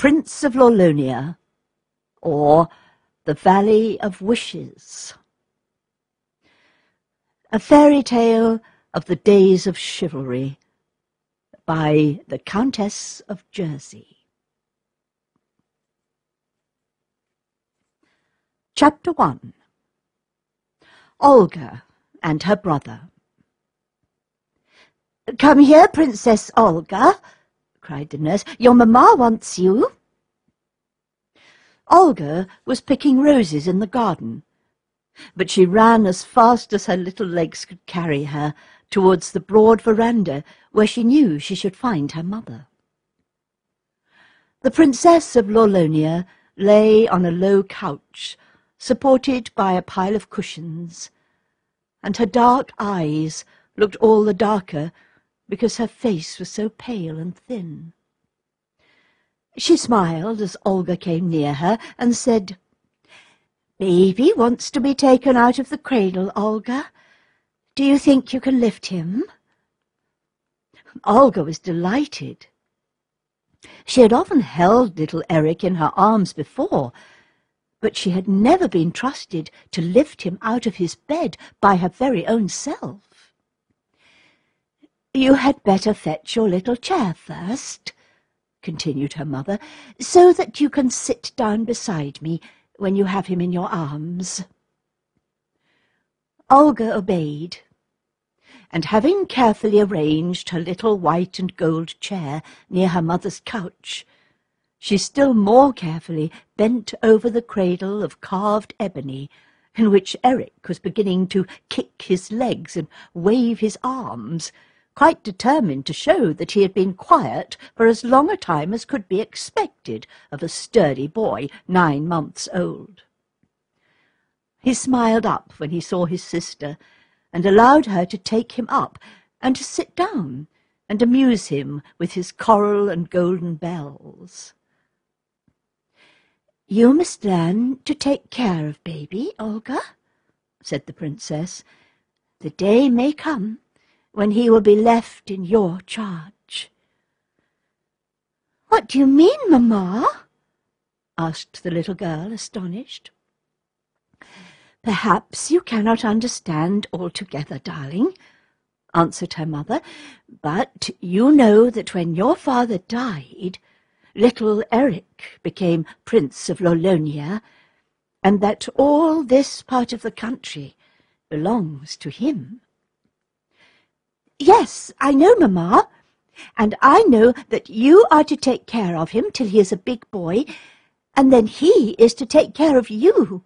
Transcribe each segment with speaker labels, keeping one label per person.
Speaker 1: Prince of Lawlonia, or The Valley of Wishes. A Fairy Tale of the Days of Chivalry by the Countess of Jersey. Chapter 1. Olga and her brother. "Come here, Princess Olga," cried the nurse. "Your mamma wants you." Olga was picking roses in the garden, but she ran as fast as her little legs could carry her towards the broad veranda where she knew she should find her mother. The Princess of Lawlonia lay on a low couch, supported by a pile of cushions, and her dark eyes looked all the darker because her face was so pale and thin. She smiled as Olga came near her and said, "Baby wants to be taken out of the cradle, Olga. Do you think you can lift him?" Olga was delighted. She had often held little Eric in her arms before, but she had never been trusted to lift him out of his bed by her very own self. "You had better fetch your little chair first," continued her mother, "so that you can sit down beside me when you have him in your arms." Olga obeyed, and having carefully arranged her little white and gold chair near her mother's couch, she still more carefully bent over the cradle of carved ebony in which Eric was beginning to kick his legs and wave his arms, quite determined to show that he had been quiet for as long a time as could be expected of a sturdy boy 9 months old. He smiled up when he saw his sister, and allowed her to take him up and to sit down and amuse him with his coral and golden bells. "You must learn to take care of baby, Olga," said the princess. "The day may come when he will be left in your charge." "What do you mean, Mamma?" asked the little girl, astonished. "Perhaps you cannot understand altogether, darling," answered her mother, "but you know that when your father died, little Eric became Prince of Lawlonia, and that all this part of the country belongs to him." "Yes, I know, Mamma, and I know that you are to take care of him till he is a big boy, and then he is to take care of you."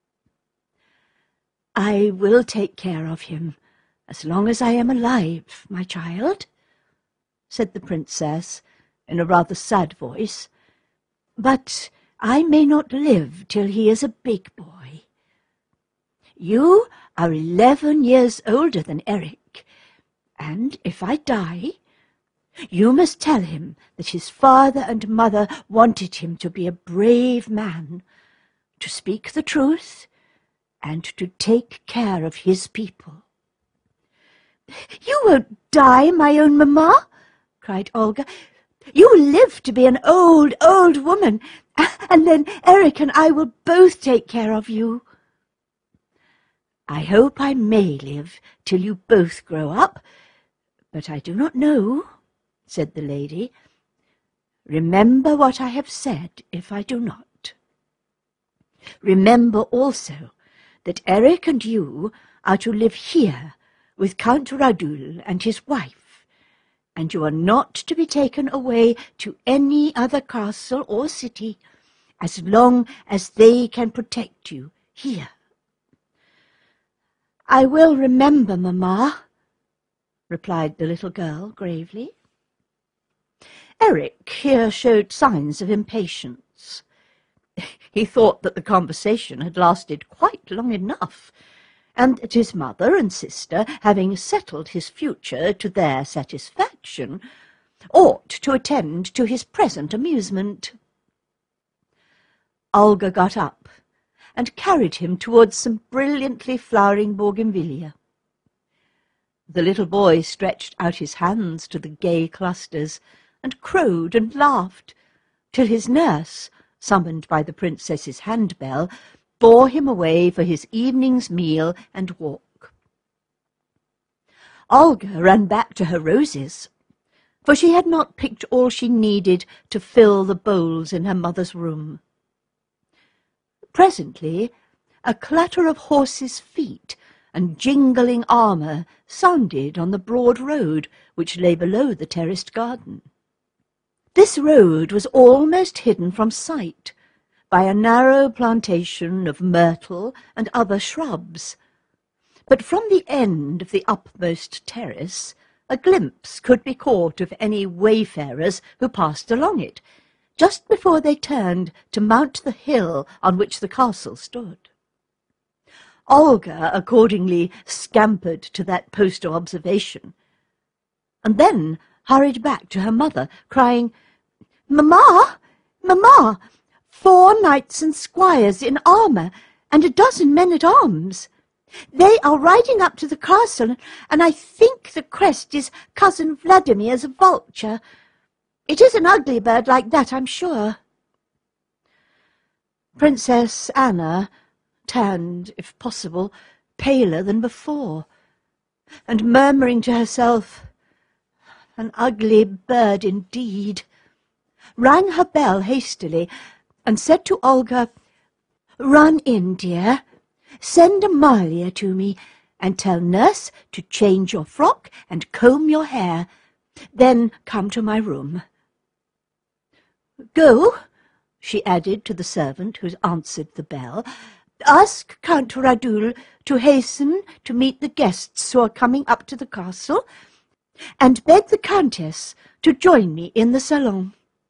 Speaker 1: "I will take care of him as long as I am alive, my child," said the princess in a rather sad voice, "but I may not live till he is a big boy. You are 11 years older than Eric, and if I die, you must tell him that his father and mother wanted him to be a brave man, to speak the truth, and to take care of his people." "You won't die, my own mamma," cried Olga. "You will live to be an old, old woman, and then Eric and I will both take care of you." "I hope I may live till you both grow up, but I do not know," said the lady. "Remember what I have said if I do not. Remember also that Eric and you are to live here with Count Radul and his wife, and you are not to be taken away to any other castle or city as long as they can protect you here." "I will remember, Mamma," replied the little girl gravely. Eric here showed signs of impatience. He thought that the conversation had lasted quite long enough, and that his mother and sister, having settled his future to their satisfaction, ought to attend to his present amusement. Olga got up and carried him towards some brilliantly flowering bougainvillea. The little boy stretched out his hands to the gay clusters, and crowed and laughed, till his nurse, summoned by the princess's handbell, bore him away for his evening's meal and walk. Olga ran back to her roses, for she had not picked all she needed to fill the bowls in her mother's room. Presently, a clatter of horses' feet and jingling armour sounded on the broad road which lay below the terraced garden. This road was almost hidden from sight by a narrow plantation of myrtle and other shrubs, but from the end of the upmost terrace a glimpse could be caught of any wayfarers who passed along it, just before they turned to mount the hill on which the castle stood. Olga accordingly scampered to that post of observation, and then hurried back to her mother, crying, "Mamma! Mamma! 4 knights and squires in armour, and a dozen men-at-arms. They are riding up to the castle, and I think the crest is Cousin Vladimir's vulture. It is an ugly bird like that, I'm sure." Princess Anna turned, if possible, paler than before, and murmuring to herself, "An ugly bird indeed," rang her bell hastily, and said to Olga, "Run in, dear. Send Amalia to me, and tell nurse to change your frock and comb your hair. Then come to my room. Go," she added to the servant who answered the bell, "ask Count Radul to hasten to meet the guests who are coming up to the castle, and beg the Countess to join me in the salon."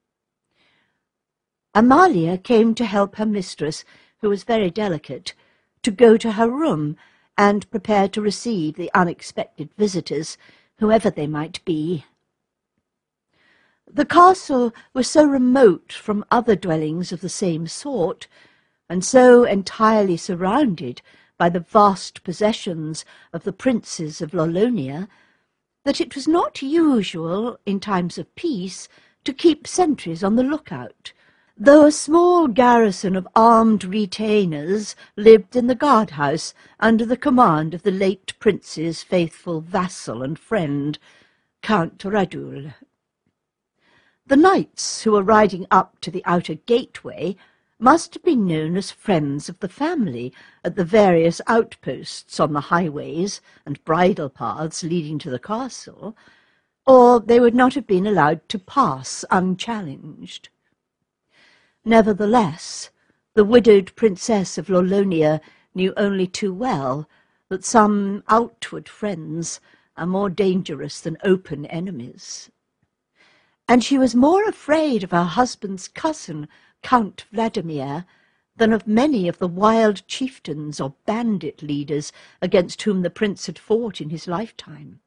Speaker 1: Amalia came to help her mistress, who was very delicate, to go to her room and prepare to receive the unexpected visitors, whoever they might be. The castle was so remote from other dwellings of the same sort, and so entirely surrounded by the vast possessions of the princes of Lolonia, that it was not usual, in times of peace, to keep sentries on the lookout, though a small garrison of armed retainers lived in the guard-house under the command of the late prince's faithful vassal and friend, Count Radul. The knights who were riding up to the outer gateway must have been known as friends of the family at the various outposts on the highways and bridle paths leading to the castle, or they would not have been allowed to pass unchallenged. Nevertheless, the widowed princess of Lolonia knew only too well that some outward friends are more dangerous than open enemies, and she was more afraid of her husband's cousin, Count Vladimir, than of many of the wild chieftains or bandit leaders against whom the prince had fought in his lifetime.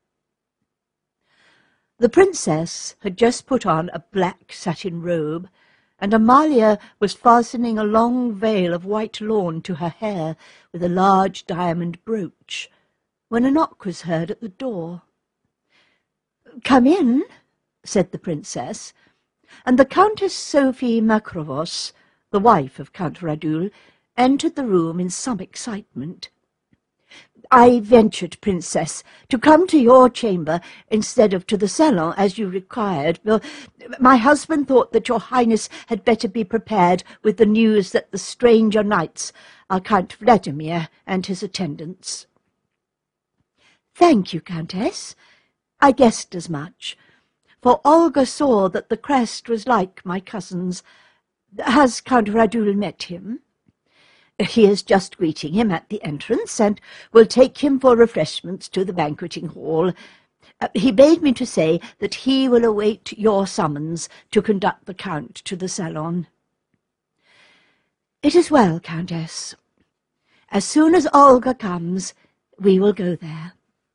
Speaker 1: The princess had just put on a black satin robe, and Amalia was fastening a long veil of white lawn to her hair with a large diamond brooch, when a knock was heard at the door. "Come in," said the princess, and the Countess Sophie Makrovos, the wife of Count Radul, entered the room in some excitement. "I ventured, Princess, to come to your chamber instead of to the salon, as you required. My husband thought that your Highness had better be prepared with the news that the stranger knights are Count Vladimir and his attendants." "Thank you, Countess. I guessed as much, for Olga saw that the crest was like my cousin's. Has Count Radul met him?" "He is just greeting him at the entrance, and will take him for refreshments to the banqueting hall. He bade me to say that he will await your summons to conduct the Count to the salon." "It is well, Countess. As soon as Olga comes, we will go there."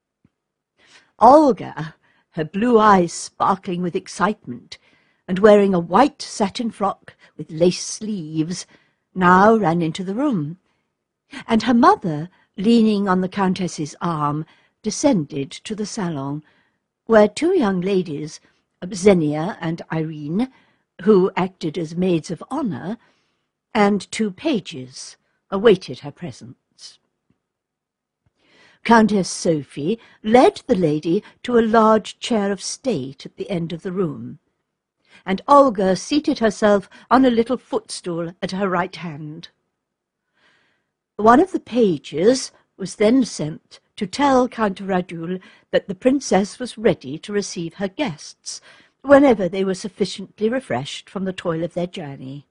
Speaker 1: Olga, her blue eyes sparkling with excitement, and wearing a white satin frock with lace sleeves, now ran into the room, and her mother, leaning on the Countess's arm, descended to the salon, where 2 young ladies, Xenia and Irene, who acted as maids of honour, and 2 pages awaited her presence. Countess Sophie led the lady to a large chair of state at the end of the room, and Olga seated herself on a little footstool at her right hand. One of the pages was then sent to tell Count Radul that the princess was ready to receive her guests whenever they were sufficiently refreshed from the toil of their journey.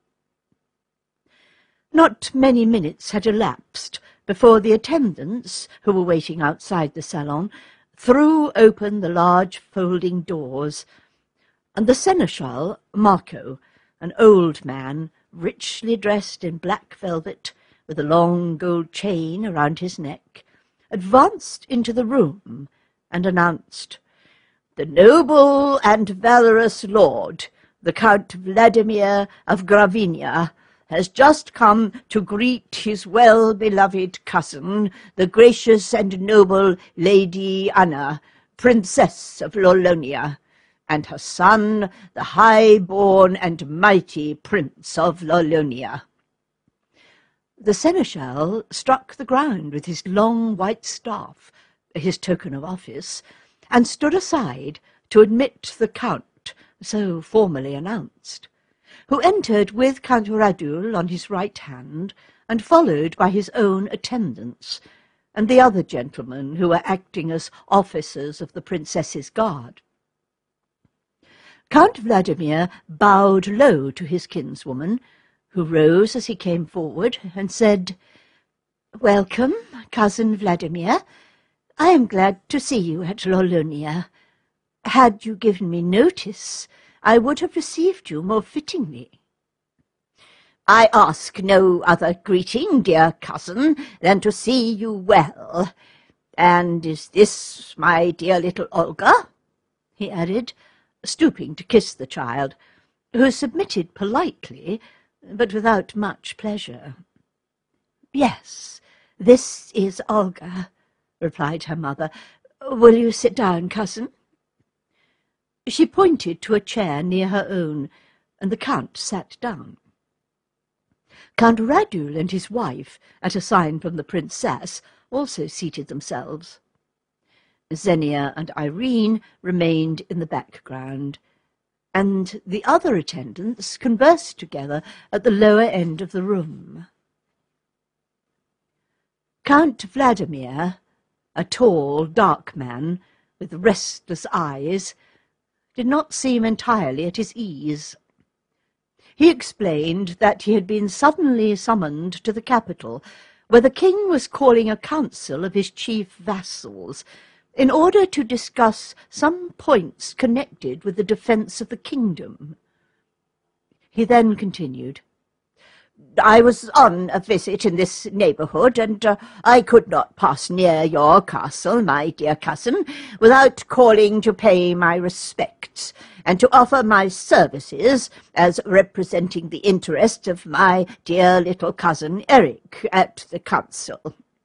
Speaker 1: Not many minutes had elapsed before the attendants, who were waiting outside the salon, threw open the large folding doors, and the seneschal, Marco, an old man, richly dressed in black velvet, with a long gold chain around his neck, advanced into the room and announced, "The noble and valorous lord, the Count Vladimir of Gravinia, has just come to greet his well-beloved cousin, the gracious and noble Lady Anna, Princess of Lolonia, and her son, the high-born and mighty Prince of Lolonia." The seneschal struck the ground with his long white staff, his token of office, and stood aside to admit the Count, so formally announced, who entered with Count Radul on his right hand, and followed by his own attendants, and the other gentlemen who were acting as officers of the princess's guard. Count Vladimir bowed low to his kinswoman, who rose as he came forward, and said, "Welcome, cousin Vladimir. I am glad to see you at Lolonia. Had you given me notice, I would have received you more fittingly." "I ask no other greeting, dear cousin, than to see you well. And is this my dear little Olga?" he added, stooping to kiss the child, who submitted politely, but without much pleasure. "Yes, this is Olga," replied her mother. "Will you sit down, cousin?" She pointed to a chair near her own, and the Count sat down. Count Radul and his wife, at a sign from the princess, also seated themselves. Xenia and Irene remained in the background, and the other attendants conversed together at the lower end of the room. Count Vladimir, a tall, dark man, with restless eyes, did not seem entirely at his ease. He explained that he had been suddenly summoned to the capital, where the king was calling a council of his chief vassals, in order to discuss some points connected with the defence of the kingdom. He then continued, "I was on a visit in this neighbourhood, and I could not pass near your castle, my dear cousin, without calling to pay my respects, and to offer my services as representing the interest of my dear little cousin Eric at the council."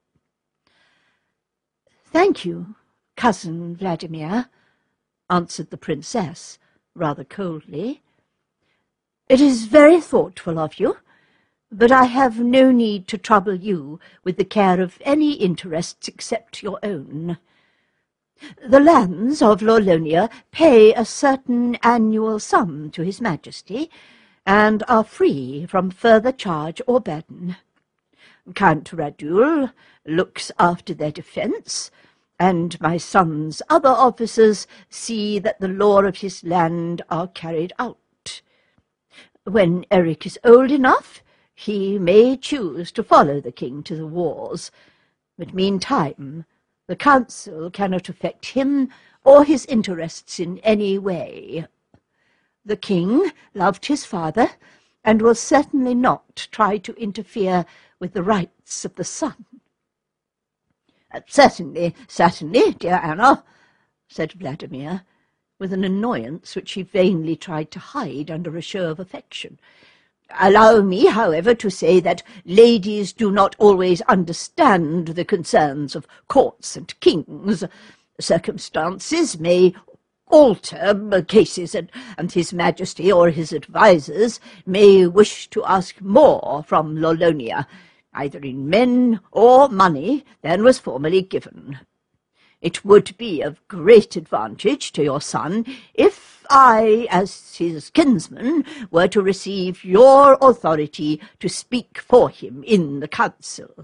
Speaker 1: "Thank you, cousin Vladimir," answered the princess, rather coldly. "It is very thoughtful of you, but I have no need to trouble you with the care of any interests except your own. The lands of Lolonia pay a certain annual sum to His Majesty, and are free from further charge or burden. Count Radul looks after their defence, and my son's other officers see that the law of his land are carried out. When Eric is old enough, he may choose to follow the king to the wars, but meantime the council cannot affect him or his interests in any way. The king loved his father, and will certainly not try to interfere with the rights of the son." Certainly, dear Anna," said Vladimir, with an annoyance which he vainly tried to hide under a show of affection. "Allow me, however, to say that ladies do not always understand the concerns of courts and kings. Circumstances may alter cases, and His Majesty or his advisers may wish to ask more from Lolonia, either in men or money than was formerly given. It would be of great advantage to your son if I, as his kinsman, were to receive your authority to speak for him in the council."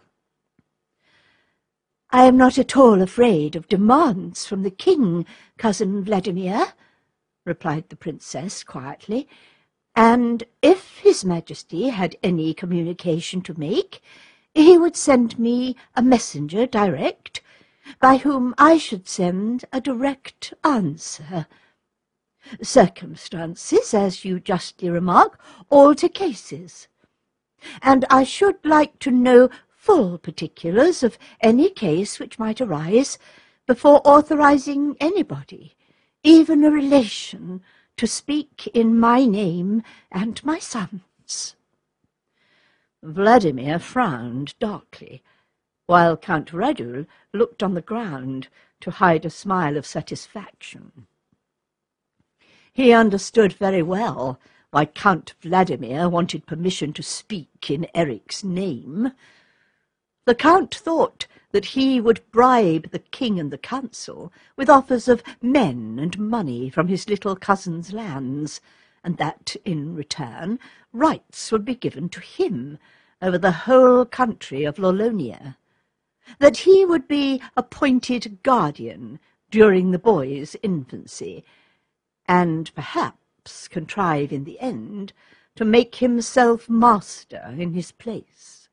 Speaker 1: "I am not at all afraid of demands from the king, cousin Vladimir," replied the princess quietly, "and if his Majesty had any communication to make, he would send me a messenger direct, by whom I should send a direct answer. Circumstances, as you justly remark, alter cases, and I should like to know full particulars of any case which might arise before authorizing anybody, even a relation, to speak in my name and my son's." Vladimir frowned darkly, while Count Radul looked on the ground to hide a smile of satisfaction. He understood very well why Count Vladimir wanted permission to speak in Eric's name. The Count thought that he would bribe the king and the council with offers of men and money from his little cousin's lands, and that, in return, rights would be given to him over the whole country of Lolonia, that he would be appointed guardian during the boy's infancy, and perhaps contrive in the end to make himself master in his place.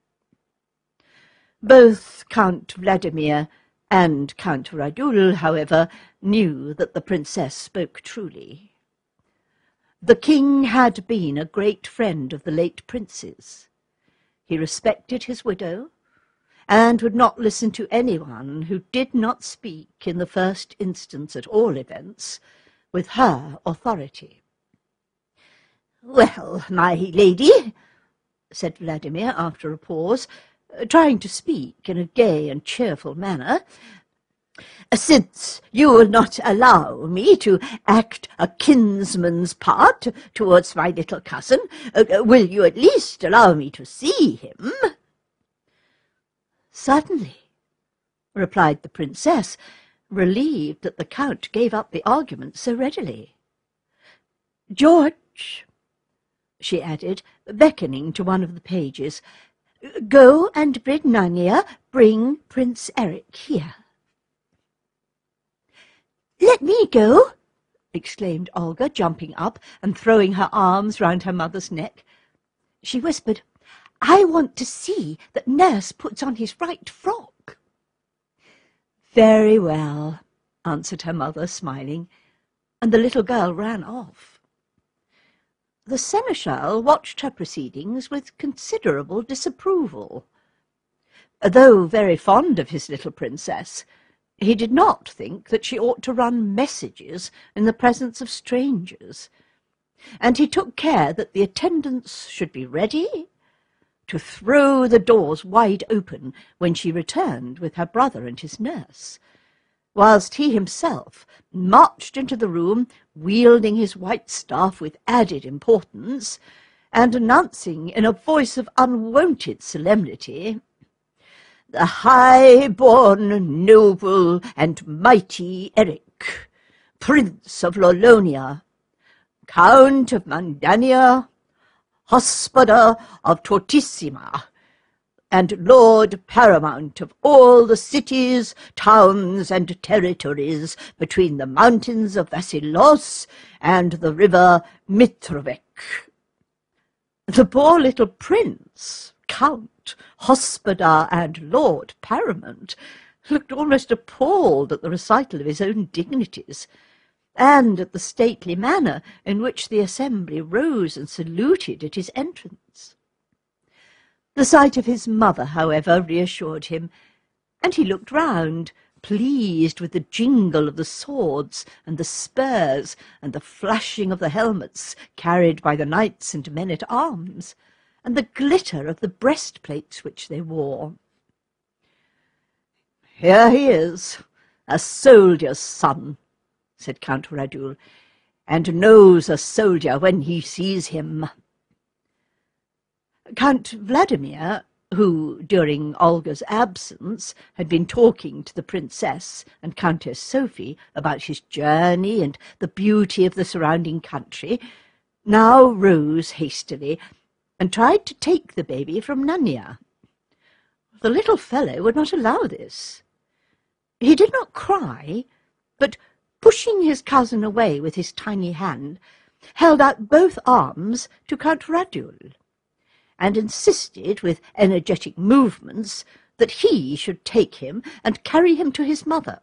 Speaker 1: Both Count Vladimir and Count Radul, however, knew that the princess spoke truly. The king had been a great friend of the late prince's. He respected his widow, and would not listen to anyone who did not speak, in the first instance at all events, with her authority. "Well, my lady," said Vladimir after a pause, trying to speak in a gay and cheerful manner, "since you will not allow me to act a kinsman's part towards my little cousin, will you at least allow me to see him?" "Certainly," replied the princess, relieved that the Count gave up the argument so readily. "George," she added, beckoning to one of the pages, "go and bid Nania bring Prince Eric here." "Let me go," exclaimed Olga, jumping up and throwing her arms round her mother's neck. She whispered, "I want to see that Nurse puts on his right frock." "Very well," answered her mother, smiling, and the little girl ran off. The seneschal watched her proceedings with considerable disapproval. Though very fond of his little princess, he did not think that she ought to run messages in the presence of strangers, and he took care that the attendants should be ready to throw the doors wide open when she returned with her brother and his nurse, whilst he himself marched into the room wielding his white staff with added importance, and announcing in a voice of unwonted solemnity, "The high-born, noble, and mighty Eric, Prince of Lolonia, Count of Mandania, Hospodar of Tortissima, and Lord Paramount of all the cities, towns, and territories between the mountains of Vasilos and the river Mitrovec." The poor little prince, Count, Hospodar, and Lord Paramount looked almost appalled at the recital of his own dignities, and at the stately manner in which the assembly rose and saluted at his entrance. The sight of his mother, however, reassured him, and he looked round, pleased with the jingle of the swords and the spurs and the flashing of the helmets carried by the knights and men-at-arms, and the glitter of the breastplates which they wore. "Here he is, a soldier's son," said Count Radul, "and knows a soldier when he sees him." Count Vladimir, who, during Olga's absence, had been talking to the Princess and Countess Sophie about his journey and the beauty of the surrounding country, now rose hastily and tried to take the baby from Nanya. The little fellow would not allow this. He did not cry, but, pushing his cousin away with his tiny hand, held out both arms to Count Radul, and insisted with energetic movements that he should take him and carry him to his mother.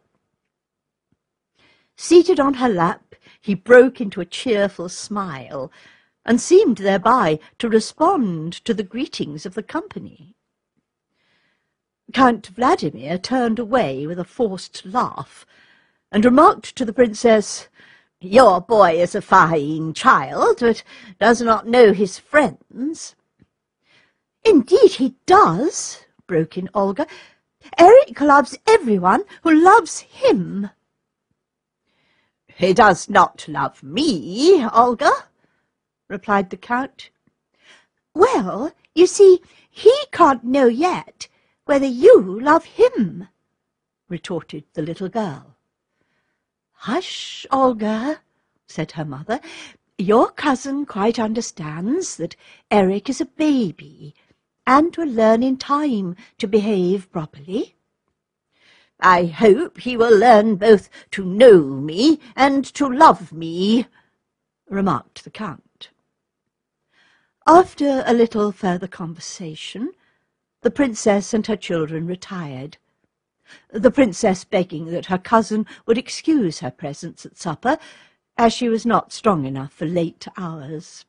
Speaker 1: Seated on her lap, he broke into a cheerful smile, and seemed thereby to respond to the greetings of the company. Count Vladimir turned away with a forced laugh, and remarked to the Princess, "Your boy is a fine child, but does not know his friends." "Indeed he does," broke in Olga. "Eric loves everyone who loves him." "He does not love me, Olga," replied the Count. "Well, you see, he can't know yet whether you love him," retorted the little girl. "Hush, Olga," said her mother. "Your cousin quite understands that Eric is a baby, and will learn in time to behave properly." "I hope he will learn both to know me and to love me," remarked the Count. After a little further conversation, the Princess and her children retired, the Princess begging that her cousin would excuse her presence at supper, as she was not strong enough for late hours.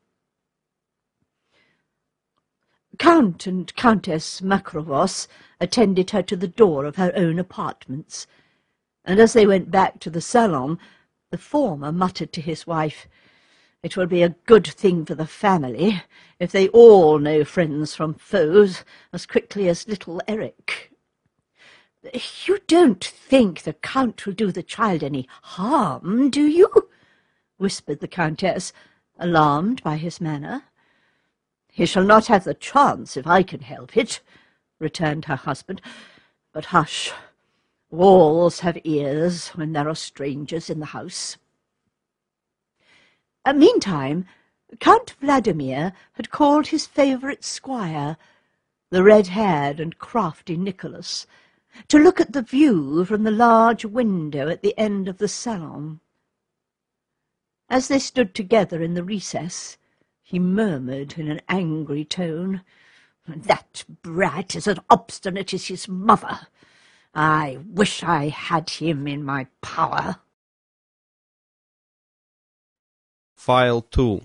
Speaker 1: Count and Countess Makrovos attended her to the door of her own apartments, and as they went back to the salon, the former muttered to his wife, "It will be a good thing for the family if they all know friends from foes as quickly as little Eric." "You don't think the Count will do the child any harm, do you?" whispered the Countess, alarmed by his manner. "He shall not have the chance if I can help it," returned her husband. "But hush, walls have ears when there are strangers in the house." Meantime, Count Vladimir had called his favourite squire, the red-haired and crafty Nicholas, to look at the view from the large window at the end of the salon. As they stood together in the recess, he murmured in an angry tone, "That brat is as obstinate as his mother. I wish I had him in my power."
Speaker 2: File 2.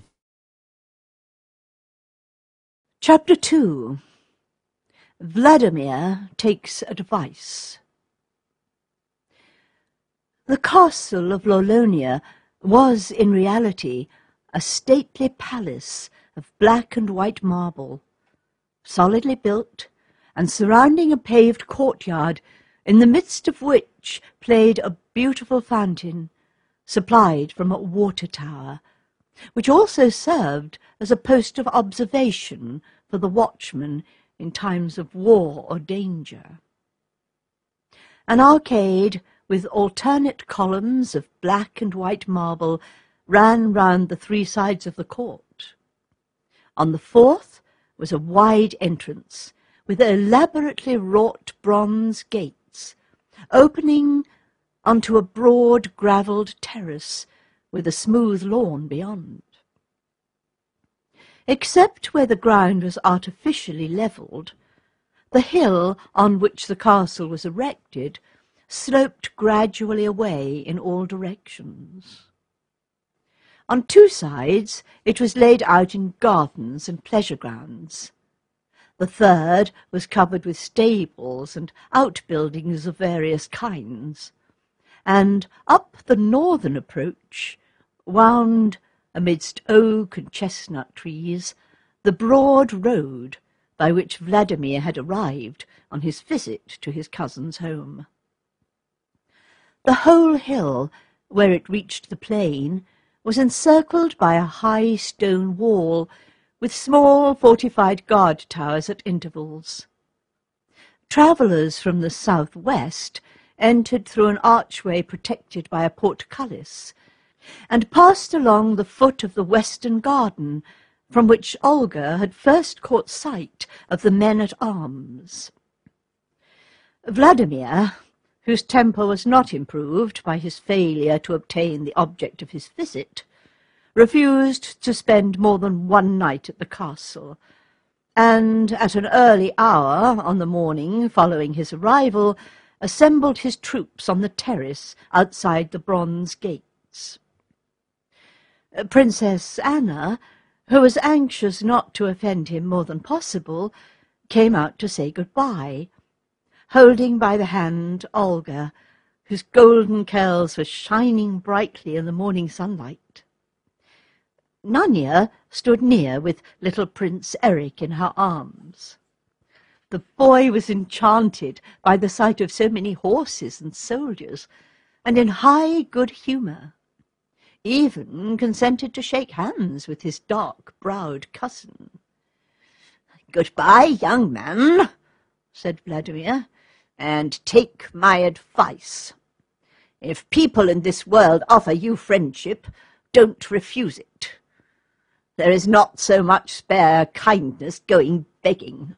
Speaker 1: Chapter 2. Vladimir takes advice. The castle of Lolonia was, in reality, a stately palace of black and white marble, solidly built, and surrounding a paved courtyard, in the midst of which played a beautiful fountain, supplied from a water tower, which also served as a post of observation for the watchman in times of war or danger. An arcade with alternate columns of black and white marble ran round the three sides of the court. On the fourth was a wide entrance with elaborately wrought bronze gates, opening onto a broad gravelled terrace with a smooth lawn beyond. Except where the ground was artificially levelled, the hill on which the castle was erected sloped gradually away in all directions. On two sides it was laid out in gardens and pleasure grounds. The third was covered with stables and outbuildings of various kinds, and up the northern approach wound, amidst oak and chestnut trees, the broad road by which Vladimir had arrived on his visit to his cousin's home. The whole hill where it reached the plain, was encircled by a high stone wall, with small fortified guard towers at intervals. Travellers from the south-west entered through an archway protected by a portcullis, and passed along the foot of the western garden, from which Olga had first caught sight of the men-at-arms. Vladimir, whose temper was not improved by his failure to obtain the object of his visit, refused to spend more than one night at the castle, and at an early hour on the morning following his arrival assembled his troops on the terrace outside the bronze gates. Princess Anna, who was anxious not to offend him more than possible, came out to say good-bye, holding by the hand Olga, whose golden curls were shining brightly in the morning sunlight. Nanya stood near with little Prince Eric in her arms. The boy was enchanted by the sight of so many horses and soldiers, and in high good humour, even consented to shake hands with his dark-browed cousin. "Good-bye, young man," said Vladimir, "and take my advice. If people in this world offer you friendship, don't refuse it. There is not so much spare kindness going begging."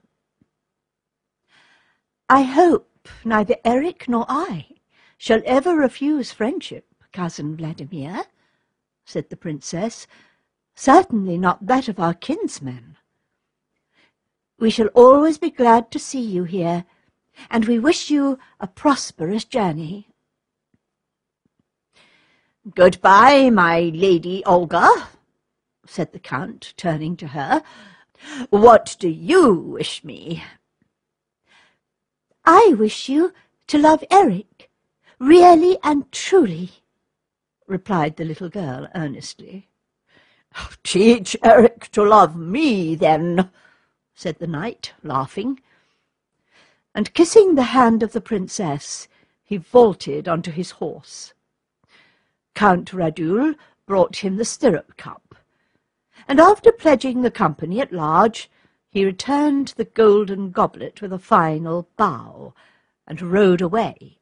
Speaker 1: "I hope neither Eric nor I shall ever refuse friendship, cousin Vladimir," said the princess, "certainly not that of our kinsmen. We shall always be glad to see you here, and we wish you a prosperous journey." "Good-bye, my lady Olga," said the count, turning to her. "What do you wish me?" "I wish you to love Eric, really and truly," replied the little girl earnestly. "Teach Eric to love me, then," said the knight, laughing. And kissing the hand of the princess, he vaulted onto his horse. Count Radul brought him the stirrup-cup, and after pledging the company at large, he returned the golden goblet with a final bow, and rode away.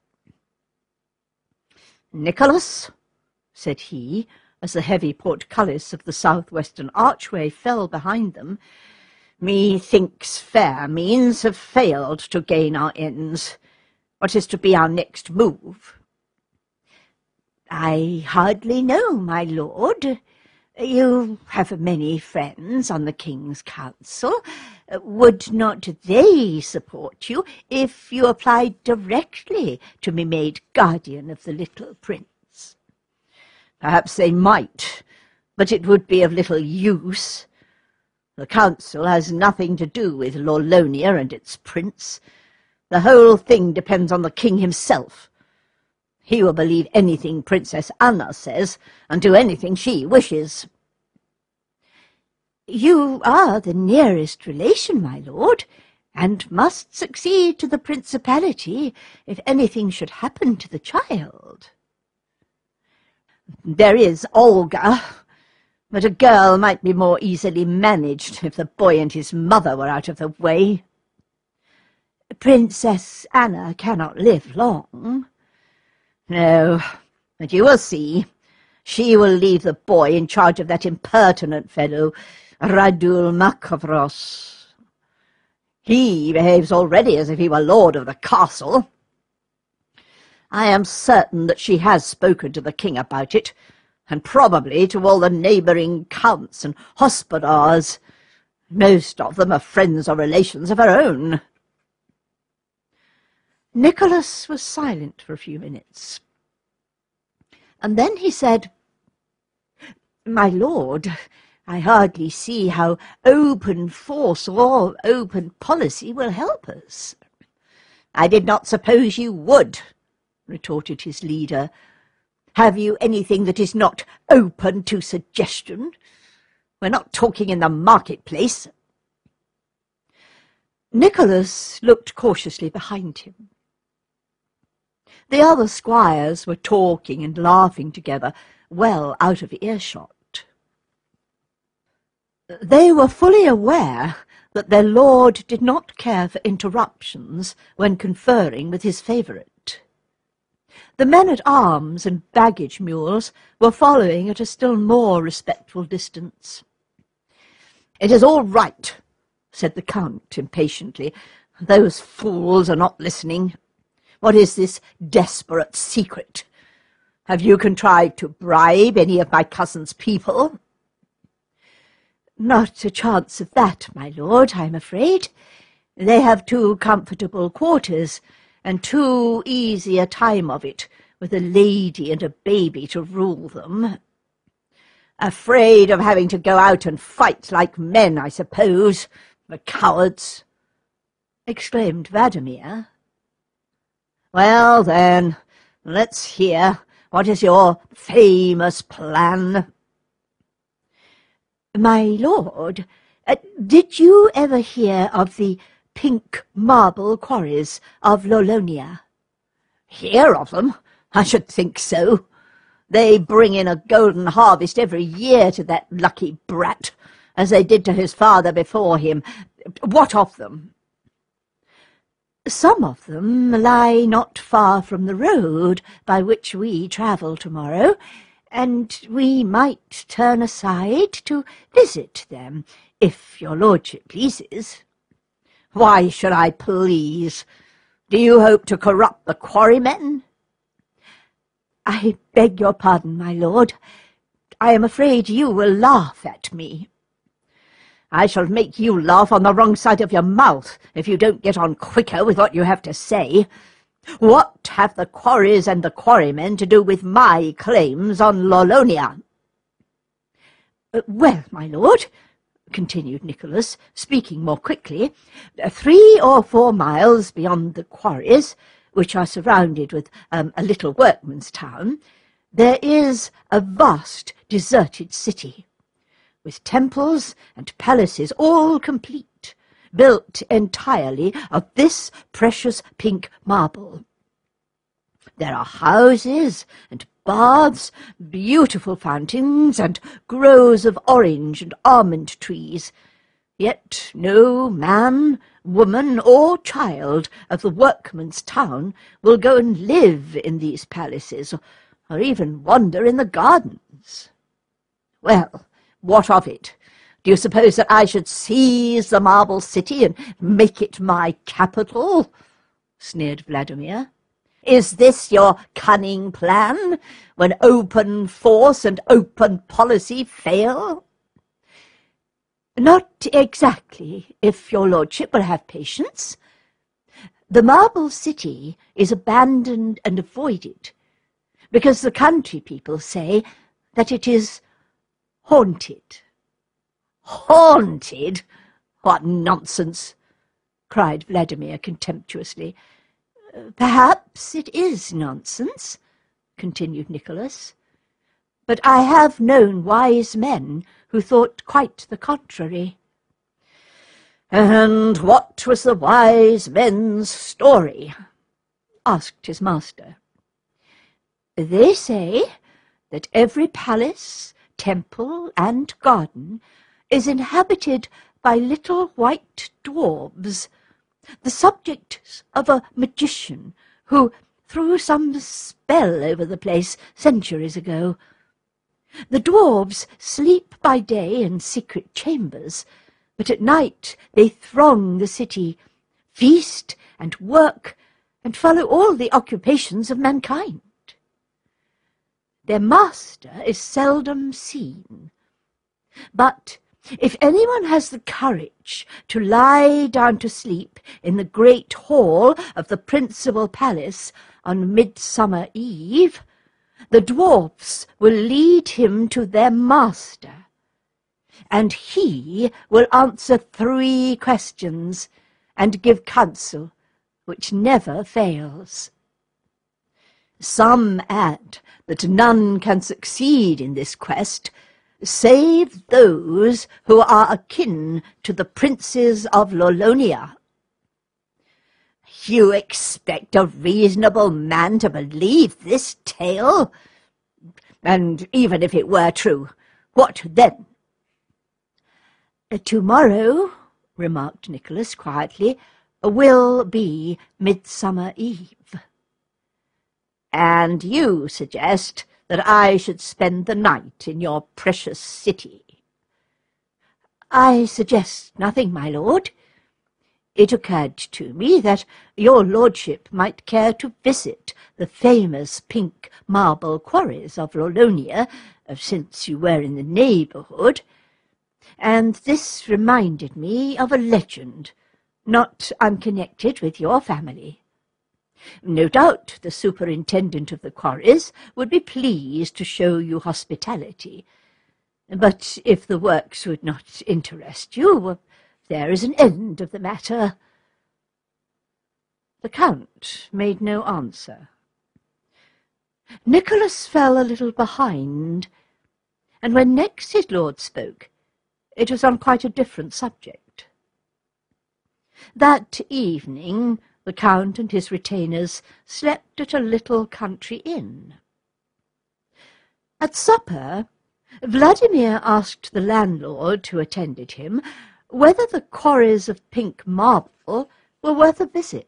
Speaker 1: "Nicholas," said he, as the heavy portcullis of the south-western archway fell behind them, "methinks fair means have failed to gain our ends. What is to be our next move?" "I hardly know, my lord. You have many friends on the king's council. Would not they support you if you applied directly to be made guardian of the little prince?" "Perhaps they might, but it would be of little use. The council has nothing to do with Lawlonia and its prince. The whole thing depends on the king himself. He will believe anything Princess Anna says, and do anything she wishes." "You are the nearest relation, my lord, and must succeed to the principality if anything should happen to the child." "There is Olga, but a girl might be more easily managed if the boy and his mother were out of the way." "Princess Anna cannot live long." "No, but you will see. She will leave the boy in charge of that impertinent fellow, Radul Makavros. He behaves already as if he were lord of the castle. I am certain that she has spoken to the king about it, and probably to all the neighbouring counts and hospodars. Most of them are friends or relations of her own." Nicholas was silent for a few minutes, and then he said, "My lord, I hardly see how open force or open policy will help us." "I did not suppose you would," retorted his leader. "Have you anything that is not open to suggestion? We're not talking in the marketplace." Nicholas looked cautiously behind him. The other squires were talking and laughing together, well out of earshot. They were fully aware that their lord did not care for interruptions when conferring with his favourite. The men-at-arms and baggage mules were following at a still more respectful distance. "It is all right," said the Count impatiently. "Those fools are not listening. What is this desperate secret? Have you contrived to bribe any of my cousin's people?" "Not a chance of that, my lord, I'm afraid. They have too comfortable quarters, and too easy a time of it, with a lady and a baby to rule them." "Afraid of having to go out and fight like men, I suppose, the cowards!" exclaimed Vladimir. "Well, then, let's hear. What is your famous plan?" "My lord, did you ever hear of the pink marble quarries of Lolonia?" "Hear of them? I should think so. They bring in a golden harvest every year to that lucky brat, as they did to his father before him. What of them?" "Some of them lie not far from the road by which we travel tomorrow, and we might turn aside to visit them, if your lordship pleases." "Why should I please? Do you hope to corrupt the quarrymen?" "I beg your pardon, my lord. I am afraid you will laugh at me." "I shall make you laugh on the wrong side of your mouth if you don't get on quicker with what you have to say. What have the quarries and the quarrymen to do with my claims on Lolonia?" "Well, my lord," continued Nicholas, speaking more quickly, 3 or 4 miles beyond the quarries, which are surrounded with a little workman's town, there is a vast deserted city, with temples and palaces all complete, built entirely of this precious pink marble. There are houses and baths, beautiful fountains, and groves of orange and almond trees. Yet no man, woman, or child of the workman's town will go and live in these palaces, or even wander in the gardens. Well, what of it? Do you suppose that I should seize the marble city and make it my capital?" sneered Vladimir. "Is this your cunning plan, when open force and open policy fail?" "Not exactly, if your lordship will have patience. The marble city is abandoned and avoided, because the country people say that it is haunted." "Haunted? What nonsense!" cried Vladimir contemptuously. "Perhaps it is nonsense," continued Nicholas, "but I have known wise men who thought quite the contrary." "And what was the wise men's story?" asked his master. "They say that every palace, temple, and garden is inhabited by little white dwarfs, the subjects of a magician who threw some spell over the place centuries ago. The dwarfs sleep by day in secret chambers, but at night they throng the city, feast and work, and follow all the occupations of mankind. Their master is seldom seen, but if anyone has the courage to lie down to sleep in the great hall of the principal palace on Midsummer Eve, the dwarfs will lead him to their master, and he will answer 3 questions and give counsel which never fails. Some add that none can succeed in this quest save those who are akin to the princes of Lolonia. You expect a reasonable man to believe this tale? And even if it were true, what then? Tomorrow, remarked Nicholas quietly, will be Midsummer Eve. And you suggest that I should spend the night in your precious city? I suggest nothing, my lord. It occurred to me that your lordship might care to visit the famous pink marble quarries of Lolonia, since you were in the neighbourhood, and this reminded me of a legend, not unconnected with your family. No doubt the superintendent of the quarries would be pleased to show you hospitality, but if the works would not interest you, there is an end of the matter. The Count made no answer. Nicholas fell a little behind, and when next his lord spoke, it was on quite a different subject. That evening the Count and his retainers slept at a little country inn. At supper, Vladimir asked the landlord who attended him whether the quarries of pink marble were worth a visit.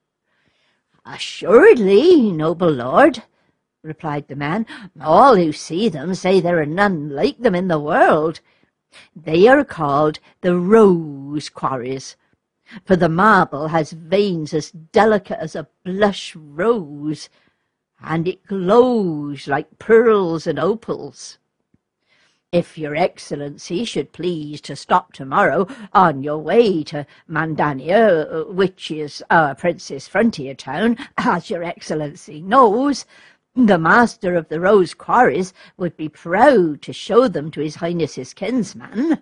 Speaker 1: "Assuredly, noble lord," replied the man. "All who see them say there are none like them in the world. They are called the Rose Quarries, for the marble has veins as delicate as a blush rose, and it glows like pearls and opals. If your excellency should please to stop tomorrow on your way to Mandania, which is our prince's frontier town, as your excellency knows, the master of the Rose Quarries would be proud to show them to his highness's kinsman."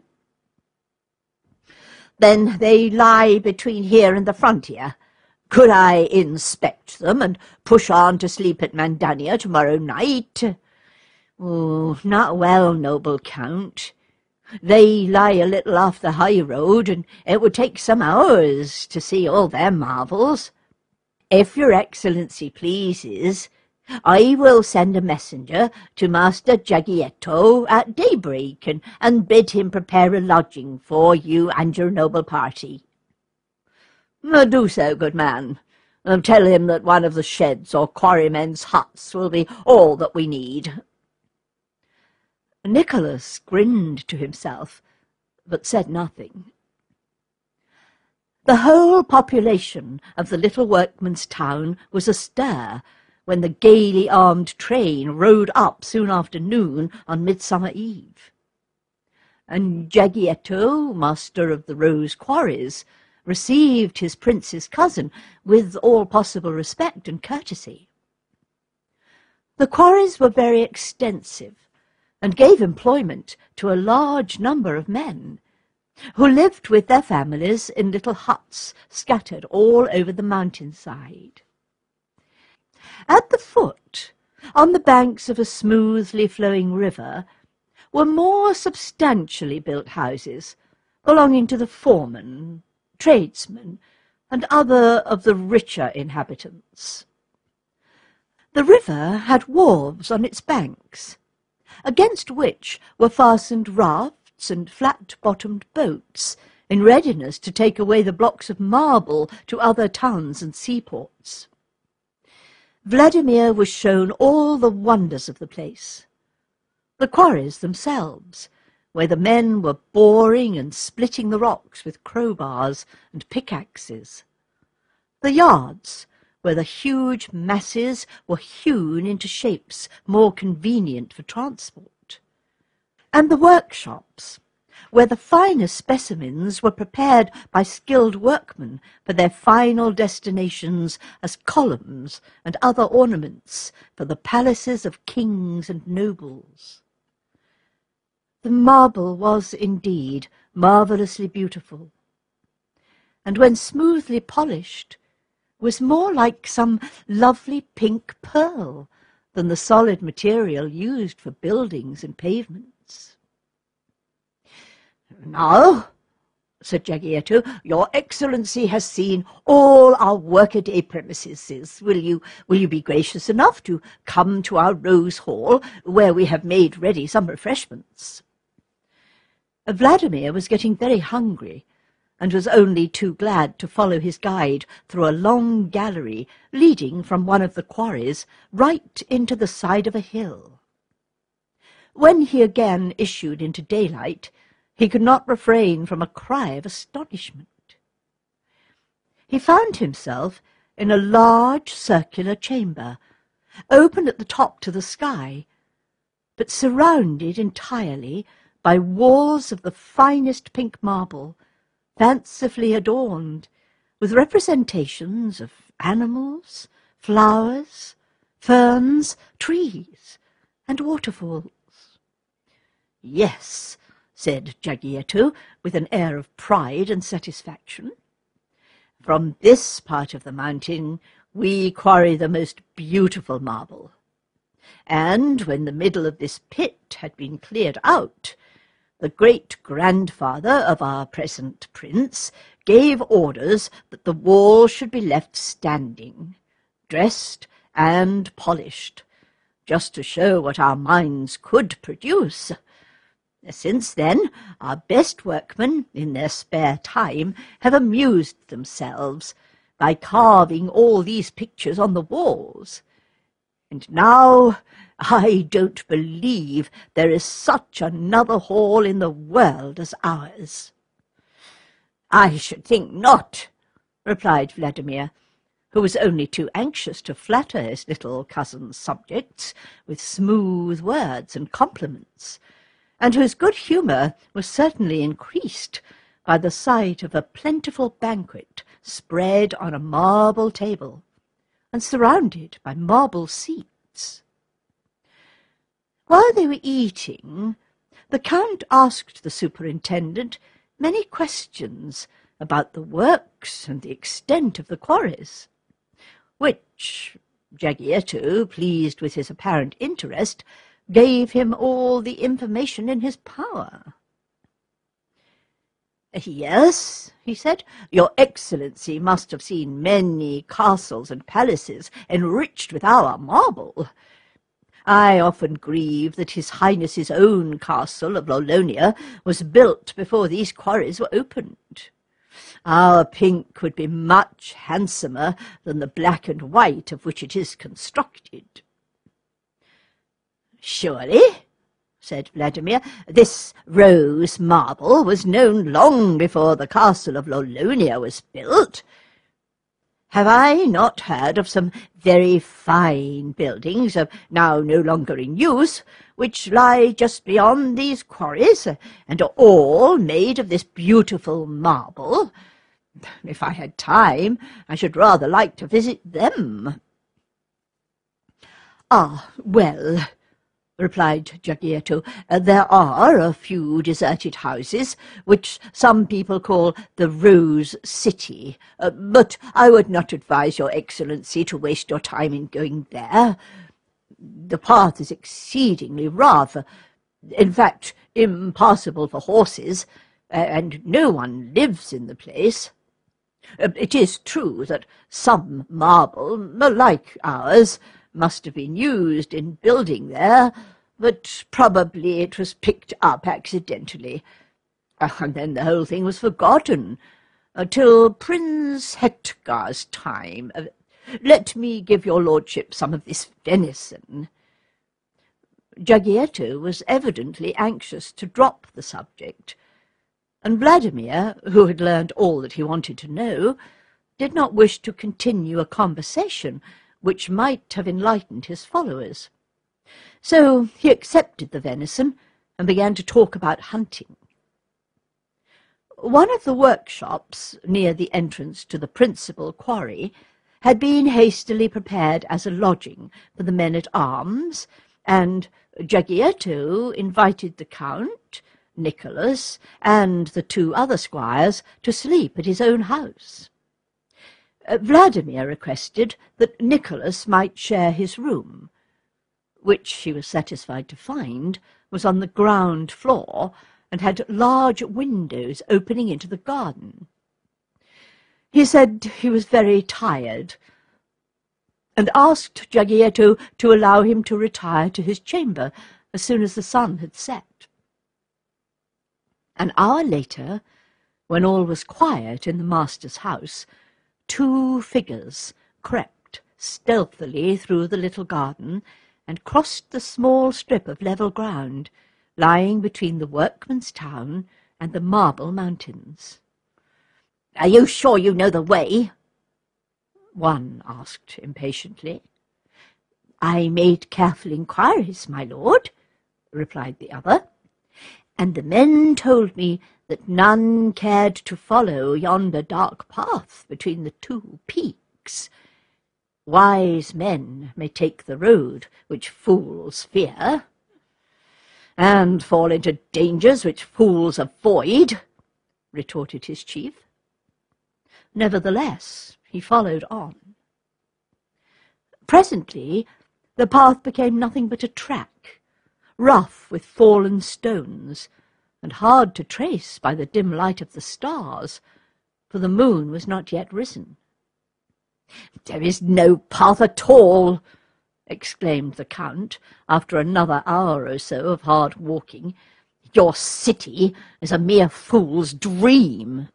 Speaker 1: "Then they lie between here and the frontier. Could I inspect them and push on to sleep at Mandania tomorrow night?" "Oh, not well, noble Count. They lie a little off the high road, and it would take some hours to see all them marvels. If your excellency pleases, I will send a messenger to Master Giagietto at daybreak, and bid him prepare a lodging for you and your noble party." "Do so, good man. Tell him that one of the sheds or quarrymen's huts will be all that we need." Nicholas grinned to himself, but said nothing. The whole population of the little workman's town was astir when the gaily armed train rode up soon after noon on Midsummer Eve. And Giagietto, master of the Rose Quarries, received his prince's cousin with all possible respect and courtesy. The quarries were very extensive, and gave employment to a large number of men, who lived with their families in little huts scattered all over the mountainside. At the foot, on the banks of a smoothly flowing river, were more substantially built houses belonging to the foremen, tradesmen, and other of the richer inhabitants. The river had wharves on its banks, against which were fastened rafts and flat-bottomed boats in readiness to take away the blocks of marble to other towns and seaports. Vladimir was shown all the wonders of the place, the quarries themselves, where the men were boring and splitting the rocks with crowbars and pickaxes, the yards, where the huge masses were hewn into shapes more convenient for transport, and the workshops, where the finest specimens were prepared by skilled workmen for their final destinations as columns and other ornaments for the palaces of kings and nobles. The marble was indeed marvellously beautiful, and when smoothly polished, was more like some lovely pink pearl than the solid material used for buildings and pavements. "Now," said Jagietto. "Your Excellency has seen all our workaday premises. Will you be gracious enough to come to our Rose Hall, where we have made ready some refreshments?" Vladimir was getting very hungry, and was only too glad to follow his guide through a long gallery leading from one of the quarries right into the side of a hill. When he again issued into daylight, he could not refrain from a cry of astonishment. He found himself in a large circular chamber, open at the top to the sky, but surrounded entirely by walls of the finest pink marble, fancifully adorned with representations of animals, flowers, ferns, trees, and waterfalls. "Yes," said Jagietto, with an air of pride and satisfaction, "from this part of the mountain we quarry the most beautiful marble. And when the middle of this pit had been cleared out, the great-grandfather of our present prince gave orders that the wall should be left standing, dressed and polished, just to show what our minds could produce. Since then, our best workmen, in their spare time, have amused themselves by carving all these pictures on the walls. And now I don't believe there is such another hall in the world as ours." "I should think not," replied Vladimir, who was only too anxious to flatter his little cousin's subjects with smooth words and compliments, and whose good humour was certainly increased by the sight of a plentiful banquet spread on a marble table, and surrounded by marble seats. While they were eating, the Count asked the superintendent many questions about the works and the extent of the quarries, which Jagietto, pleased with his apparent interest, gave him all the information in his power. "Yes," he said, "your Excellency must have seen many castles and palaces enriched with our marble. I often grieve that His Highness's own castle of Lolonia was built before these quarries were opened. Our pink would be much handsomer than the black and white of which it is constructed." "Surely," said Vladimir, "this rose marble was known long before the castle of Lolonia was built. Have I not heard of some very fine buildings, now no longer in use, which lie just beyond these quarries, and are all made of this beautiful marble? If I had time, I should rather like to visit them." "Ah, well," replied Jagietto, "there are a few deserted houses, which some people call the Rose City, but I would not advise your Excellency to waste your time in going there. The path is exceedingly rough, in fact, impassable for horses, and no one lives in the place. It is true that some marble, like ours, must have been used in building there, but probably it was picked up accidentally, and then the whole thing was forgotten till Prince Hetgar's time. Let me give your lordship some of this venison." Jagietto was evidently anxious to drop the subject, and Vladimir, who had learned all that he wanted to know, did not wish to continue a conversation which might have enlightened his followers. So he accepted the venison and began to talk about hunting. One of the workshops near the entrance to the principal quarry had been hastily prepared as a lodging for the men-at-arms, and Jagietto invited the Count, Nicholas, and the 2 other squires to sleep at his own house. Vladimir requested that Nicholas might share his room, which he was satisfied to find was on the ground floor and had large windows opening into the garden. He said he was very tired, and asked Giagietto to allow him to retire to his chamber as soon as the sun had set. An hour later, when all was quiet in the master's house, 2 figures crept stealthily through the little garden and crossed the small strip of level ground lying between the workman's town and the Marble Mountains. "Are you sure you know the way?" one asked impatiently. "I made careful inquiries, my lord," replied the other, "and the men told me that none cared to follow yonder dark path between the 2 peaks. Wise men may take the road which fools fear, and fall into dangers which fools avoid," retorted his chief. Nevertheless, he followed on. Presently, the path became nothing but a track, rough with fallen stones, and hard to trace by the dim light of the stars, for the moon was not yet risen. "There is no path at all," exclaimed the Count, after another hour or so of hard walking. "Your city is a mere fool's dream."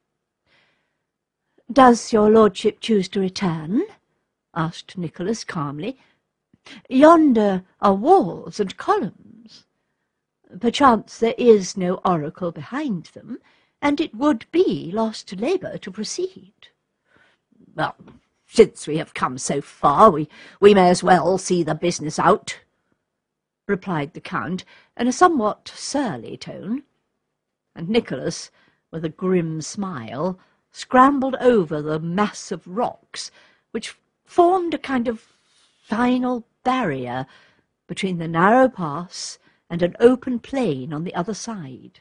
Speaker 1: "Does your lordship choose to return?" asked Nicholas calmly. "Yonder are walls and columns. Perchance there is no oracle behind them, and it would be lost labour to proceed." "Well, since we have come so far, we may as well see the business out," replied the Count in a somewhat surly tone, and Nicholas, with a grim smile, scrambled over the mass of rocks which formed a kind of final barrier between the narrow pass and an open plain on the other side.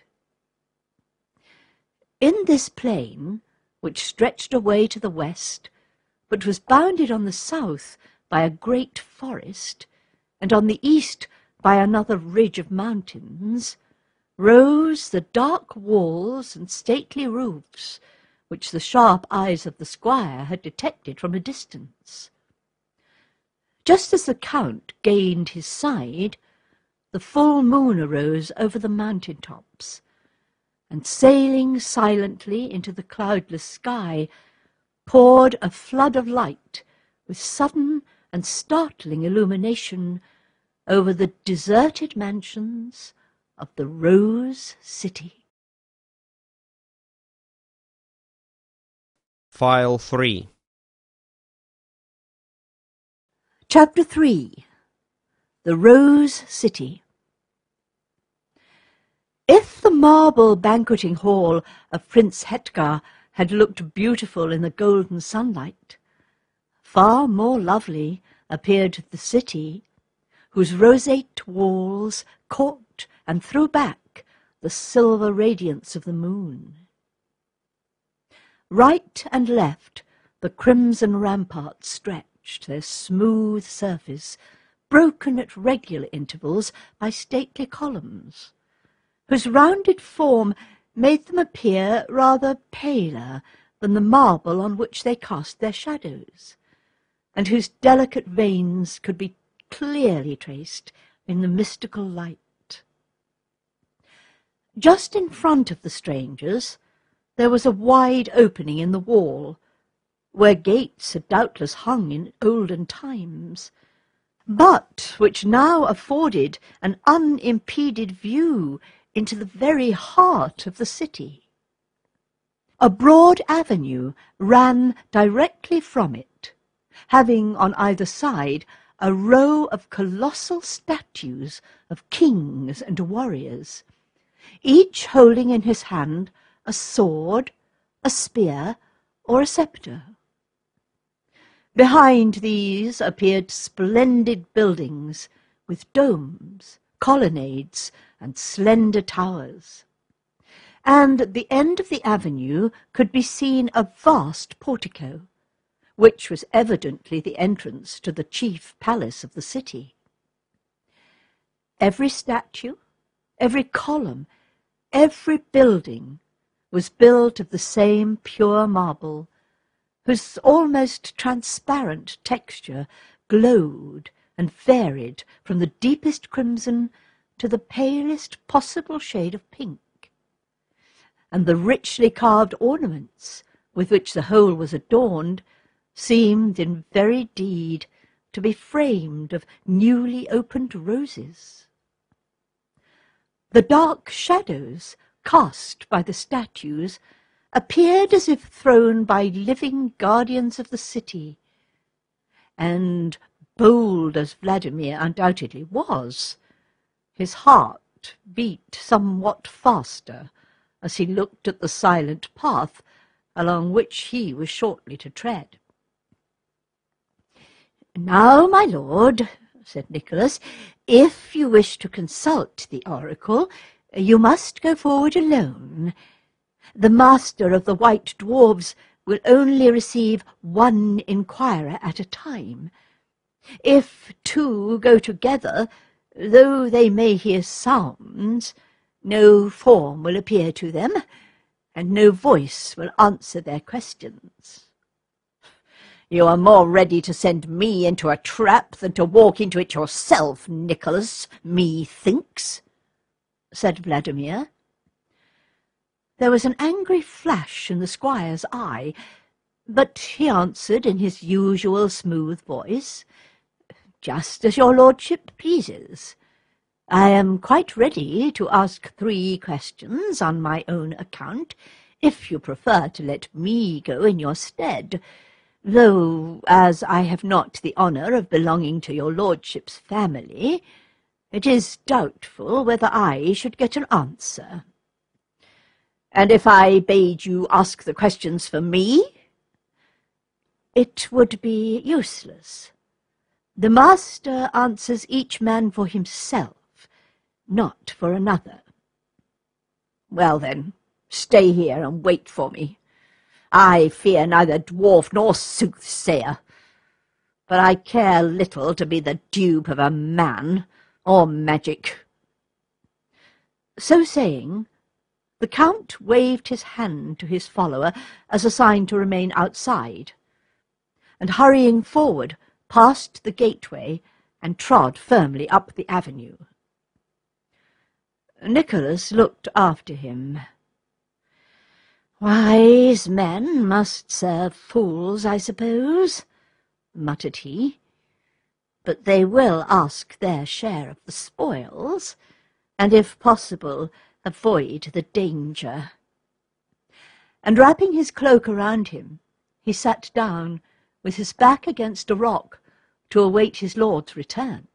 Speaker 1: In this plain, which stretched away to the west, but was bounded on the south by a great forest, and on the east by another ridge of mountains, rose the dark walls and stately roofs which the sharp eyes of the squire had detected from a distance. Just as the Count gained his side, the full moon arose over the mountain-tops, and sailing silently into the cloudless sky, poured a flood of light with sudden and startling illumination over the deserted mansions of the Rose City.
Speaker 2: File 3.
Speaker 1: Chapter 3. The Rose City. If the marble banqueting hall of Prince Hetgar had looked beautiful in the golden sunlight, far more lovely appeared the city, whose roseate walls caught and threw back the silver radiance of the moon. Right and left the crimson ramparts stretched, their smooth surface broken at regular intervals by stately columns, whose rounded form made them appear rather paler than the marble on which they cast their shadows, and whose delicate veins could be clearly traced in the mystical light. Just in front of the strangers there was a wide opening in the wall, where gates had doubtless hung in olden times, but which now afforded an unimpeded view into the very heart of the city. A broad avenue ran directly from it, having on either side a row of colossal statues of kings and warriors, each holding in his hand a sword, a spear, or a sceptre. Behind these appeared splendid buildings with domes, colonnades, and slender towers, and at the end of the avenue could be seen a vast portico, which was evidently the entrance to the chief palace of the city. Every statue, every column, every building was built of the same pure marble, whose almost transparent texture glowed and varied from the deepest crimson to the palest possible shade of pink. And the richly carved ornaments with which the whole was adorned seemed in very deed to be framed of newly opened roses. The dark shadows cast by the statues appeared as if thrown by living guardians of the city, and bold as Vladimir undoubtedly was, his heart beat somewhat faster as he looked at the silent path along which he was shortly to tread. "Now, my lord," said Nicholas, "if you wish to consult the oracle, you must go forward alone. The master of the White Dwarfs will only receive one inquirer at a time. If two go together, though they may hear sounds, no form will appear to them, and no voice will answer their questions." "You are more ready to send me into a trap than to walk into it yourself, Nicholas, methinks," said Vladimir. There was an angry flash in the squire's eye, but he answered in his usual smooth voice, "Just as your lordship pleases. I am quite ready to ask 3 questions on my own account, if you prefer to let me go in your stead, though, as I have not the honour of belonging to your lordship's family, it is doubtful whether I should get an answer." "And if I bade you ask the questions for me?" "It would be useless. The master answers each man for himself, not for another." "Well then, stay here and wait for me. I fear neither dwarf nor soothsayer, but I care little to be the dupe of a man or magic." So saying, the Count waved his hand to his follower as a sign to remain outside, and hurrying forward, passed the gateway and trod firmly up the avenue. Nicholas looked after him. "Wise men must serve fools, I suppose," muttered he, "but they will ask their share of the spoils, and if possible avoid the danger." And wrapping his cloak around him, he sat down with his back against a rock to await his lord's return.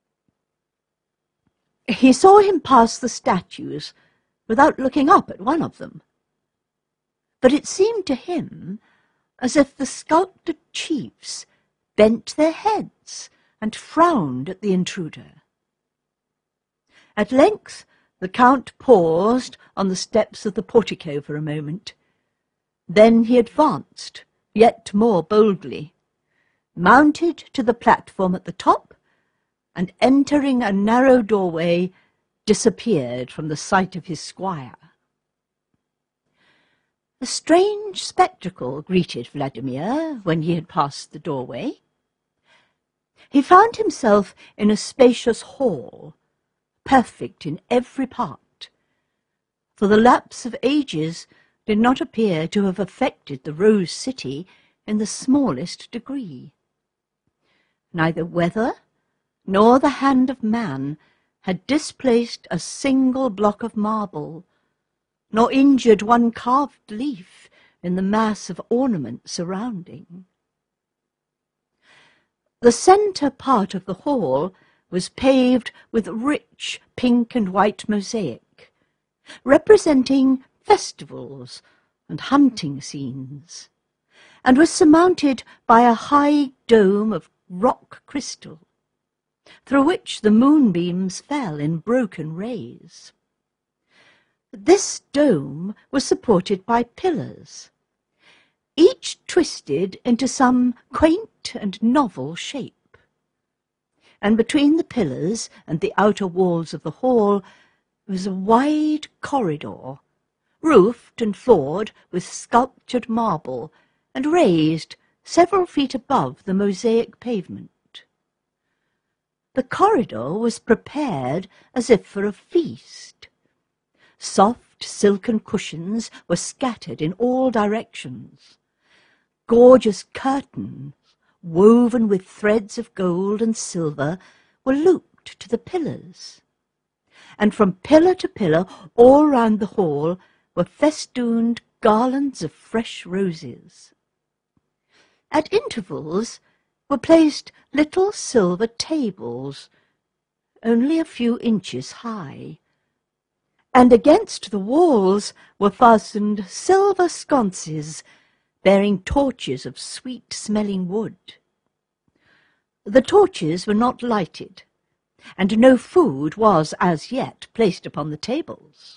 Speaker 1: He saw him pass the statues without looking up at one of them, but it seemed to him as if the sculptured chiefs bent their heads and frowned at the intruder. At length the Count paused on the steps of the portico for a moment. Then he advanced, yet more boldly, mounted to the platform at the top, and entering a narrow doorway, disappeared from the sight of his squire. A strange spectacle greeted Vladimir when he had passed the doorway. He found himself in a spacious hall, perfect in every part, for the lapse of ages did not appear to have affected the Rose City in the smallest degree. Neither weather nor the hand of man had displaced a single block of marble, nor injured one carved leaf in the mass of ornament surrounding. The centre part of the hall was paved with rich pink and white mosaic, representing festivals and hunting scenes, and was surmounted by a high dome of rock crystal, through which the moonbeams fell in broken rays. This dome was supported by pillars, each twisted into some quaint and novel shape, and between the pillars and the outer walls of the hall was a wide corridor, roofed and floored with sculptured marble, and raised several feet above the mosaic pavement. The corridor was prepared as if for a feast. Soft silken cushions were scattered in all directions. Gorgeous curtains, woven with threads of gold and silver, were looped to the pillars. And from pillar to pillar all round the hall were festooned garlands of fresh roses. At intervals were placed little silver tables, only a few inches high, and against the walls were fastened silver sconces bearing torches of sweet-smelling wood. The torches were not lighted, and no food was as yet placed upon the tables.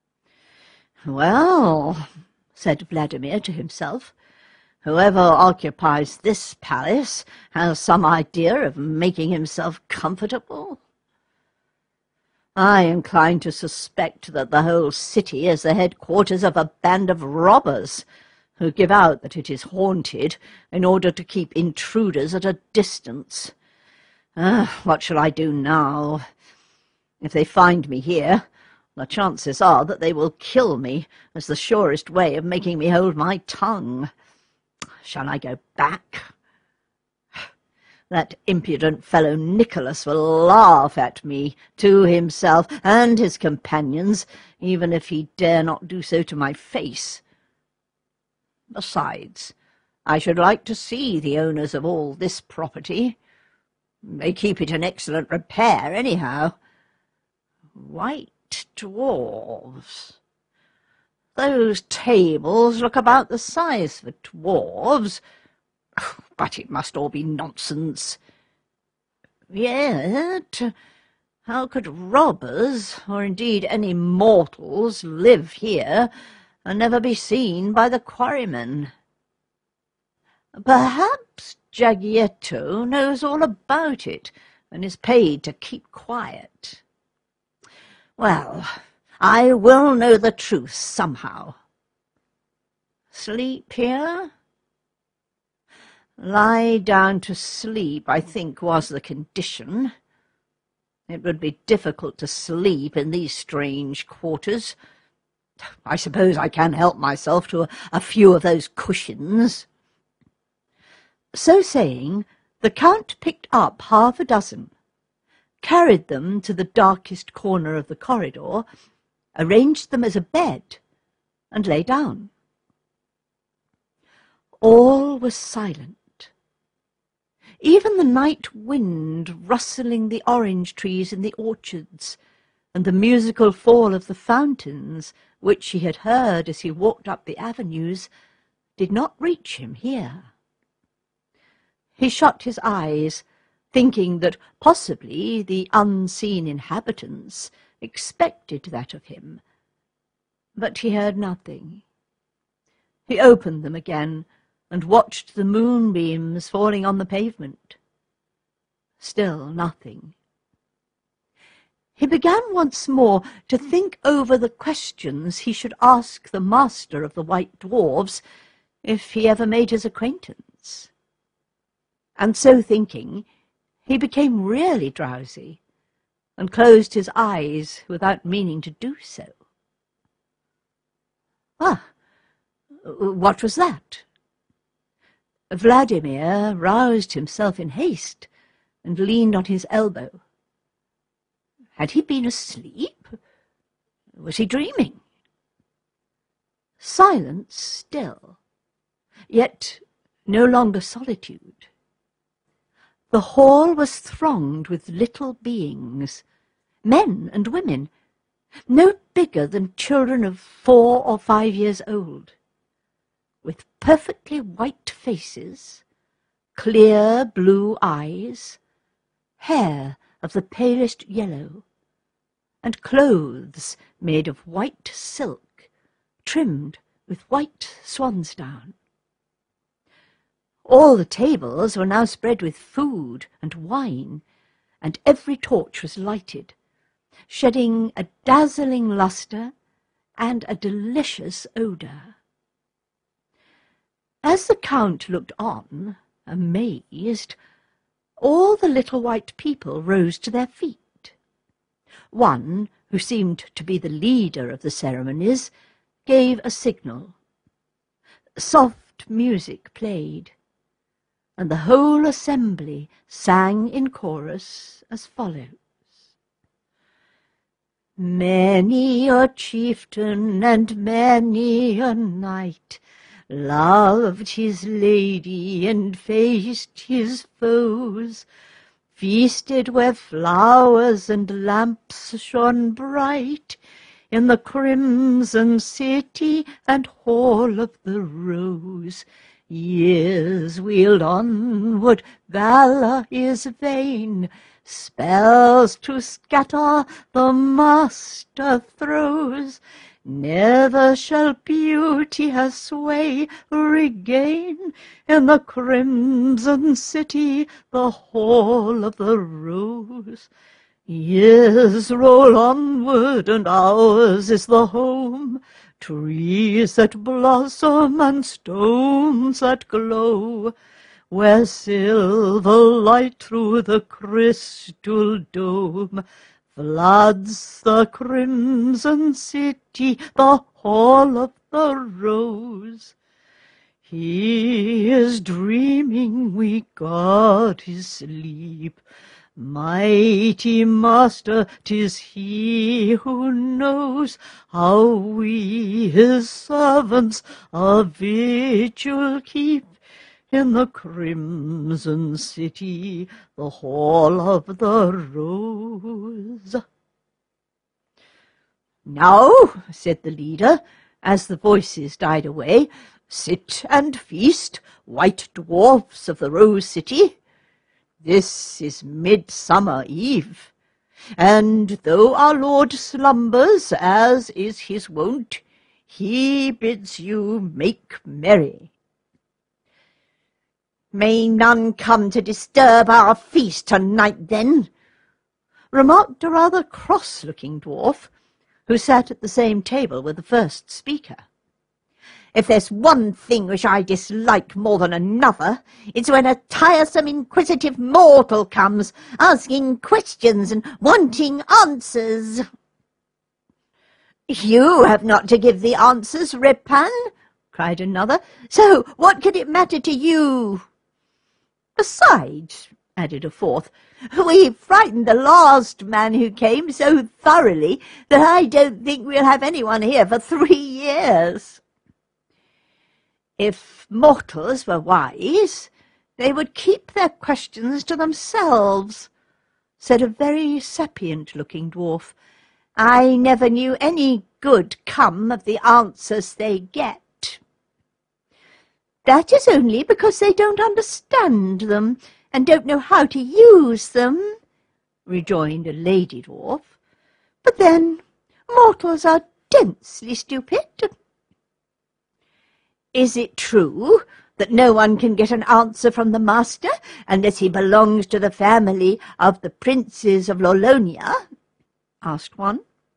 Speaker 1: "Well," said Vladimir to himself, "whoever occupies this palace has some idea of making himself comfortable. I incline to suspect that the whole city is the headquarters of a band of robbers who give out that it is haunted in order to keep intruders at a distance. What shall I do now? If they find me here, the chances are that they will kill me as the surest way of making me hold my tongue. Shall I go back? That impudent fellow Nicholas will laugh at me, to himself and his companions, even if he dare not do so to my face. Besides, I should like to see the owners of all this property. They keep it in excellent repair, anyhow. White dwarfs. Those tables look about the size for dwarfs, but it must all be nonsense. Yet, how could robbers, or indeed any mortals, live here and never be seen by the quarrymen? Perhaps Giagietto knows all about it and is paid to keep quiet. Well, I will know the truth somehow. Sleep here? Lie down to sleep, I think, was the condition. It would be difficult to sleep in these strange quarters. I suppose I can help myself to a few of those cushions. So saying, the Count picked up half a dozen, carried them to the darkest corner of the corridor, arranged them as a bed, and lay down. All was silent. Even the night wind rustling the orange trees in the orchards, and the musical fall of the fountains, which he had heard as he walked up the avenues, did not reach him here. He shut his eyes, thinking that possibly the unseen inhabitants expected that of him, but he heard nothing. He opened them again and watched the moonbeams falling on the pavement. Still nothing. He began once more to think over the questions he should ask the master of the White Dwarfs if he ever made his acquaintance. And so thinking, he became really drowsy, and closed his eyes without meaning to do so. What was that? Vladimir roused himself in haste and leaned on his elbow. Had he been asleep? Was he dreaming? Silence still, yet no longer solitude. The hall was thronged with little beings, men and women, no bigger than children of 4 or 5 years old, with perfectly white faces, clear blue eyes, hair of the palest yellow, and clothes made of white silk, trimmed with white swansdown. All the tables were now spread with food and wine, and every torch was lighted, shedding a dazzling lustre and a delicious odour. As the Count looked on, amazed, all the little white people rose to their feet. One, who seemed to be the leader of the ceremonies, gave a signal. Soft music played, and the whole assembly sang in chorus as follows. Many a chieftain and many a knight loved his lady and faced his foes, feasted where flowers and lamps shone bright, in the crimson city and hall of the rose. Years wheeled onward, valour is vain, spells to scatter the master throws. Never shall beauty her sway regain in the crimson city, the hall of the rose. Years roll onward, and ours is the home, trees that blossom and stones that glow, where silver light through the crystal dome floods the crimson city, the hall of the rose. He is dreaming, we guard his sleep. Mighty Master, 'tis he who knows how we, his servants, a vigil keep in the crimson city, the hall of the rose. Now, said the leader, as the voices died away, sit and feast, white dwarfs of the Rose City. This is Midsummer Eve, and though our Lord slumbers, as is his wont, he bids you make merry. May none come to disturb our feast tonight, then, remarked a rather cross-looking dwarf, who sat at the same table with the first speaker. If there's one thing which I dislike more than another, it's when a tiresome, inquisitive mortal comes, asking questions and wanting answers. You have not to give the answers, Ripan, cried another, so what can it matter to you? Besides, added a fourth, we frightened the last man who came so thoroughly that I don't think we'll have anyone here for 3 years. If mortals were wise, they would keep their questions to themselves, said a very sapient-looking dwarf. I never knew any good come of the answers they get. That is only because they don't understand them, and don't know how to use them, rejoined a lady dwarf. But then, mortals are densely stupid. Is it true that no one can get an answer from the master unless he belongs to the family of the princes of Lolonia? Asked one.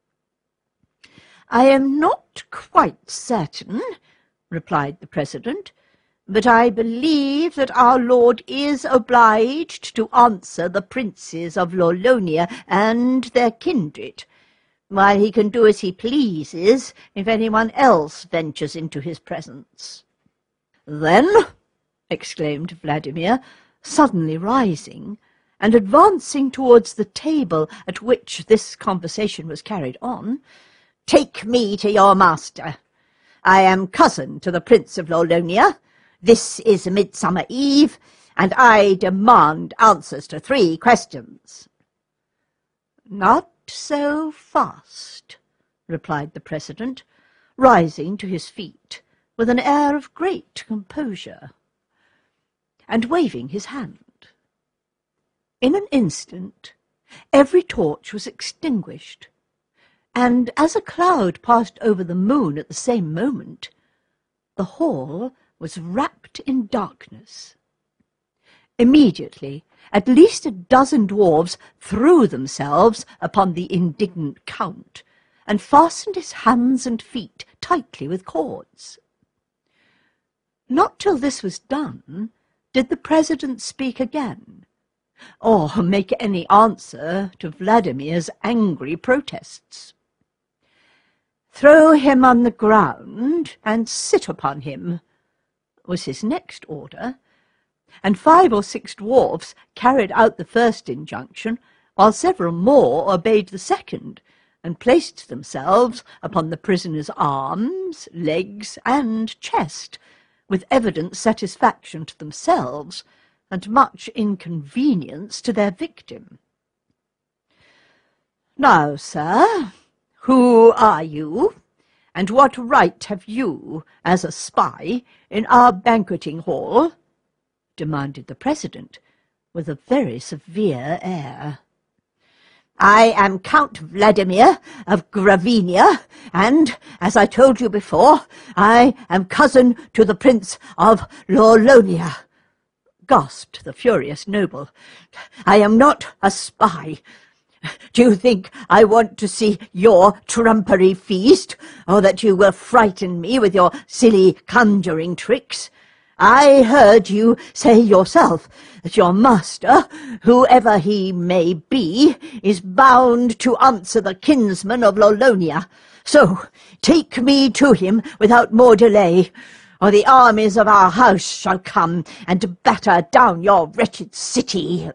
Speaker 1: I am not quite certain, replied the president, but I believe that our lord is obliged to answer the princes of Lolonia and their kindred, while he can do as he pleases if anyone else ventures into his presence. Then, exclaimed Vladimir, suddenly rising and advancing towards the table at which this conversation was carried on, take me to your master. I am cousin to the Prince of Lolonia. This is Midsummer Eve, and I demand answers to 3 questions. Not so fast, replied the president, rising to his feet with an air of great composure, and waving his hand. In an instant, every torch was extinguished, and as a cloud passed over the moon at the same moment, the hall was wrapped in darkness. Immediately, at least a dozen dwarfs threw themselves upon the indignant Count, and fastened his hands and feet tightly with cords. Not till this was done did the President speak again, or make any answer to Vladimir's angry protests. "Throw him on the ground and sit upon him," was his next order, and 5 or 6 dwarfs carried out the first injunction, while several more obeyed the second, and placed themselves upon the prisoner's arms, legs, and chest, with evident satisfaction to themselves, and much inconvenience to their victim. "Now, sir, who are you, and what right have you, as a spy, in our banqueting hall?" demanded the President, with a very severe air. "I am Count Vladimir of Gravina, and, as I told you before, I am cousin to the Prince of Lawlonia," gasped the furious noble. "I am not a spy. Do you think I want to see your trumpery feast, or that you will frighten me with your silly conjuring tricks? I heard you say yourself that your master, whoever he may be, is bound to answer the kinsman of Lawlonia. So take me to him without more delay, or the armies of our house shall come and batter down your wretched city."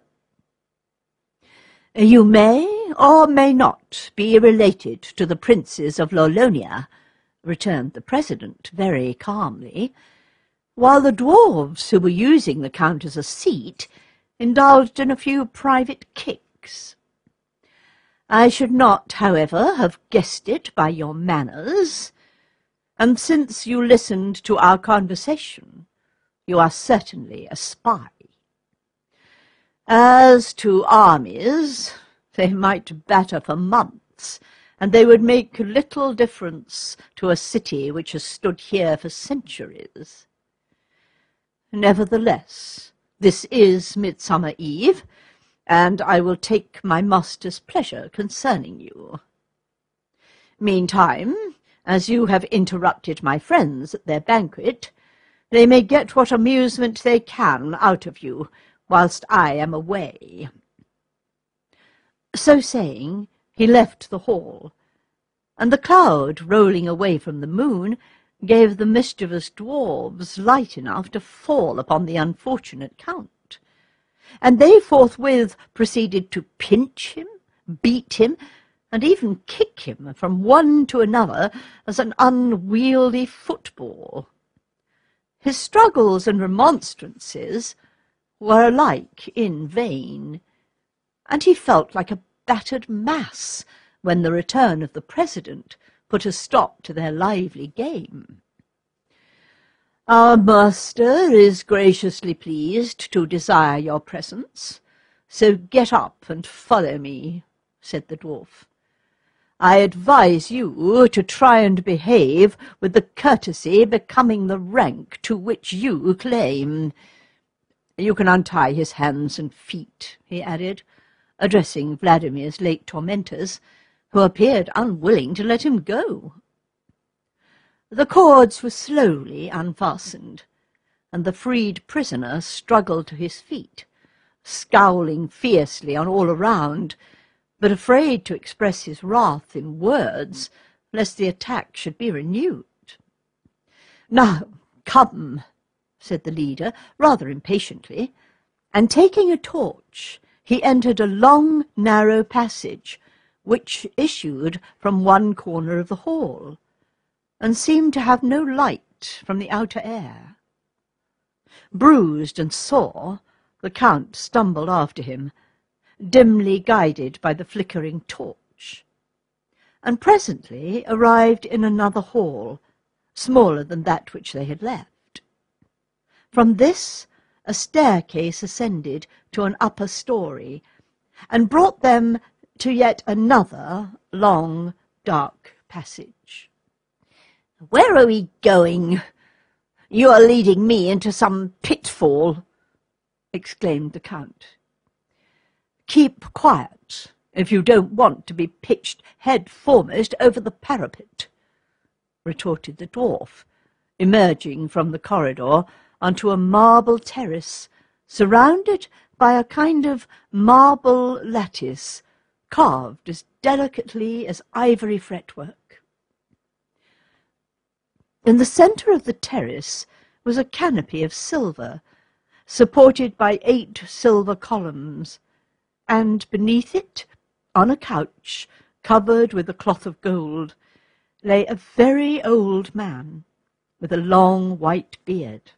Speaker 1: "You may or may not be related to the princes of Lawlonia," returned the President very calmly, while the dwarfs who were using the Count as a seat indulged in a few private kicks. "I should not, however, have guessed it by your manners, and since you listened to our conversation, you are certainly a spy. As to armies, they might batter for months, and they would make little difference to a city which has stood here for centuries. Nevertheless, this is Midsummer Eve, and I will take my master's pleasure concerning you. Meantime, as you have interrupted my friends at their banquet, they may get what amusement they can out of you, whilst I am away." So saying, he left the hall, and the cloud, rolling away from the moon, gave the mischievous dwarfs light enough to fall upon the unfortunate Count, and they forthwith proceeded to pinch him, beat him, and even kick him from one to another as an unwieldy football. His struggles and remonstrances were alike in vain, and he felt like a battered mass when the return of the President put a stop to their lively game. "Our master is graciously pleased to desire your presence, so get up and follow me," said the dwarf. "I advise you to try and behave with the courtesy becoming the rank to which you claim. You can untie his hands and feet," he added, addressing Vladimir's late tormentors, who appeared unwilling to let him go. The cords were slowly unfastened, and the freed prisoner struggled to his feet, scowling fiercely on all around, but afraid to express his wrath in words, lest the attack should be renewed. "Now, come," said the leader, rather impatiently, and taking a torch, he entered a long, narrow passage, which issued from one corner of the hall, and seemed to have no light from the outer air. Bruised and sore, the Count stumbled after him, dimly guided by the flickering torch, and presently arrived in another hall, smaller than that which they had left. From this a staircase ascended to an upper story, and brought them to yet another long, dark passage. "Where are we going? You are leading me into some pitfall," exclaimed the Count. "Keep quiet, if you don't want to be pitched head foremost over the parapet," retorted the dwarf, emerging from the corridor onto a marble terrace surrounded by a kind of marble lattice carved as delicately as ivory fretwork. In the centre of the terrace was a canopy of silver, supported by 8 silver columns, and beneath it, on a couch covered with a cloth of gold, lay a very old man with a long white beard.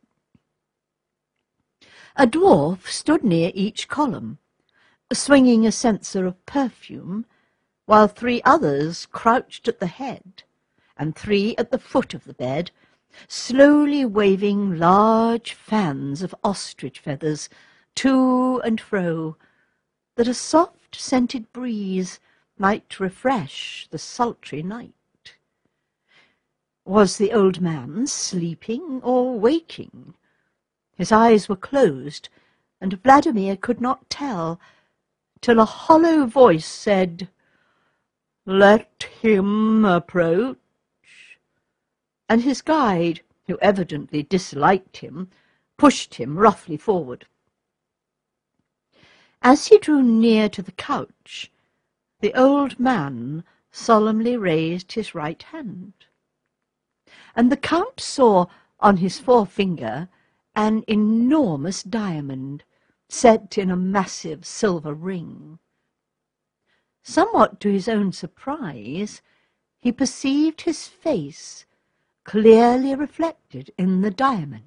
Speaker 1: A dwarf stood near each column, swinging a censer of perfume, while 3 others crouched at the head, and 3 at the foot of the bed, slowly waving large fans of ostrich feathers to and fro, that a soft scented breeze might refresh the sultry night. Was the old man sleeping or waking? His eyes were closed, and Vladimir could not tell, till a hollow voice said, "Let him approach," and his guide, who evidently disliked him, pushed him roughly forward. As he drew near to the couch, the old man solemnly raised his right hand, and the Count saw on his forefinger an enormous diamond set in a massive silver ring. Somewhat to his own surprise, he perceived his face clearly reflected in the diamond.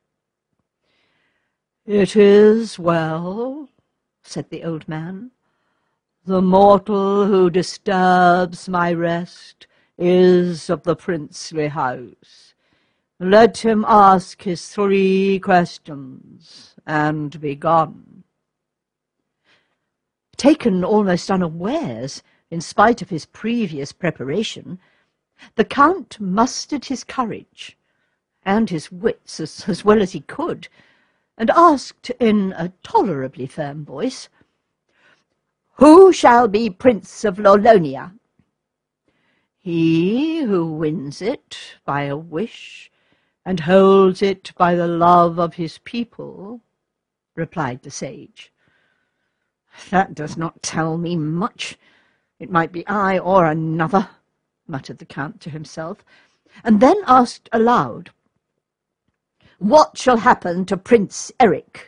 Speaker 1: "It is well," said the old man. "The mortal who disturbs my rest is of the princely house. Let him ask his 3 questions and be gone." Taken almost unawares, in spite of his previous preparation, the Count mustered his courage and his wits as well as he could, and asked in a tolerably firm voice, "Who shall be Prince of Lolonia?" "He who wins it by a wish and holds it by the love of his people," replied the sage. "That does not tell me much. It might be I or another," muttered the Count to himself, and then asked aloud, "What shall happen to Prince Eric?"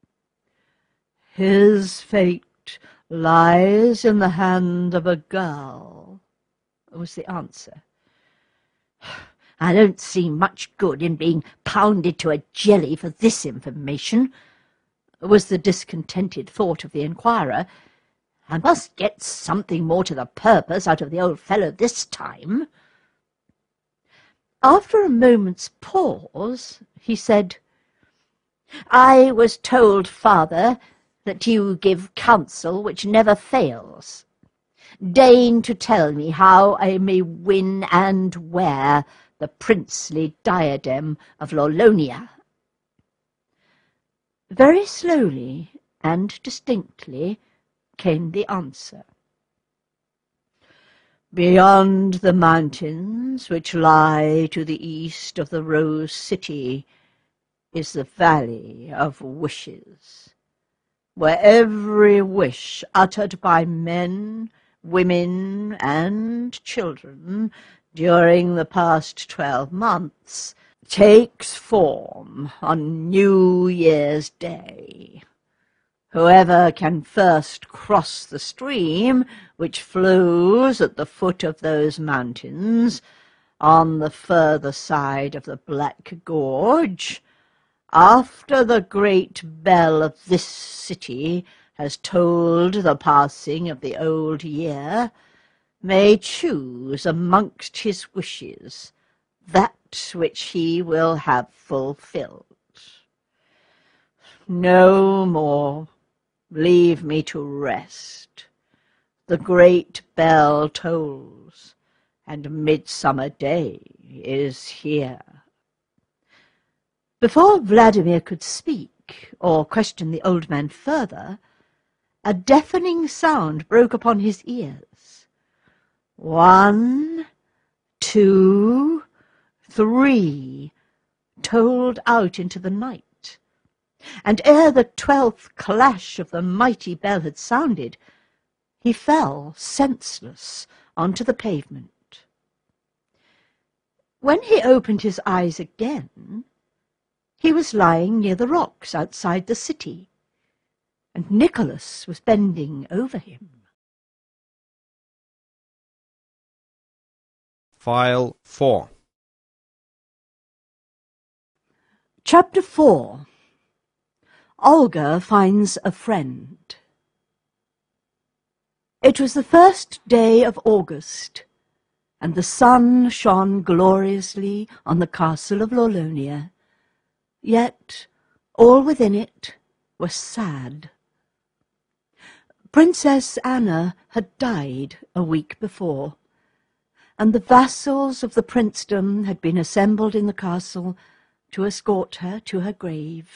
Speaker 1: "His fate lies in the hand of a girl," was the answer. "I don't see much good in being pounded to a jelly for this information," was the discontented thought of the inquirer. "I must get something more to the purpose out of the old fellow this time." After a moment's pause, he said, "I was told, father, that you give counsel which never fails. Deign to tell me how I may win and wear the princely diadem of Lolonia." Very slowly and distinctly came the answer. "Beyond the mountains which lie to the east of the Rose City is the Valley of Wishes, where every wish uttered by men, women, and children during the past 12 months takes form on New Year's Day. Whoever can first cross the stream which flows at the foot of those mountains on the further side of the Black Gorge, after the great bell of this city has tolled the passing of the old year, may choose amongst his wishes that which he will have fulfilled. No more. Leave me to rest. The great bell tolls, and Midsummer Day is here." Before Vladimir could speak, speak or question the old man further, a deafening sound broke upon his ears. 1, 2, 3 tolled out into the night, and ere the 12th clash of the mighty bell had sounded, he fell senseless onto the pavement. When he opened his eyes again, he was lying near the rocks outside the city, and Nicholas was bending over him.
Speaker 2: File 4.
Speaker 1: Chapter 4. Olga finds a friend. It was the first day of August, and the sun shone gloriously on the castle of Lawlonia, yet all within it was sad. Princess Anna had died a week before, and the vassals of the princedom had been assembled in the castle to escort her to her grave.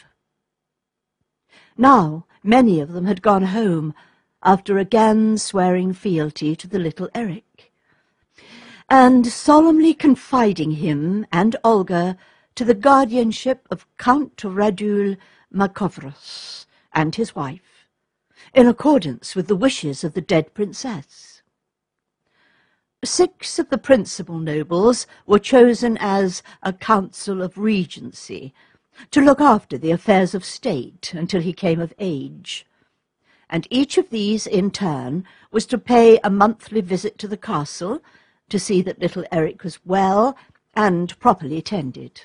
Speaker 1: Now many of them had gone home, after again swearing fealty to the little Eric, and solemnly confiding him and Olga to the guardianship of Count Radul Makovros and his wife, in accordance with the wishes of the dead princess. 6 of the principal nobles were chosen as a council of regency to look after the affairs of state until he came of age, and each of these in turn was to pay a monthly visit to the castle to see that little Eric was well and properly tended.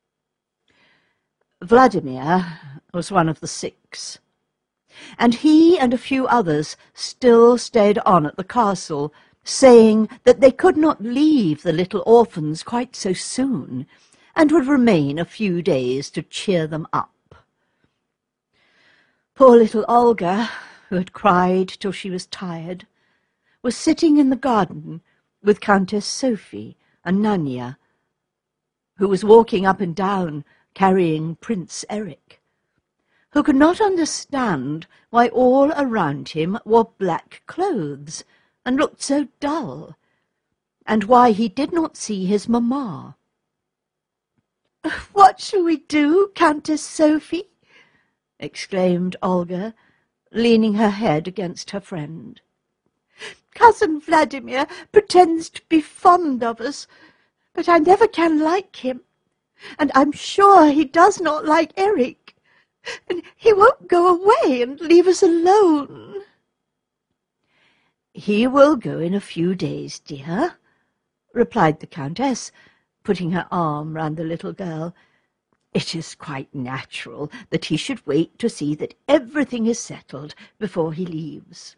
Speaker 1: Vladimir was one of the 6, and he and a few others still stayed on at the castle, saying that they could not leave the little orphans quite so soon, and would remain a few days to cheer them up. Poor little Olga, who had cried till she was tired, was sitting in the garden with Countess Sophie and Nanya, who was walking up and down carrying Prince Eric, who could not understand why all around him wore black clothes and looked so dull, and why he did not see his mamma. "What shall we do, Countess Sophie?" exclaimed Olga, leaning her head against her friend. "Cousin Vladimir pretends to be fond of us, but I never can like him, and I'm sure he does not like Eric, and he won't go away and leave us alone." "He will go in a few days, dear," replied the Countess, putting her arm round the little girl. "It is quite natural that he should wait to see that everything is settled before he leaves."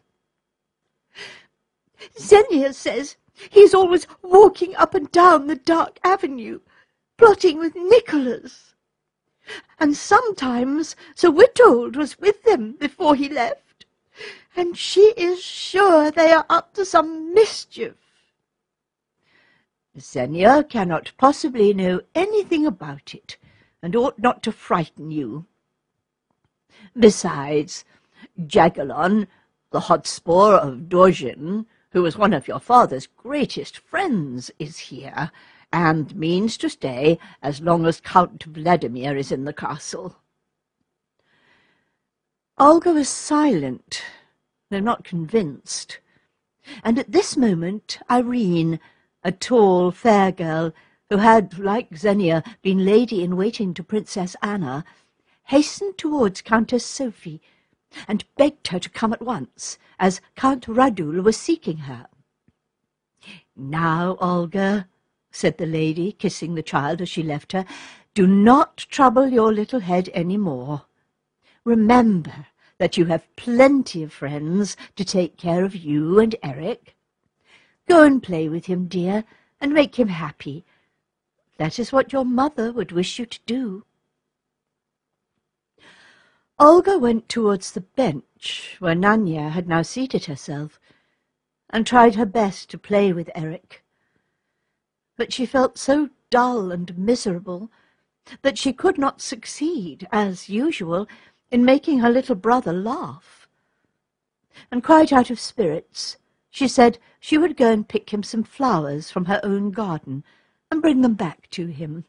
Speaker 1: "Xenia says he is always walking up and down the dark avenue, plotting with Nicholas, and sometimes Sir Witold was with them before he left, and she is sure they are up to some mischief." "Xenia cannot possibly know anything about it, and ought not to frighten you. Besides, Jagelon, the Hotspur of Dorjin, who was one of your father's greatest friends, is here, and means to stay as long as Count Vladimir is in the castle." Olga was silent, though not convinced, and at this moment Irene, a tall, fair girl, who had, like Xenia, been lady-in-waiting to Princess Anna, hastened towards Countess Sophie, and begged her to come at once, as Count Radul was seeking her. "Now, Olga," said the lady, kissing the child as she left her, "do not trouble your little head any more. Remember that you have plenty of friends to take care of you and Eric. Go and play with him, dear, and make him happy. That is what your mother would wish you to do." Olga went towards the bench where Nanya had now seated herself, and tried her best to play with Eric. But she felt so dull and miserable that she could not succeed, as usual, in making her little brother laugh. And quite out of spirits, she said she would go and pick him some flowers from her own garden and bring them back to him.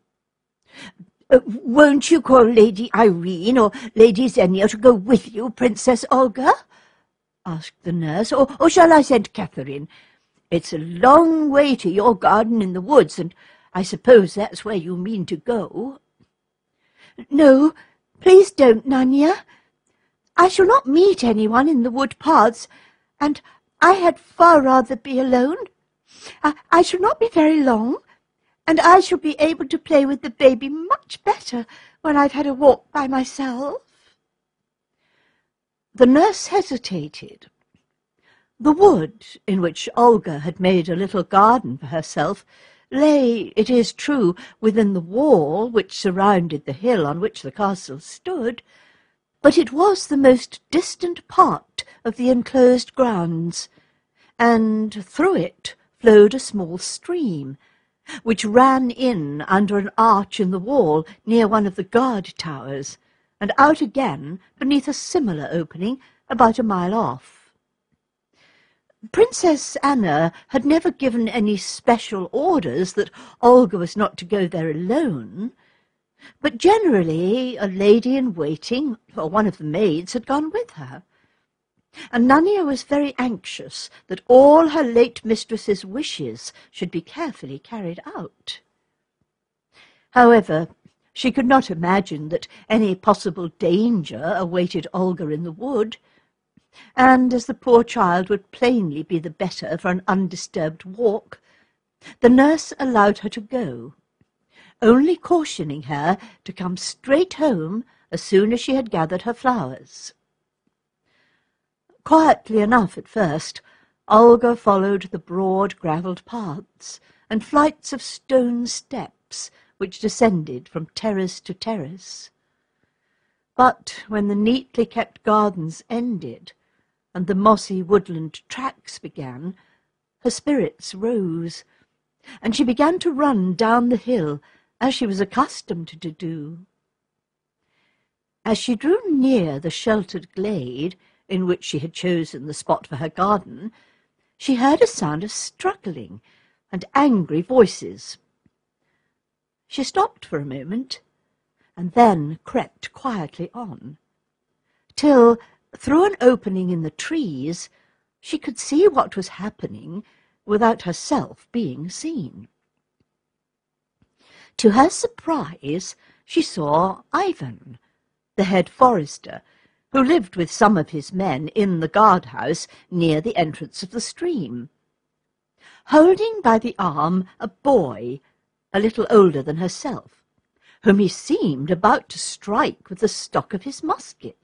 Speaker 1: "Won't you call Lady Irene or Lady Xenia to go with you, Princess Olga?" asked the nurse, or shall I send Catherine? It's a long way to your garden in the woods, and I suppose that's where you mean to go." "No, please don't, Nanya. I shall not meet anyone in the wood paths, and I had far rather be alone. I shall not be very long, and I shall be able to play with the baby much better when I've had a walk by myself." The nurse hesitated. The wood, in which Olga had made a little garden for herself, lay, it is true, within the wall which surrounded the hill on which the castle stood, but it was the most distant part of the enclosed grounds, and through it flowed a small stream, which ran in under an arch in the wall near one of the guard towers, and out again beneath a similar opening about a mile off. Princess Anna had never given any special orders that Olga was not to go there alone, but generally a lady-in-waiting or one of the maids had gone with her, and Nanya was very anxious that all her late mistress's wishes should be carefully carried out. However, she could not imagine that any possible danger awaited Olga in the wood, and as the poor child would plainly be the better for an undisturbed walk, the nurse allowed her to go, only cautioning her to come straight home as soon as she had gathered her flowers. Quietly enough at first, Olga followed the broad gravelled paths and flights of stone steps which descended from terrace to terrace. But when the neatly kept gardens ended, and the mossy woodland tracks began, her spirits rose, and she began to run down the hill as she was accustomed to do. As she drew near the sheltered glade in which she had chosen the spot for her garden, she heard a sound of struggling and angry voices. She stopped for a moment, and then crept quietly on, till, through an opening in the trees, she could see what was happening without herself being seen. To her surprise, she saw Ivan, the head forester, who lived with some of his men in the guardhouse near the entrance of the stream, holding by the arm a boy a little older than herself, whom he seemed about to strike with the stock of his musket.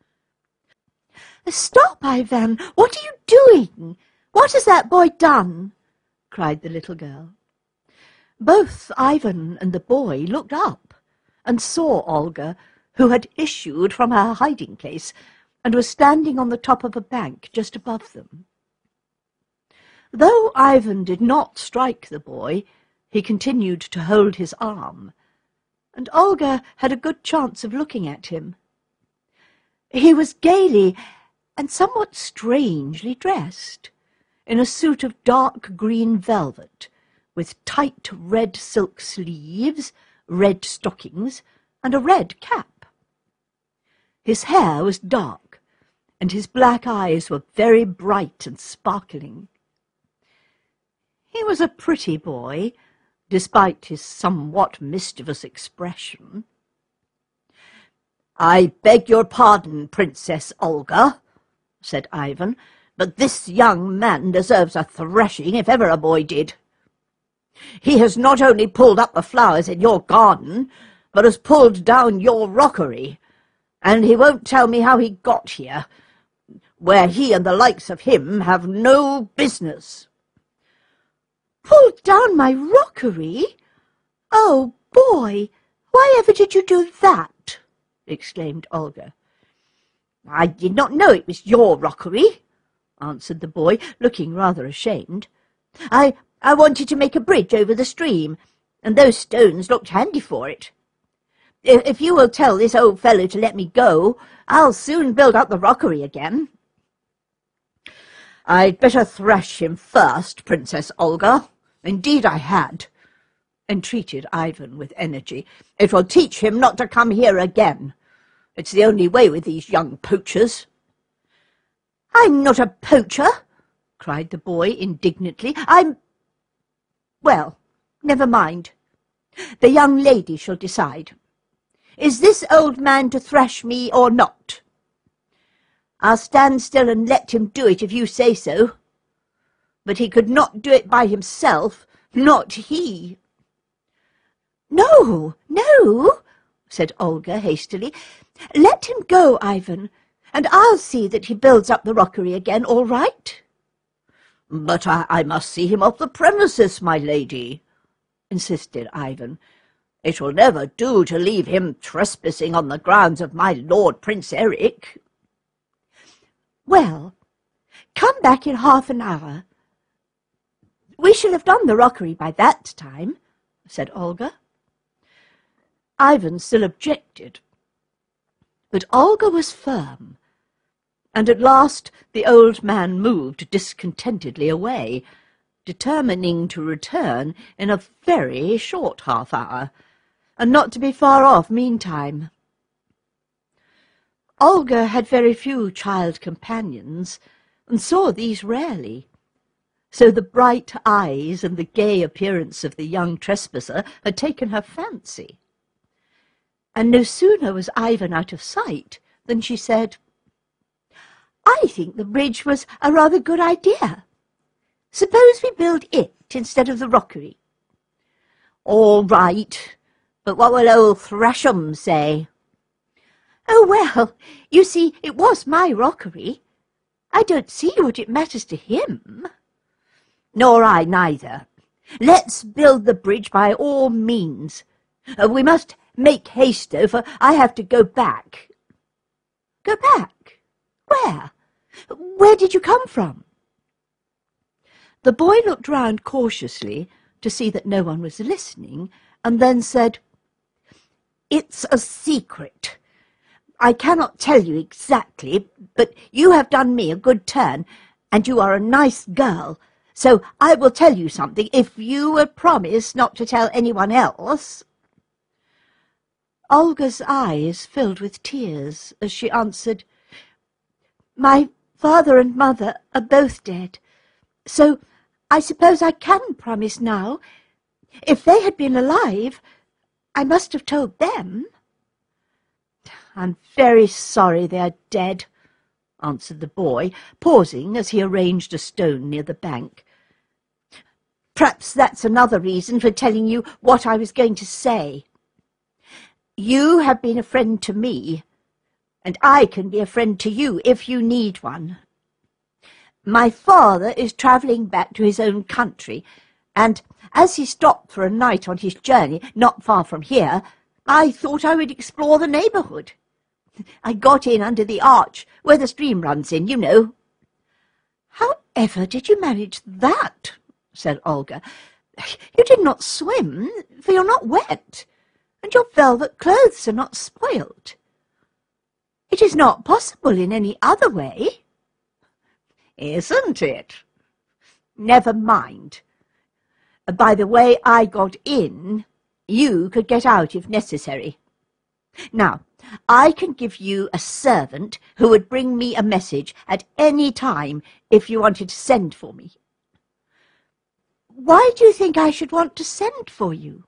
Speaker 1: "Stop, Ivan! What are you doing? What has that boy done?" cried the little girl. Both Ivan and the boy looked up and saw Olga, who had issued from her hiding-place and was standing on the top of a bank just above them. Though Ivan did not strike the boy, he continued to hold his arm, and Olga had a good chance of looking at him. He was gaily and somewhat strangely dressed, in a suit of dark green velvet, with tight red silk sleeves, red stockings, and a red cap. His hair was dark, and his black eyes were very bright and sparkling. He was a pretty boy, despite his somewhat mischievous expression. "I beg your pardon, Princess Olga," said Ivan, "but this young man deserves a thrashing if ever a boy did. He has not only pulled up the flowers in your garden, but has pulled down your rockery, and he won't tell me how he got here, where he and the likes of him have no business." "Pulled down my rockery? Oh, boy, why ever did you do that?" exclaimed Olga. "I did not know it was your rockery," answered the boy, looking rather ashamed. I wanted to make a bridge over the stream, and those stones looked handy for it. If you will tell this old fellow to let me go, I'll soon build up the rockery again." "I'd better thrash him first, Princess Olga. Indeed I had," entreated Ivan with energy. "It will teach him not to come here again. It's the only way with these young poachers." "I'm not a poacher," cried the boy indignantly. Well, never mind. The young lady shall decide. Is this old man to thrash me or not? I'll stand still and let him do it if you say so. But he could not do it by himself, not he." "No, no," said Olga hastily. "Let him go, Ivan, and I'll see that he builds up the rockery again, all right."
Speaker 2: "But I must see him off the premises, my lady," insisted Ivan. "It will never do to leave him trespassing on the grounds of my Lord Prince Eric."
Speaker 1: "Well, come back in half an hour. We shall have done the rockery by that time," said Olga. Ivan still objected, but Olga was firm, and at last the old man moved discontentedly away, determining to return in a very short half-hour, and not to be far off meantime. Olga had very few child companions, and saw these rarely, so the bright eyes and the gay appearance of the young trespasser had taken her fancy. And no sooner was Ivan out of sight than she said, "I think the bridge was a rather good idea. Suppose we build it instead of the rockery."
Speaker 2: "All right, but what will old Thrasham say?"
Speaker 1: "Oh, well, you see, it was my rockery. I don't see what it matters to him."
Speaker 2: "Nor I neither. Let's build the bridge by all means. We must make haste, though, for I have to go back."
Speaker 1: "Go back? Where? Where did you come from?" The boy looked round cautiously to see that no one was listening, and then said, "It's a secret. I cannot tell you exactly, but you have done me a good turn, and you are a nice girl, so I will tell you something if you will promise not to tell anyone else." Olga's eyes filled with tears as she answered, "My father and mother are both dead, so I suppose I can promise now. If they had been alive, I must have told them."
Speaker 2: "I'm very sorry they are dead," answered the boy, pausing as he arranged a stone near the bank. "Perhaps that's another reason for telling you what I was going to say. You have been a friend to me, and I can be a friend to you if you need one. My father is travelling back to his own country, and as he stopped for a night on his journey not far from here, I thought I would explore the neighbourhood. I got in under the arch where the stream runs in, you know."
Speaker 1: "How ever did you manage that?" said Olga. "You did not swim, for you're not wet, and your velvet clothes are not spoilt. It is not possible in any other way."
Speaker 2: "Isn't it? Never mind. By the way I got in, you could get out if necessary. Now, I can give you a servant who would bring me a message at any time if you wanted to send for me."
Speaker 1: "Why do you think I should want to send for you?"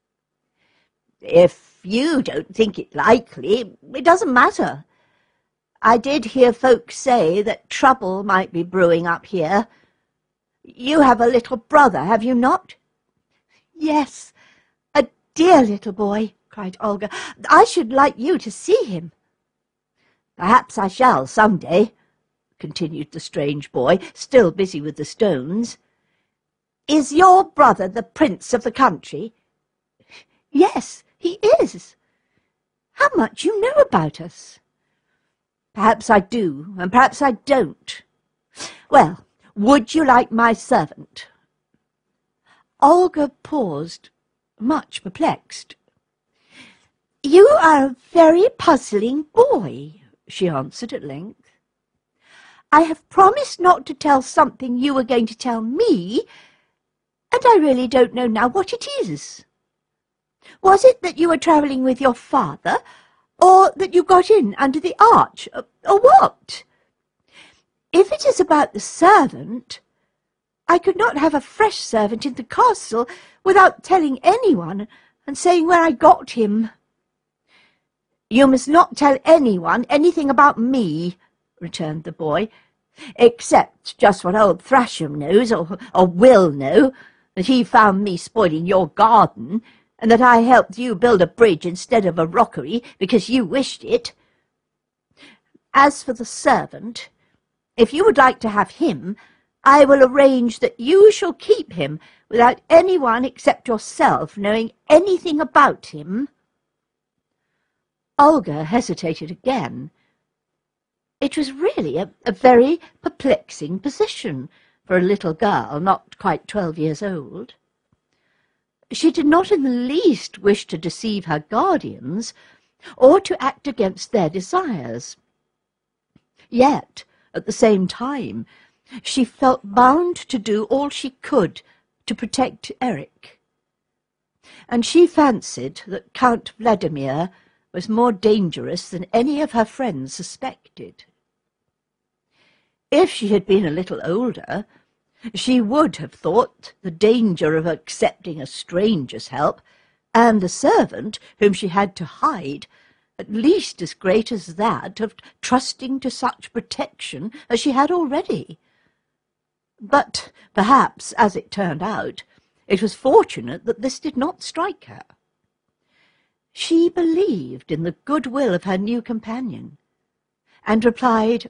Speaker 2: "If you don't think it likely, it doesn't matter. I did hear folks say that trouble might be brewing up here. You have a little brother, have you not?"
Speaker 1: "Yes, a dear little boy," cried Olga. "I should like you to see him."
Speaker 2: "Perhaps I shall some day," continued the strange boy, still busy with the stones. "Is your brother the prince of the country?"
Speaker 1: "Yes, he is. How much you know about us."
Speaker 2: "Perhaps I do, and perhaps I don't. Well, would you like my servant?"
Speaker 1: Olga paused, much perplexed.
Speaker 2: "You are a very puzzling boy," she answered at length. "I have promised not to tell something you were going to tell me, and I really don't know now what it is. Was it that you were travelling with your father, or that you got in under the arch, or what? If it is about the servant, I could not have a fresh servant in the castle without telling anyone and saying where I got him." "You must not tell anyone anything about me," returned the boy, "except just what old Thrasham knows, or will know, that he found me spoiling your garden, and that I helped you build a bridge instead of a rockery because you wished it. As for the servant, if you would like to have him, I will arrange that you shall keep him without anyone except yourself knowing anything about him." Olga hesitated again. It was really a very perplexing position for a little girl not quite 12 years old. She did not in the least wish to deceive her guardians or to act against their desires. Yet, at the same time, she felt bound to do all she could to protect Eric. And she fancied that Count Vladimir was more dangerous than any of her friends suspected. If she had been a little older, she would have thought the danger of accepting a stranger's help, and the servant whom she had to hide, at least as great as that of trusting to such protection as she had already. But perhaps, as it turned out, it was fortunate that this did not strike her. She believed in the goodwill of her new companion, and replied,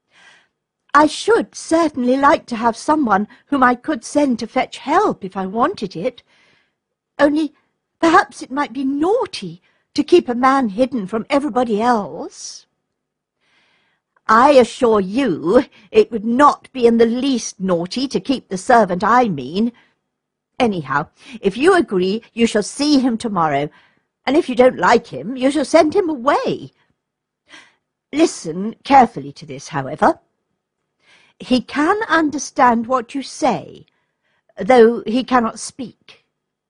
Speaker 2: "I should certainly like to have someone whom I could send to fetch help if I wanted it. Only perhaps it might be naughty to keep a man hidden from everybody else." "I assure you it would not be in the least naughty to keep the servant I mean. Anyhow, if you agree, you shall see him tomorrow, and if you don't like him, you shall send him away. Listen carefully to this, however. He can understand what you say, though he cannot speak."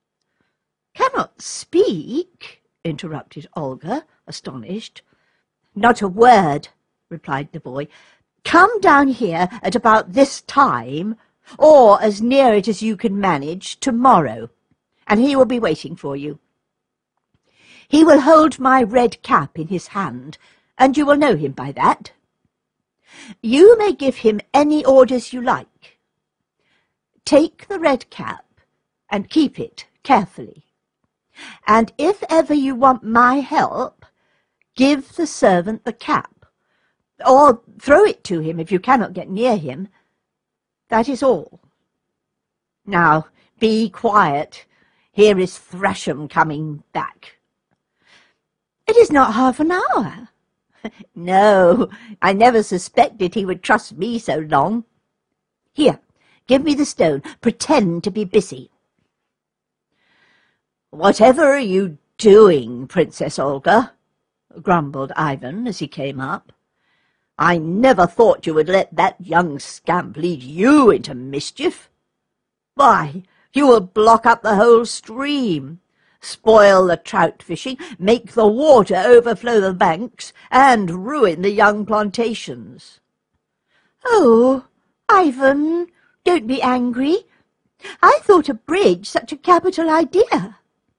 Speaker 2: "Cannot speak?" interrupted Olga, astonished. "Not a word," replied the boy. "Come down here at about this time, or as near it as you can manage, tomorrow, and he will be waiting for you. He will hold my red cap in his hand, and you will know him by that. You may give him any orders you like. Take the red cap and keep it carefully, and if ever you want my help, give the servant the cap, or throw it to him if you cannot get near him. That is all. Now, be quiet. Here is Thrasham coming back." "It is not half an hour." "No, I never suspected he would trust me so long. Here, give me the stone. Pretend to be busy." "Whatever are you doing, Princess Olga?" grumbled Ivan as he came up. "I never thought you would let that young scamp lead you into mischief. Why, you will block up the whole stream, spoil the trout fishing, make the water overflow the banks, and ruin the young plantations." "Oh, Ivan, don't be angry. I thought a bridge such a capital idea."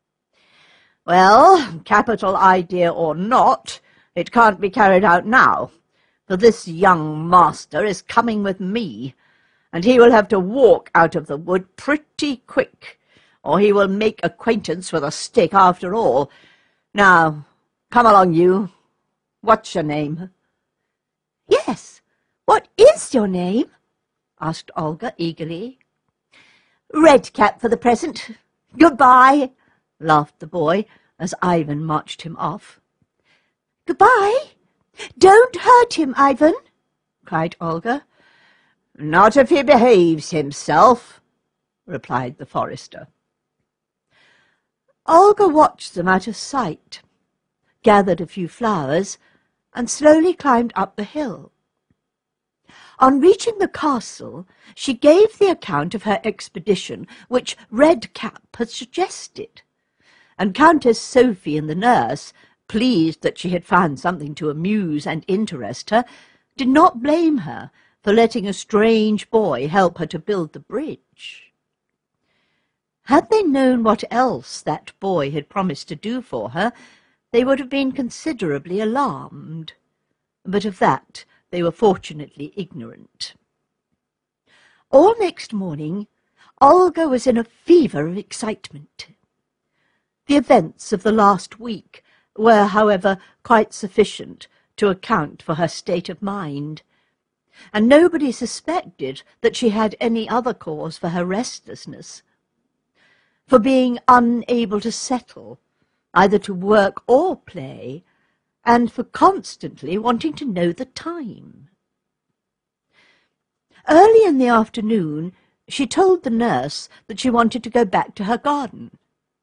Speaker 2: "Well, capital idea or not, it can't be carried out now, for this young master is coming with me, and he will have to walk out of the wood pretty quick, or he will make acquaintance with a stick after all. Now, come along, you. What's your name?"
Speaker 1: "Yes, what is your name?" asked Olga eagerly.
Speaker 2: "Redcap for the present. Goodbye," laughed the boy as Ivan marched him off.
Speaker 1: "Goodbye. Don't hurt him, Ivan," cried Olga.
Speaker 2: "Not if he behaves himself," replied the forester. Olga watched them out of sight, gathered a few flowers, and slowly climbed up the hill. On reaching the castle, she gave the account of her expedition which Red Cap had suggested, and Countess Sophie and the nurse, pleased that she had found something to amuse and interest her, did not blame her for letting a strange boy help her to build the bridge. Had they known what else that boy had promised to do for her, they would have been considerably alarmed, but of that they were fortunately ignorant. All next morning, Olga was in a fever of excitement. The events of the last week were, however, quite sufficient to account for her state of mind, and nobody suspected that she had any other cause for her restlessness, for being unable to settle, either to work or play, and for constantly wanting to know the time. Early in the afternoon, she told the nurse that she wanted to go back to her garden.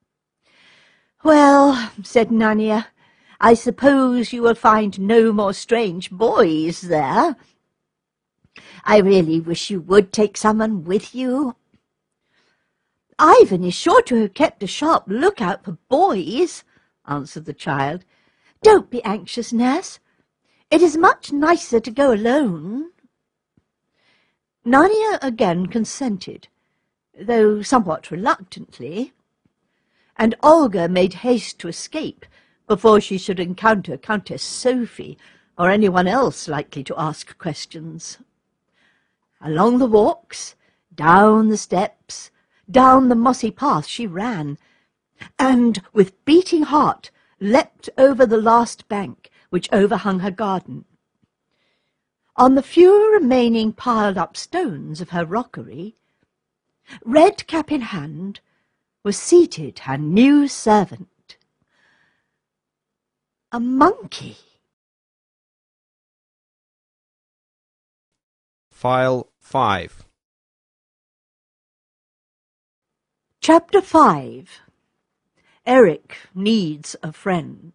Speaker 2: "Well," said Nania, "I suppose you will find no more strange boys there. I really wish you would take someone with you. Ivan is sure to have kept a sharp lookout for boys," answered the child. "Don't be anxious, nurse. It is much nicer to go alone." Nania again consented, though somewhat reluctantly, and Olga made haste to escape before she should encounter Countess Sophie or anyone else likely to ask questions. Along the walks, down the steps, down the mossy path she ran, and with beating heart leapt over the last bank which overhung her garden. On the few remaining piled-up stones of her rockery, Red Cap in hand, was seated her new servant, a monkey.
Speaker 3: File 5.
Speaker 2: Chapter 5. Eric Needs a Friend.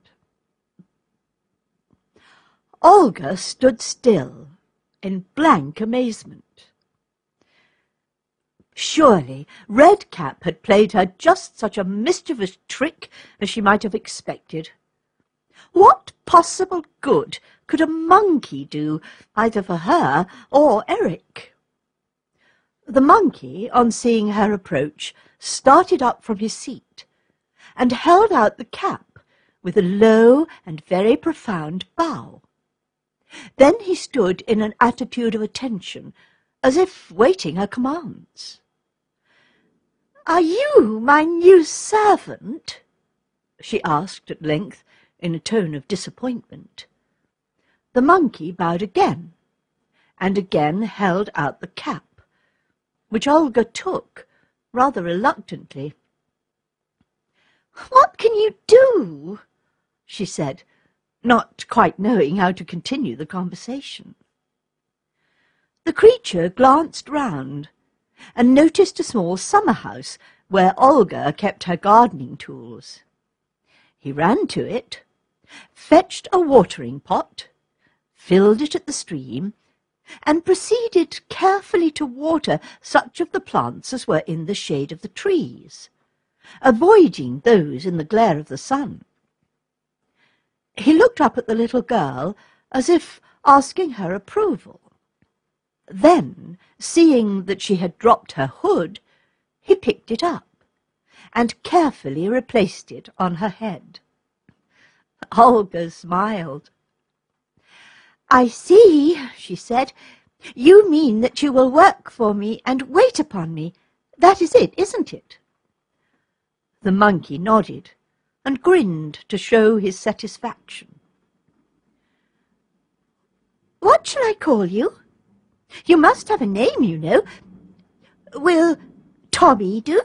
Speaker 2: Olga stood still, in blank amazement. Surely Red Cap had played her just such a mischievous trick as she might have expected. What possible good could a monkey do, either for her or Eric? The monkey, on seeing her approach, started up from his seat, and held out the cap with a low and very profound bow. Then he stood in an attitude of attention, as if waiting her commands. "Are you my new servant?" she asked at length, in a tone of disappointment. The monkey bowed again, and again held out the cap, which Olga took, rather reluctantly. "What can you do?" she said, not quite knowing how to continue the conversation. The creature glanced round, and noticed a small summer-house where Olga kept her gardening tools. He ran to it, fetched a watering-pot, filled it at the stream, and proceeded carefully to water such of the plants as were in the shade of the trees, avoiding those in the glare of the sun. He looked up at the little girl as if asking her approval. Then, seeing that she had dropped her hood, he picked it up and carefully replaced it on her head. Olga smiled. "I see," she said. "You mean that you will work for me and wait upon me. That is it, isn't it?" The monkey nodded and grinned to show his satisfaction. "What shall I call you? You must have a name, you know. Will Tommy do?"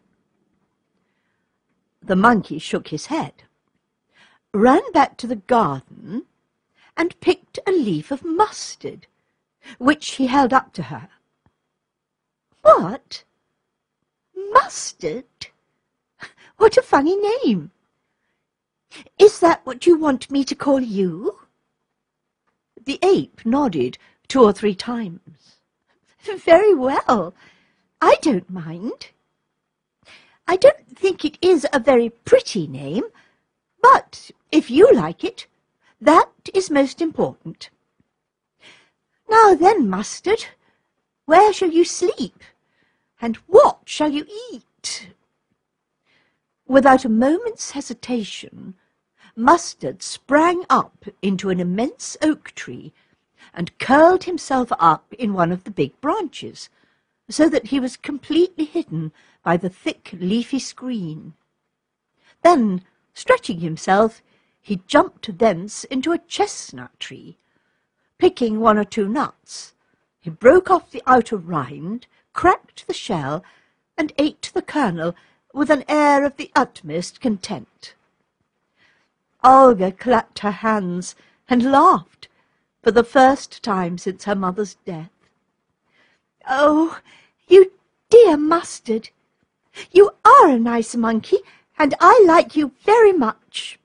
Speaker 2: The monkey shook his head, ran back to the garden, and picked a leaf of mustard, which he held up to her. "What? Mustard? What a funny name! Is that what you want me to call you?" The ape nodded 2 or 3 times. "Very well. I don't mind. I don't think it is a very pretty name, but if you like it, that is most important. Now then, Mustard, where shall you sleep, and what shall you eat?" Without a moment's hesitation, Mustard sprang up into an immense oak tree and curled himself up in one of the big branches, so that he was completely hidden by the thick leafy screen. Then, stretching himself, he jumped thence into a chestnut tree. Picking 1 or 2 nuts, he broke off the outer rind, cracked the shell, and ate the kernel with an air of the utmost content. Olga clapped her hands and laughed for the first time since her mother's death. "Oh, you dear Mustard! You are a nice monkey, and I like you very much."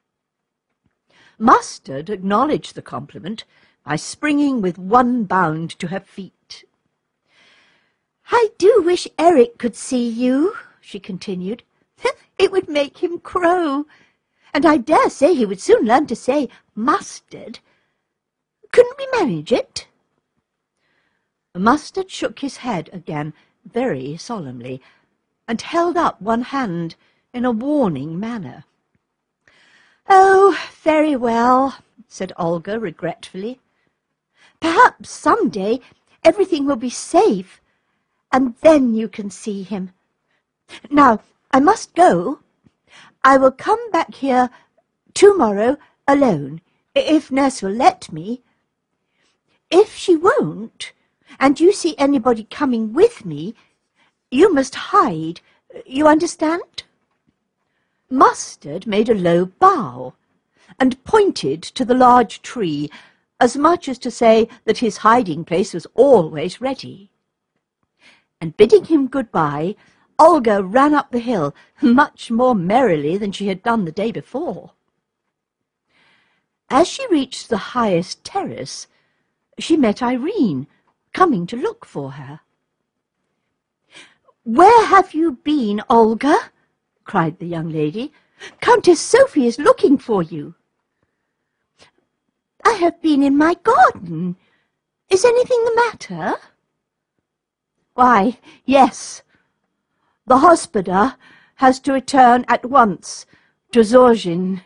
Speaker 2: Mustard acknowledged the compliment by springing with 1 bound to her feet. "I do wish Eric could see you," she continued. "It would make him crow, and I dare say he would soon learn to say Mustard. Couldn't we manage it?" Mustard shook his head again very solemnly, and held up 1 hand in a warning manner. "Oh, very well," said Olga regretfully. "Perhaps some day everything will be safe, and then you can see him. Now, I must go. I will come back here tomorrow alone, if nurse will let me. If she won't, and you see anybody coming with me, you must hide. You understand?" Mustard made a low bow, and pointed to the large tree, as much as to say that his hiding-place was always ready. And bidding him good-bye, Olga ran up the hill much more merrily than she had done the day before. As she reached the highest terrace, she met Irene, coming to look for her. "Where have you been, Olga?" cried the young lady. "Countess Sophie is looking for you." "I have been in my garden. Is anything the matter?" "Why, yes. The hospodar has to return at once to Zorzhin."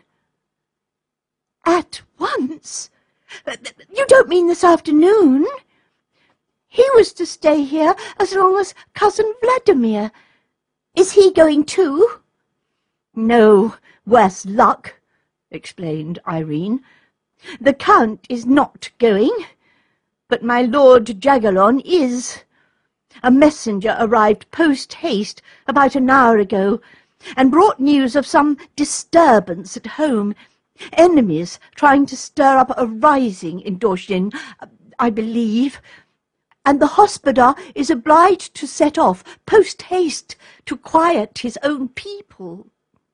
Speaker 2: "At once? You don't mean this afternoon? He was to stay here as long as Cousin Vladimir. Is he going too?" "No, worse luck," explained Irene. "The Count is not going, but my Lord Jagiellon is. A messenger arrived post-haste about an hour ago, and brought news of some disturbance at home. Enemies trying to stir up a rising in Dorzhin, I believe, and the hospodar is obliged to set off post-haste to quiet his own people."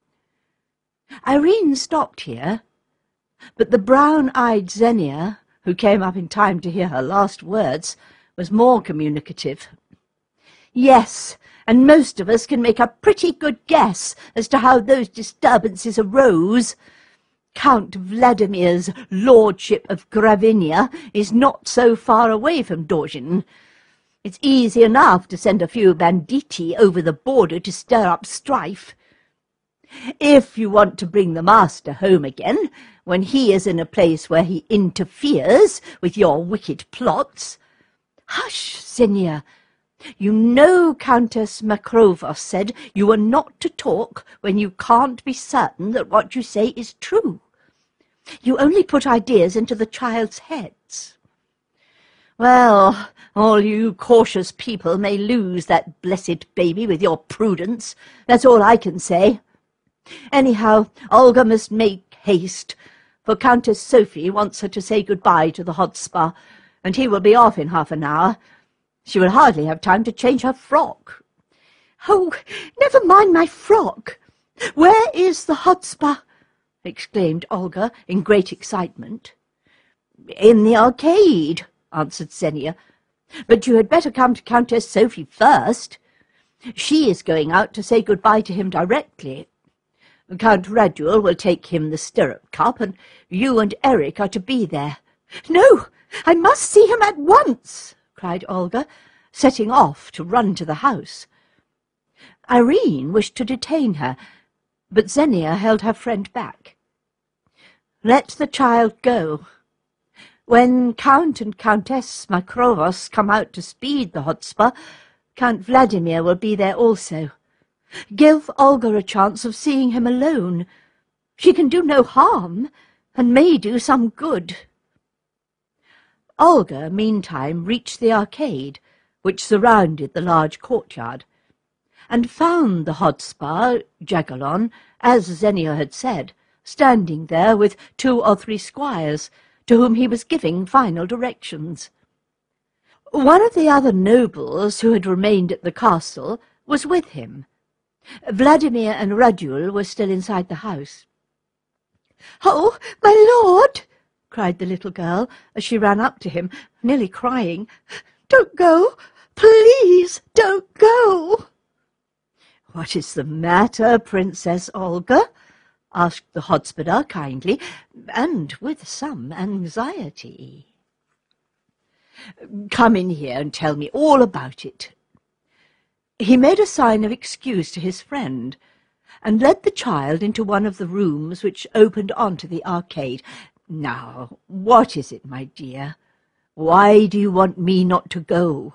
Speaker 2: Irene stopped here, but the brown-eyed Xenia, who came up in time to hear her last words, was more communicative. "Yes, and most of us can make a pretty good guess as to how those disturbances arose. Count Vladimir's lordship of Gravinia is not so far away from Dorzhin. It's easy enough to send a few banditti over the border to stir up strife. If you want to bring the master home again, when he is in a place where he interferes with your wicked plots—" "Hush, Xenia! You know Countess Makrova said you are not to talk when you can't be certain that what you say is true. You only put ideas into the child's heads. Well, all you cautious people may lose that blessed baby with your prudence. That's all I can say. Anyhow, Olga must make haste, for Countess Sophie wants her to say good-bye to the Hodspa, and he will be off in half an hour. She will hardly have time to change her frock." "Oh, never mind my frock. Where is the Hodspa?" exclaimed Olga in great excitement. "In the arcade," answered Xenia. "But you had better come to Countess Sophie first. She is going out to say good-bye to him directly. Count Raduel will take him the stirrup cup, and you and Eric are to be there." "No, I must see him at once," cried Olga, setting off to run to the house. Irene wished to detain her, but Xenia held her friend back. "Let the child go. When Count and Countess Makrovos come out to speed the Hotspur, Count Vladimir will be there also. Give Olga a chance of seeing him alone. She can do no harm, and may do some good." Olga, meantime, reached the arcade, which surrounded the large courtyard, and found the Hotspur, Jagalon, as Xenia had said, standing there with 2 or 3 squires, to whom he was giving final directions. One of the other nobles who had remained at the castle was with him. Vladimir and Raduel were still inside the house. "Oh, my lord!" cried the little girl, as she ran up to him, nearly crying. "Don't go! Please don't go!" "What is the matter, Princess Olga?" asked the Hotspodar kindly, and with some anxiety. "Come in here and tell me all about it." He made a sign of excuse to his friend, and led the child into one of the rooms which opened onto the arcade. "Now, what is it, my dear? Why do you want me not to go?"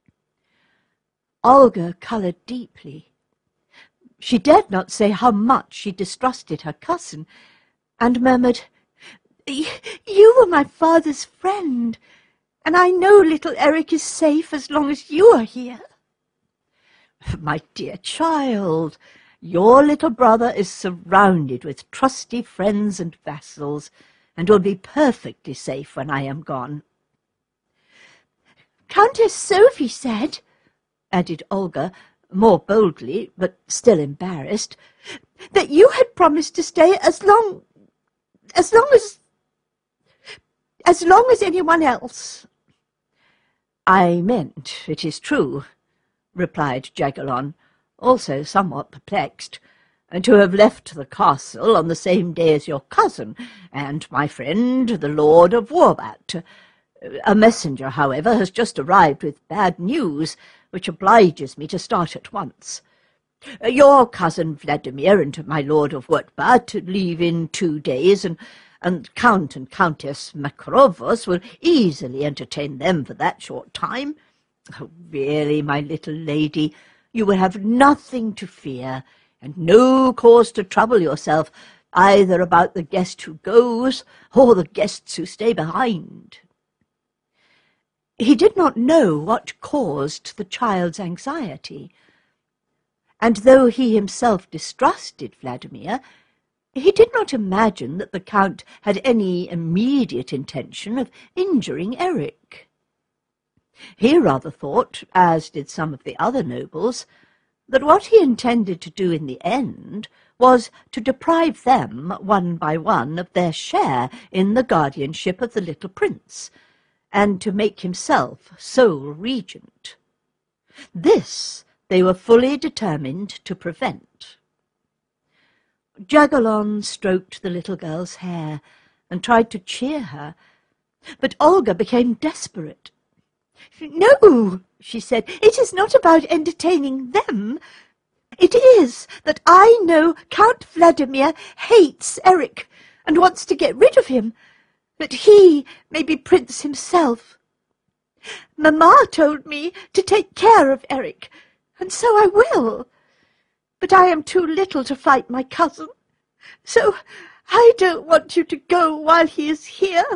Speaker 2: Olga coloured deeply. She dared not say how much she distrusted her cousin, and murmured, "You were my father's friend, and I know little Eric is safe as long as you are here." "My dear child, your little brother is surrounded with trusty friends and vassals, and will be perfectly safe when I am gone." "Countess Sophie said," added Olga, more boldly, but still embarrassed, "that you had promised to stay as long as anyone else." "I meant, it is true," replied Jagalon, also somewhat perplexed, "to have left the castle on the same day as your cousin and my friend, the Lord of Warbat. A messenger, however, has just arrived with bad news, which obliges me to start at once. Your cousin Vladimir and my Lord of Warbat leave in 2 days, and Count and Countess Makrovos will easily entertain them for that short time. Oh, really, my little lady, you will have nothing to fear, and no cause to trouble yourself either about the guest who goes or the guests who stay behind." He did not know what caused the child's anxiety, and though he himself distrusted Vladimir, he did not imagine that the Count had any immediate intention of injuring Eric. He rather thought, as did some of the other nobles, that what he intended to do in the end was to deprive them, one by one, of their share in the guardianship of the little prince, and to make himself sole regent. This they were fully determined to prevent. Jagalon stroked the little girl's hair and tried to cheer her, but Olga became desperate. "No," she said, "it is not about entertaining them. It is that I know Count Vladimir hates Eric and wants to get rid of him, that he may be prince himself. Mamma told me to take care of Eric, and so I will. But I am too little to fight my cousin, so I don't want you to go while he is here."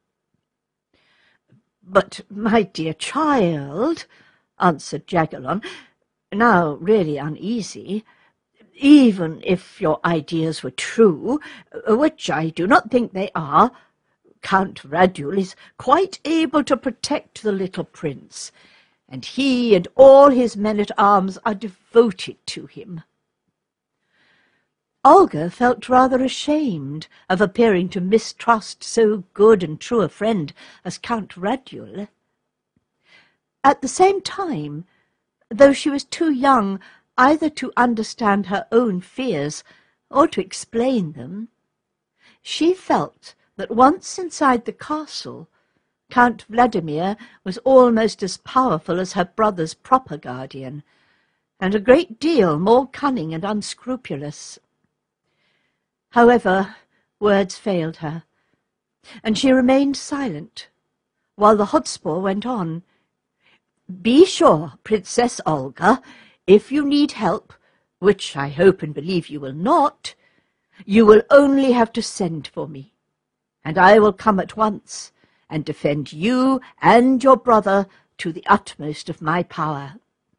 Speaker 2: "But, my dear child," answered Jagalon, now really uneasy, "even if your ideas were true, which I do not think they are, Count Raduel is quite able to protect the little prince, and he and all his men-at-arms are devoted to him." Olga felt rather ashamed of appearing to mistrust so good and true a friend as Count Radul. At the same time, though she was too young either to understand her own fears or to explain them, she felt that once inside the castle, Count Vladimir was almost as powerful as her brother's proper guardian, and a great deal more cunning and unscrupulous. However, words failed her, and she remained silent, while the Hotspur went on. "Be sure, Princess Olga, if you need help, which I hope and believe you will not, you will only have to send for me, and I will come at once and defend you and your brother to the utmost of my power."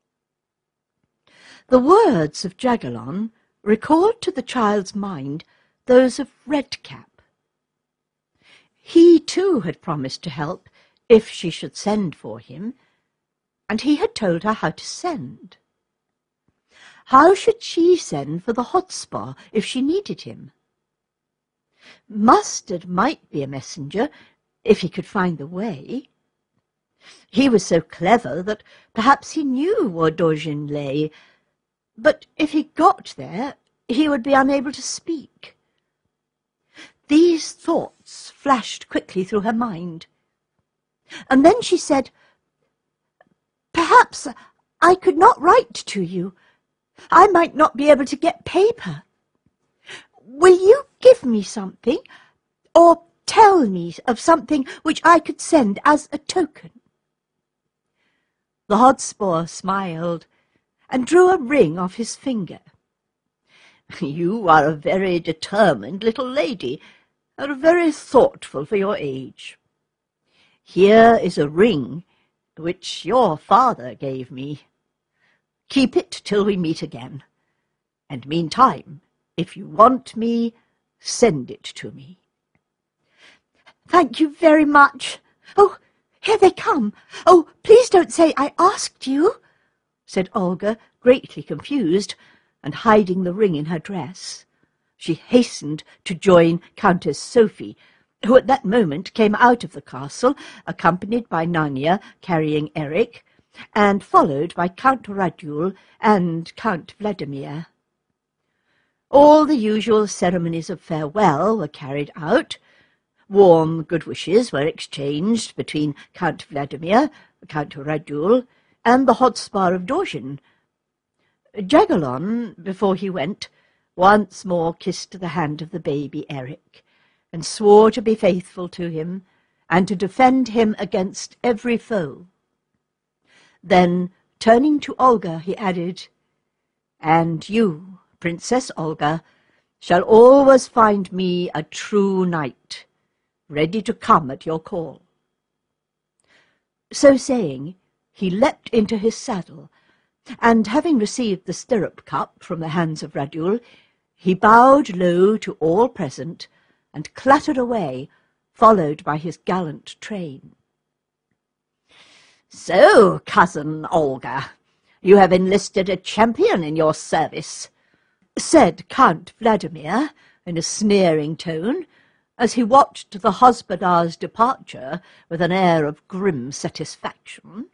Speaker 2: The words of Jagiellon recalled to the child's mind those of Redcap. He too had promised to help if she should send for him, and he had told her how to send. How should she send for the Hotspur if she needed him? Mustard might be a messenger if he could find the way. He was so clever that perhaps he knew where Dozhin lay, but if he got there, he would be unable to speak. These thoughts flashed quickly through her mind, and then she said, "Perhaps I could not write to you. I might not be able to get paper. Will you give me something, or tell me of something which I could send as a token?" The Hotspur smiled and drew a ring off his finger. "You are a very determined little lady, and very thoughtful for your age. Here is a ring which your father gave me. Keep it till we meet again, and meantime, if you want me, send it to me." "Thank you very much. Oh, here they come. Oh, please don't say I asked you," said Olga, greatly confused, and hiding the ring in her dress. She hastened to join Countess Sophie, who at that moment came out of the castle, accompanied by Nania carrying Eric, and followed by Count Radul and Count Vladimir. All the usual ceremonies of farewell were carried out. Warm good wishes were exchanged between Count Vladimir, Count Radul, and the Hotspur of Dozhin. Jagiellon, before he went, once more kissed the hand of the baby Eric, and swore to be faithful to him, and to defend him against every foe. Then, turning to Olga, he added, "And you, Princess Olga, shall always find me a true knight, ready to come at your call." So saying, he leapt into his saddle, and having received the stirrup cup from the hands of Radul, he bowed low to all present, and clattered away, followed by his gallant train. "So, cousin Olga, you have enlisted a champion in your service," said Count Vladimir in a sneering tone, as he watched the Hospodar's departure with an air of grim satisfaction.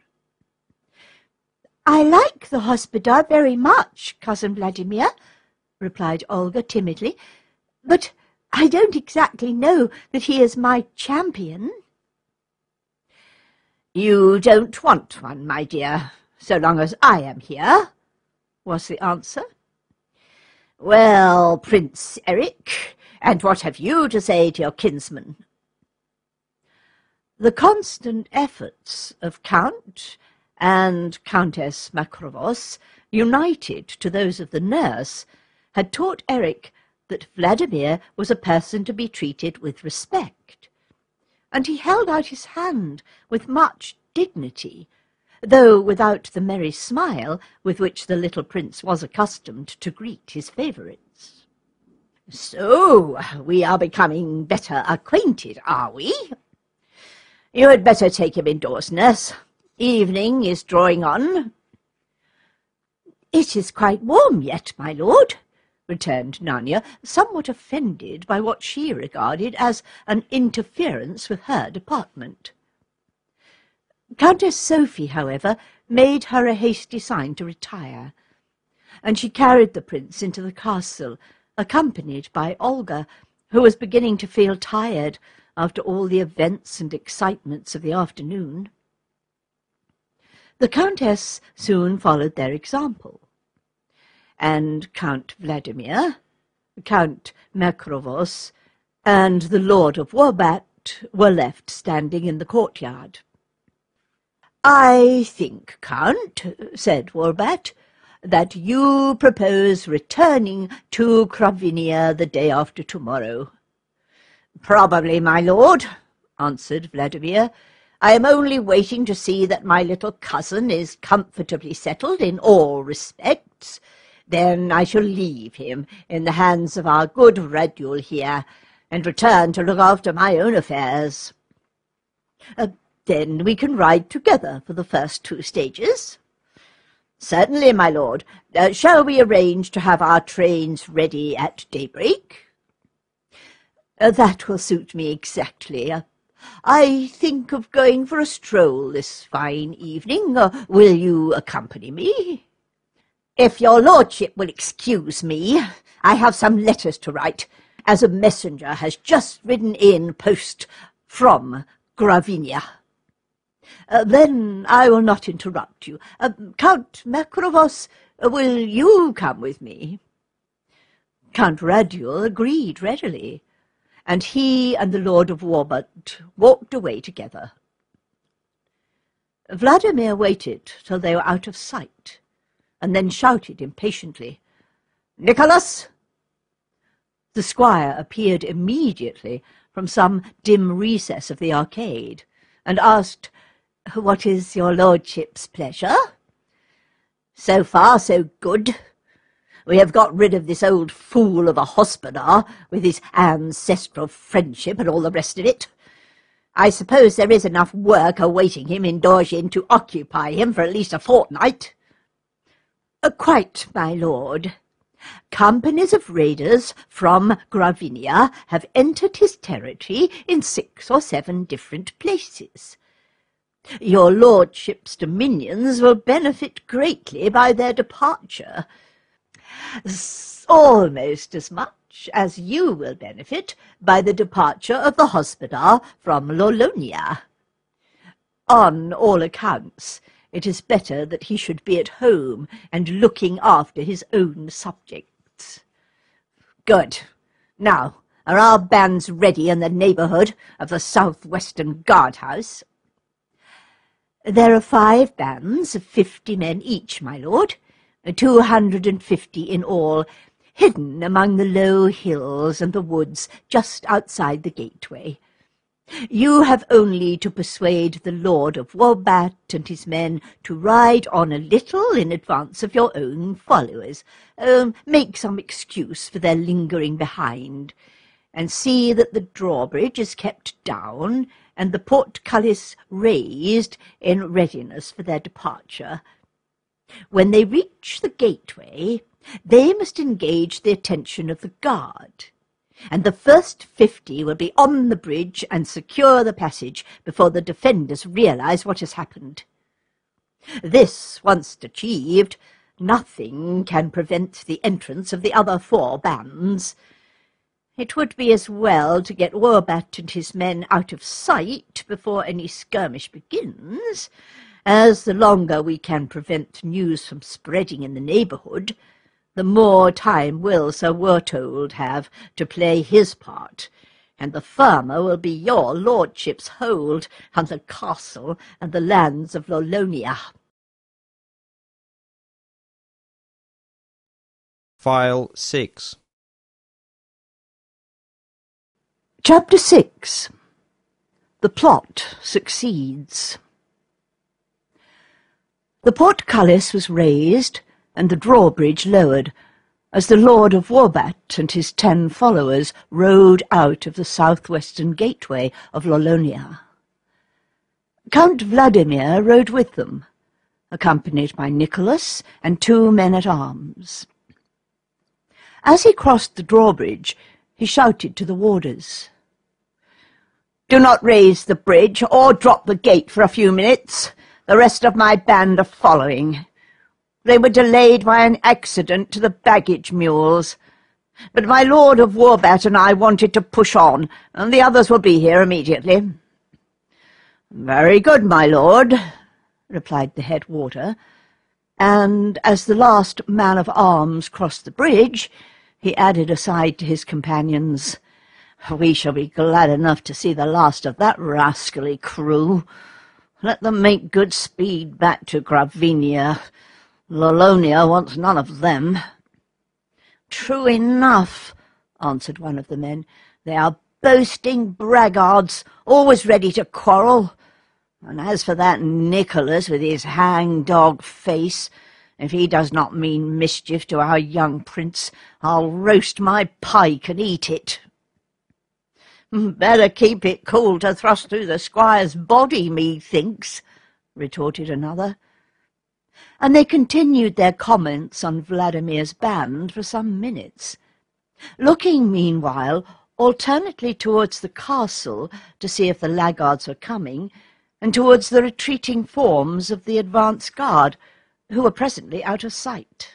Speaker 2: "I like the Hospodar very much, cousin Vladimir," replied Olga timidly, "but I don't exactly know that he is my champion." "You don't want one, my dear, so long as I am here," was the answer. "Well, Prince Eric, and what have you to say to your kinsman?" The constant efforts of Count and Countess Makrovos, united to those of the nurse, had taught Eric that Vladimir was a person to be treated with respect, and he held out his hand with much dignity, though without the merry smile with which the little prince was accustomed to greet his favourites. "So, we are becoming better acquainted, are we? You had better take him indoors, nurse. Evening is drawing on." "It is quite warm yet, my lord," returned Nanya, somewhat offended by what she regarded as an interference with her department. Countess Sophie, however, made her a hasty sign to retire, and she carried the prince into the castle, accompanied by Olga, who was beginning to feel tired after all the events and excitements of the afternoon. The countess soon followed their example, and Count Vladimir, Count Makrovos, and the Lord of Warbat were left standing in the courtyard. "I think, Count," said Warbat, "that you propose returning to Kravinia the day after tomorrow." "Probably, my lord," answered Vladimir. "I am only waiting to see that my little cousin is comfortably settled in all respects. Then I shall leave him in the hands of our good Radul here, and return to look after my own affairs." "Then we can ride together for the first 2 stages?" "Certainly, my lord. Shall we arrange to have our trains ready at daybreak?" "That will suit me exactly. I think of going for a stroll this fine evening. Will you accompany me?" "If your lordship will excuse me, I have some letters to write, as a messenger has just ridden in post from Gravinia." "Then I will not interrupt you. Count Makrovos, will you come with me?" Count Radul agreed readily, and he and the Lord of Warbat walked away together. Vladimir waited till they were out of sight, and then shouted impatiently, "Nicholas!" The squire appeared immediately from some dim recess of the arcade, and asked, "What is your lordship's pleasure?" "So far, so good. We have got rid of this old fool of a hospodar, with his ancestral friendship and all the rest of it. I suppose there is enough work awaiting him in Dorjin to occupy him for at least a fortnight." "Quite, my lord. Companies of raiders from Gravinia have entered his territory in 6 or 7 different places. Your lordship's dominions will benefit greatly by their departure, almost as much as you will benefit by the departure of the hospodar from Lolonia. On all accounts, it is better that he should be at home and looking after his own subjects." "Good. Now, are our bands ready in the neighbourhood of the south-western guardhouse?" "There are 5 bands of 50 men each, my lord, 250 in all, hidden among the low hills and the woods just outside the gateway. You have only to persuade the Lord of Warbat and his men to ride on a little in advance of your own followers, make some excuse for their lingering behind, and see that the drawbridge is kept down and the portcullis raised in readiness for their departure. When they reach the gateway, they must engage the attention of the guard, and the first 50 will be on the bridge and secure the passage before the defenders realize what has happened. This once achieved, nothing can prevent the entrance of the other 4 bands. It would be as well to get Warbat and his men out of sight before any skirmish begins, as the longer we can prevent news from spreading in the neighbourhood, the more time will Sir Wertold have to play his part, and the firmer will be your lordship's hold on the castle and the lands of Lolonia."
Speaker 3: File 6.
Speaker 2: Chapter 6. The plot succeeds. The portcullis was raised and the drawbridge lowered as the Lord of Warbat and his 10 followers rode out of the southwestern gateway of Lolonia. Count Vladimir rode with them, accompanied by Nicholas and 2 men-at-arms. As he crossed the drawbridge, he shouted to the warders, "Do not raise the bridge or drop the gate for a few minutes. The rest of my band are following. They were delayed by an accident to the baggage mules. But my Lord of Warbat and I wanted to push on, and the others will be here immediately." "Very good, my lord," replied the head warder, and as the last man-of-arms crossed the bridge, he added aside to his companions, "We shall be glad enough to see the last of that rascally crew. Let them make good speed back to Gravinia. Lolonia wants none of them." "True enough," answered one of the men. "They are boasting braggarts, always ready to quarrel. And as for that Nicholas with his hang-dog face, if he does not mean mischief to our young prince, I'll roast my pike and eat it." "Better keep it cool to thrust through the squire's body, methinks," retorted another. And they continued their comments on Vladimir's band for some minutes, looking meanwhile alternately towards the castle to see if the laggards were coming, and towards the retreating forms of the advance guard, who were presently out of sight.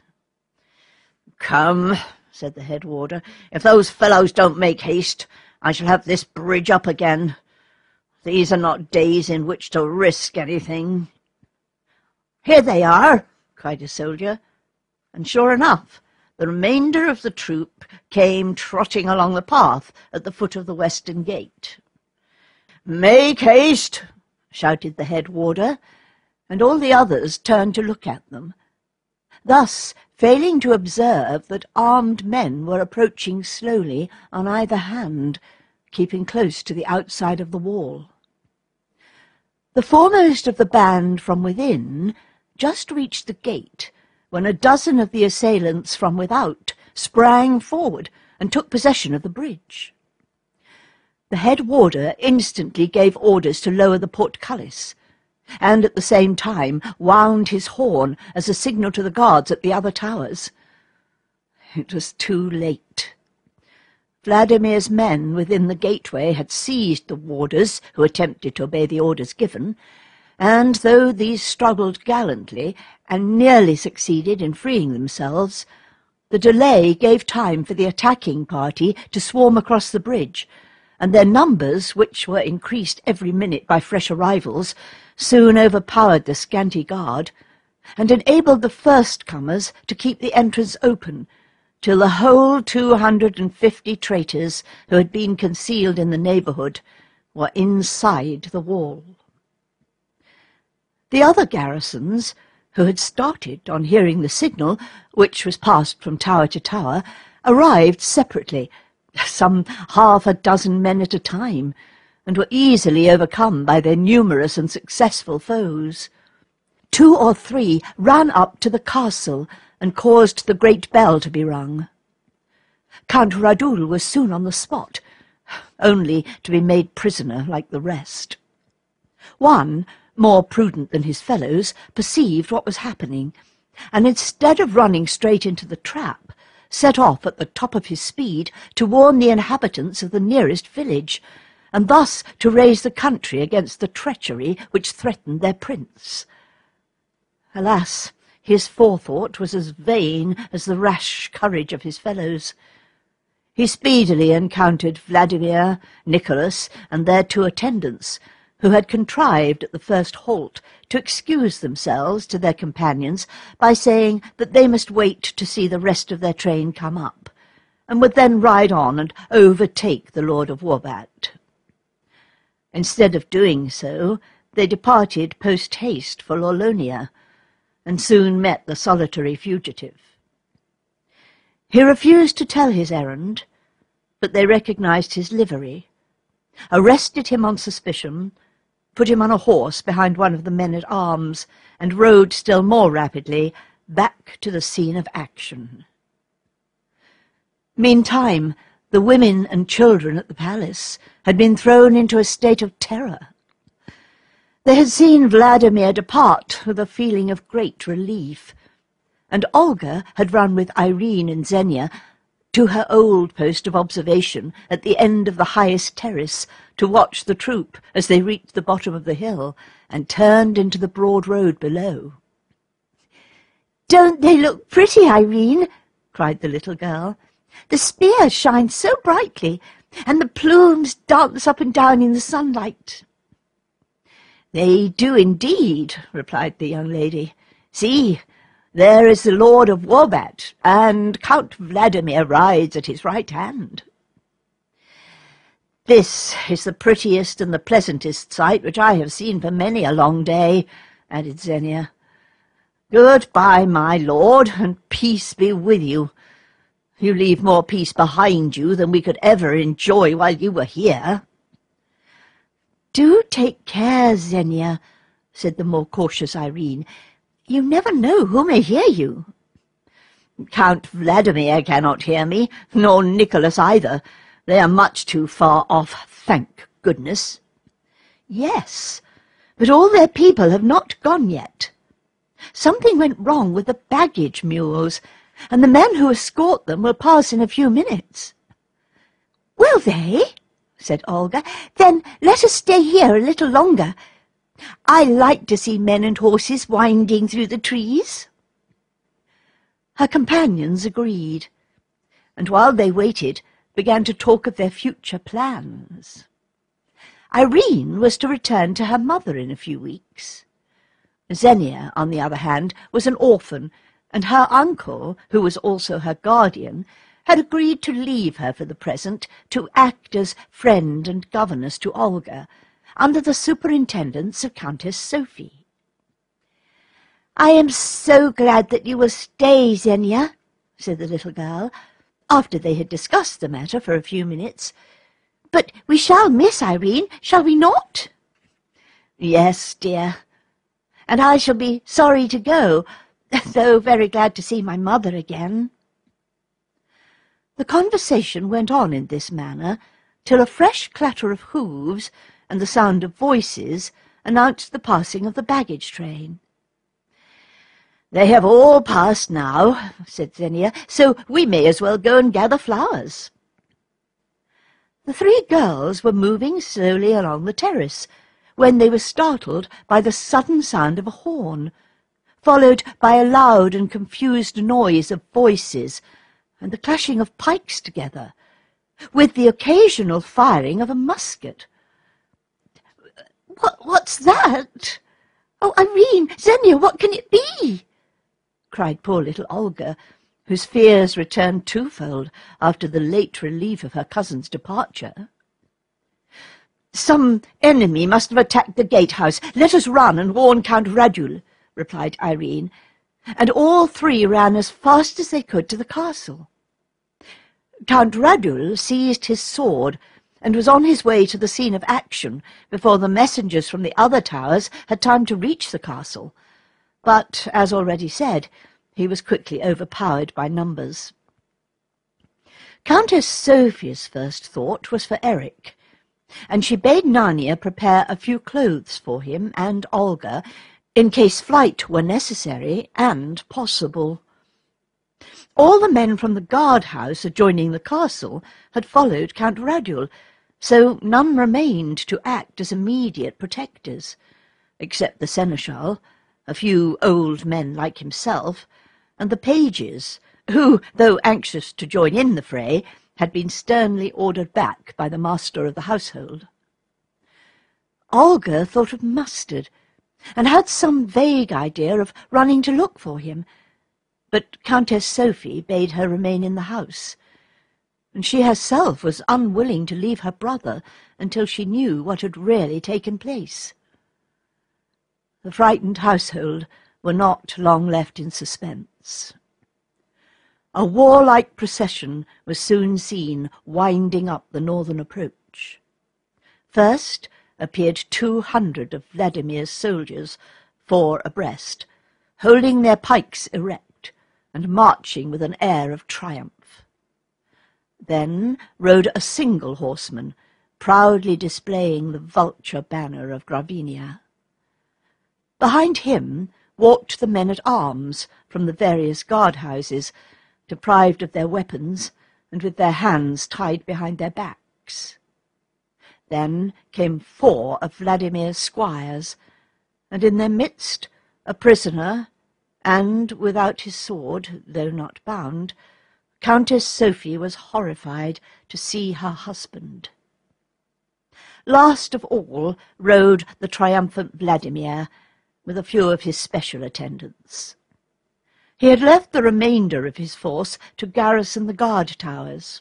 Speaker 2: "Come," said the head warder, "if those fellows don't make haste, I shall have this bridge up again. These are not days in which to risk anything." "Here they are," cried a soldier, and sure enough, the remainder of the troop came trotting along the path at the foot of the western gate. "Make haste!" shouted the head warder, and all the others turned to look at them, thus failing to observe that armed men were approaching slowly on either hand, keeping close to the outside of the wall. The foremost of the band from within just reached the gate when a dozen of the assailants from without sprang forward and took possession of the bridge. The head warder instantly gave orders to lower the portcullis, and at the same time wound his horn as a signal to the guards at the other towers. It was too late. Vladimir's men within the gateway had seized the warders who attempted to obey the orders given, and though these struggled gallantly and nearly succeeded in freeing themselves, the delay gave time for the attacking party to swarm across the bridge, and their numbers, which were increased every minute by fresh arrivals, soon overpowered the scanty guard, and enabled the first-comers to keep the entrance open, till the whole 250 traitors who had been concealed in the neighbourhood were inside the wall. The other garrisons, who had started on hearing the signal, which was passed from tower to tower, arrived separately, some half a dozen men at a time, and were easily overcome by their numerous and successful foes. 2 or 3 ran up to the castle and caused the great bell to be rung. Count Radul was soon on the spot, only to be made prisoner like the rest. One, more prudent than his fellows, perceived what was happening, and instead of running straight into the trap, set off at the top of his speed to warn the inhabitants of the nearest village, and thus to raise the country against the treachery which threatened their prince. Alas, his forethought was as vain as the rash courage of his fellows. He speedily encountered Vladimir, Nicholas, and their 2 attendants, who had contrived at the first halt to excuse themselves to their companions by saying that they must wait to see the rest of their train come up, and would then ride on and overtake the Lord of Warbat. Instead of doing so, they departed post-haste for Lolonia, and soon met the solitary fugitive. He refused to tell his errand, but they recognized his livery, arrested him on suspicion, put him on a horse behind one of the men-at-arms, and rode still more rapidly back to the scene of action. Meantime, the women and children at the palace had been thrown into a state of terror. They had seen Vladimir depart with a feeling of great relief, and Olga had run with Irene and Xenia, to her old post of observation at the end of the highest terrace to watch the troop as they reached the bottom of the hill and turned into the broad road below.
Speaker 1: "Don't they look pretty, Irene?" cried the little girl. "The spears shine so brightly, and the plumes dance up and down in the sunlight."
Speaker 2: "They do indeed," replied the young lady. "See, there is the Lord of Warbat, and Count Vladimir rides at his right hand." "This is the prettiest and the pleasantest sight which I have seen for many a long day," added Xenia. "Good-bye, my lord, and peace be with you. You leave more peace behind you than we could ever enjoy while you were here."
Speaker 1: "Do take care, Xenia," said the more cautious Irene. "You never know who may hear you."
Speaker 2: "Count Vladimir cannot hear me, nor Nicholas either. They are much too far off, thank goodness."
Speaker 1: "Yes, but all their people have not gone yet. Something went wrong with the baggage mules, and the men who escort them will pass in a few minutes." "Will they?" said Olga. "Then let us stay here a little longer. I like to see men and horses winding through the trees."
Speaker 2: Her companions agreed, and while they waited, began to talk of their future plans. Irene was to return to her mother in a few weeks. Xenia, on the other hand, was an orphan, and her uncle, who was also her guardian, had agreed to leave her for the present to act as friend and governess to Olga, under the superintendence of Countess Sophie.
Speaker 1: "I am so glad that you will stay, Xenia," said the little girl, after they had discussed the matter for a few minutes. "But we shall miss Irene, shall we not?"
Speaker 2: "Yes, dear."
Speaker 1: "And I shall be sorry to go, though very glad to see my mother again."
Speaker 2: The conversation went on in this manner till a fresh clatter of hooves and the sound of voices announced the passing of the baggage train. "They have all passed now," said Xenia, "so we may as well go and gather flowers." The three girls were moving slowly along the terrace when they were startled by the sudden sound of a horn, followed by a loud and confused noise of voices and the clashing of pikes together, with the occasional firing of a musket.
Speaker 1: What's that? Oh, Irene, Xenia, what can it be?"
Speaker 2: cried poor little Olga, whose fears returned twofold after the late relief of her cousin's departure. "Some enemy must have attacked the gatehouse. Let us run and warn Count Radul," replied Irene, and all three ran as fast as they could to the castle. Count Radul seized his sword and was on his way to the scene of action before the messengers from the other towers had time to reach the castle, but, as already said, he was quickly overpowered by numbers. Countess Sophie's first thought was for Eric, and she bade Nania prepare a few clothes for him and Olga, in case flight were necessary and possible. All the men from the guard-house adjoining the castle had followed Count Radul, so none remained to act as immediate protectors, except the seneschal, a few old men like himself, and the pages, who, though anxious to join in the fray, had been sternly ordered back by the master of the household. Olga thought of Mustard, and had some vague idea of running to look for him, but Countess Sophie bade her remain in the house, and she herself was unwilling to leave her brother until she knew what had really taken place. The frightened household were not long left in suspense. A warlike procession was soon seen winding up the northern approach. First appeared 200 of Vladimir's soldiers, 4 abreast, holding their pikes erect and marching with an air of triumph. Then rode a single horseman, proudly displaying the vulture banner of Gravinia. Behind him walked the men-at-arms from the various guard-houses, deprived of their weapons and with their hands tied behind their backs. Then came 4 of Vladimir's squires, and in their midst a prisoner, and without his sword, though not bound, Countess Sophie was horrified to see her husband. Last of all rode the triumphant Vladimir, with a few of his special attendants. He had left the remainder of his force to garrison the guard towers.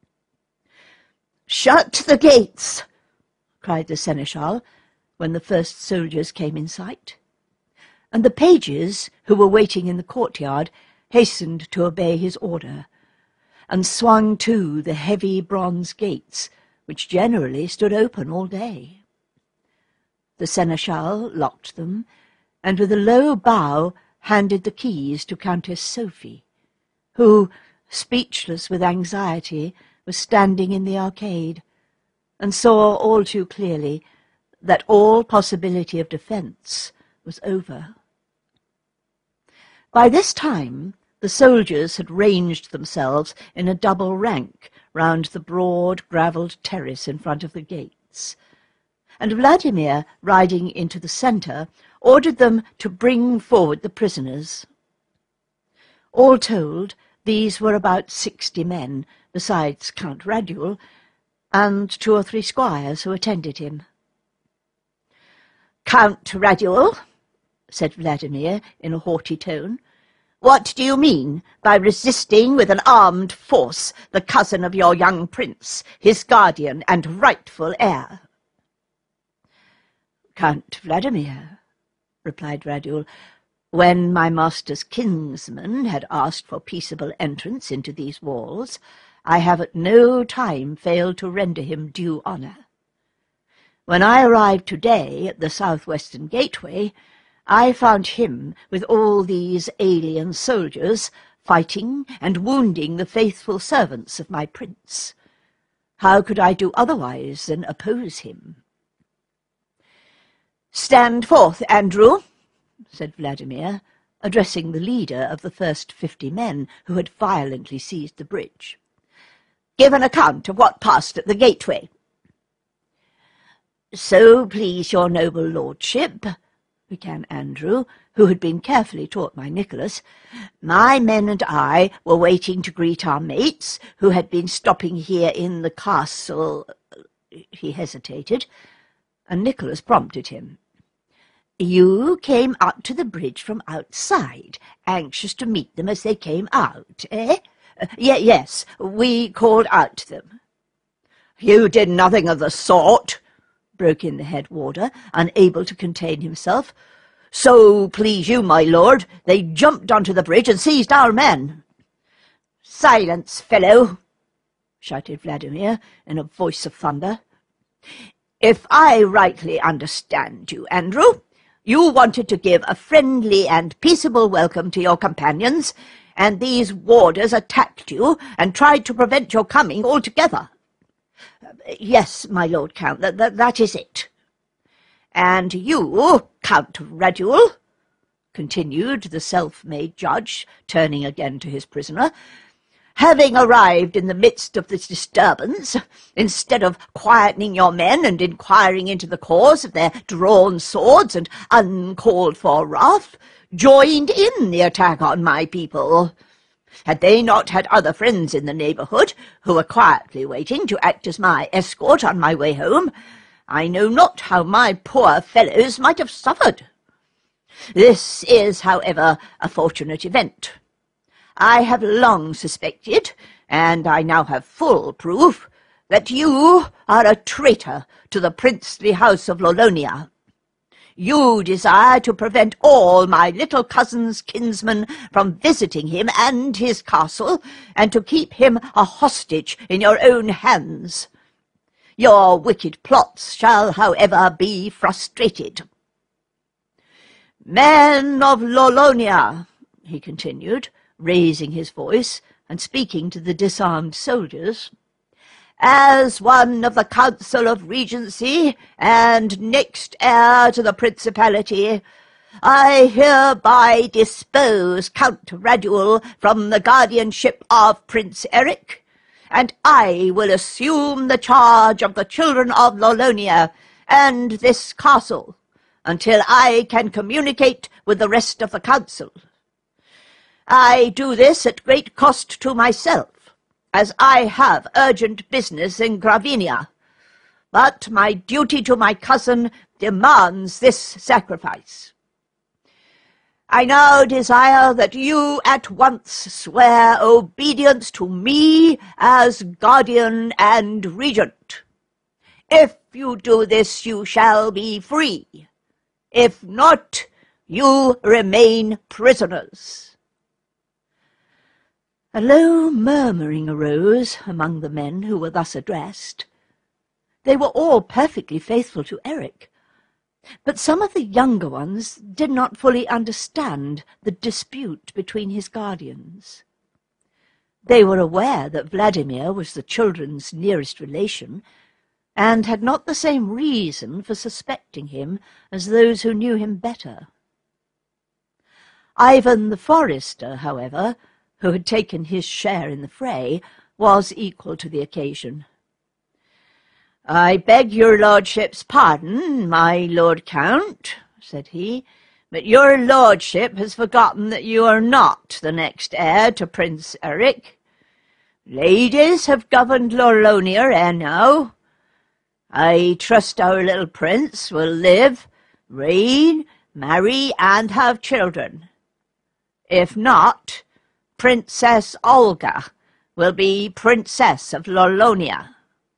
Speaker 2: "Shut the gates!" cried the seneschal, when the first soldiers came in sight. And the pages, who were waiting in the courtyard, hastened to obey his order, and swung to the heavy bronze gates, which generally stood open all day. The seneschal locked them, and with a low bow handed the keys to Countess Sophie, who, speechless with anxiety, was standing in the arcade, and saw all too clearly that all possibility of defence was over. By this time the soldiers had ranged themselves in a double rank round the broad gravelled terrace in front of the gates, and Vladimir, riding into the centre, ordered them to bring forward the prisoners. All told, these were about 60 men, besides Count Radul, and 2 or 3 squires who attended him. "Count Radul," said Vladimir in a haughty tone, "what do you mean by resisting with an armed force the cousin of your young prince, his guardian and rightful heir?" "Count Vladimir," replied Radul, "when my master's kinsman had asked for peaceable entrance into these walls, I have at no time failed to render him due honour. When I arrived today at the southwestern gateway, I found him with all these alien soldiers fighting and wounding the faithful servants of my prince. How could I do otherwise than oppose him?" "Stand forth, Andrew," said Vladimir, addressing the leader of the first 50 men who had violently seized the bridge. "Give an account of what passed at the gateway." "So please your noble lordship," began Andrew, who had been carefully taught by Nicholas, "my men and I were waiting to greet our mates, who had been stopping here in the castle—" He hesitated, and Nicholas prompted him. "You came up to the bridge from outside, anxious to meet them as they came out, eh?" Yes, we called out to them." "You did nothing of the sort," broke in the head warder, unable to contain himself. "So please you, my lord, they jumped onto the bridge and seized our men." "Silence, fellow!" shouted Vladimir in a voice of thunder. "If I rightly understand you, Andrew, you wanted to give a friendly and peaceable welcome to your companions, and these warders attacked you and tried to prevent your coming altogether." "Yes, my lord Count, that is it." "And you, Count Radul," continued the self-made judge, turning again to his prisoner, "having arrived in the midst of this disturbance, instead of quietening your men and inquiring into the cause of their drawn swords and uncalled-for wrath, joined in the attack on my people. Had they not had other friends in the neighbourhood, who were quietly waiting to act as my escort on my way home, I know not how my poor fellows might have suffered. This is, however, a fortunate event. I have long suspected, and I now have full proof, that you are a traitor to the princely house of Lolonia. You desire to prevent all my little cousin's kinsmen from visiting him and his castle, and to keep him a hostage in your own hands. Your wicked plots shall, however, be frustrated. Men of Lolonia," he continued, raising his voice and speaking to the disarmed soldiers, "as one of the Council of Regency and next heir to the principality, I hereby dispose Count Radul from the guardianship of Prince Eric, and I will assume the charge of the children of Lolonia and this castle until I can communicate with the rest of the council. I do this at great cost to myself, as I have urgent business in Gravinia, but my duty to my cousin demands this sacrifice. I now desire that you at once swear obedience to me as guardian and regent. If you do this, you shall be free. If not, you remain prisoners."
Speaker 1: A low murmuring arose among the men who were thus addressed. They were all perfectly faithful to Eric, but some of the younger ones did not fully understand the dispute between his guardians. They were aware that Vladimir was the children's nearest relation, and had not the same reason for suspecting him as those who knew him better. Ivan the Forester, however, who had taken his share in the fray, was equal to the occasion. "I beg your lordship's pardon, my lord count," said he, "but your lordship has forgotten that you are not the next heir to Prince Eric. Ladies have governed Lolonia ere now. I trust our little prince will live, reign, marry, and have children. If not, Princess Olga will be Princess of Lolonia."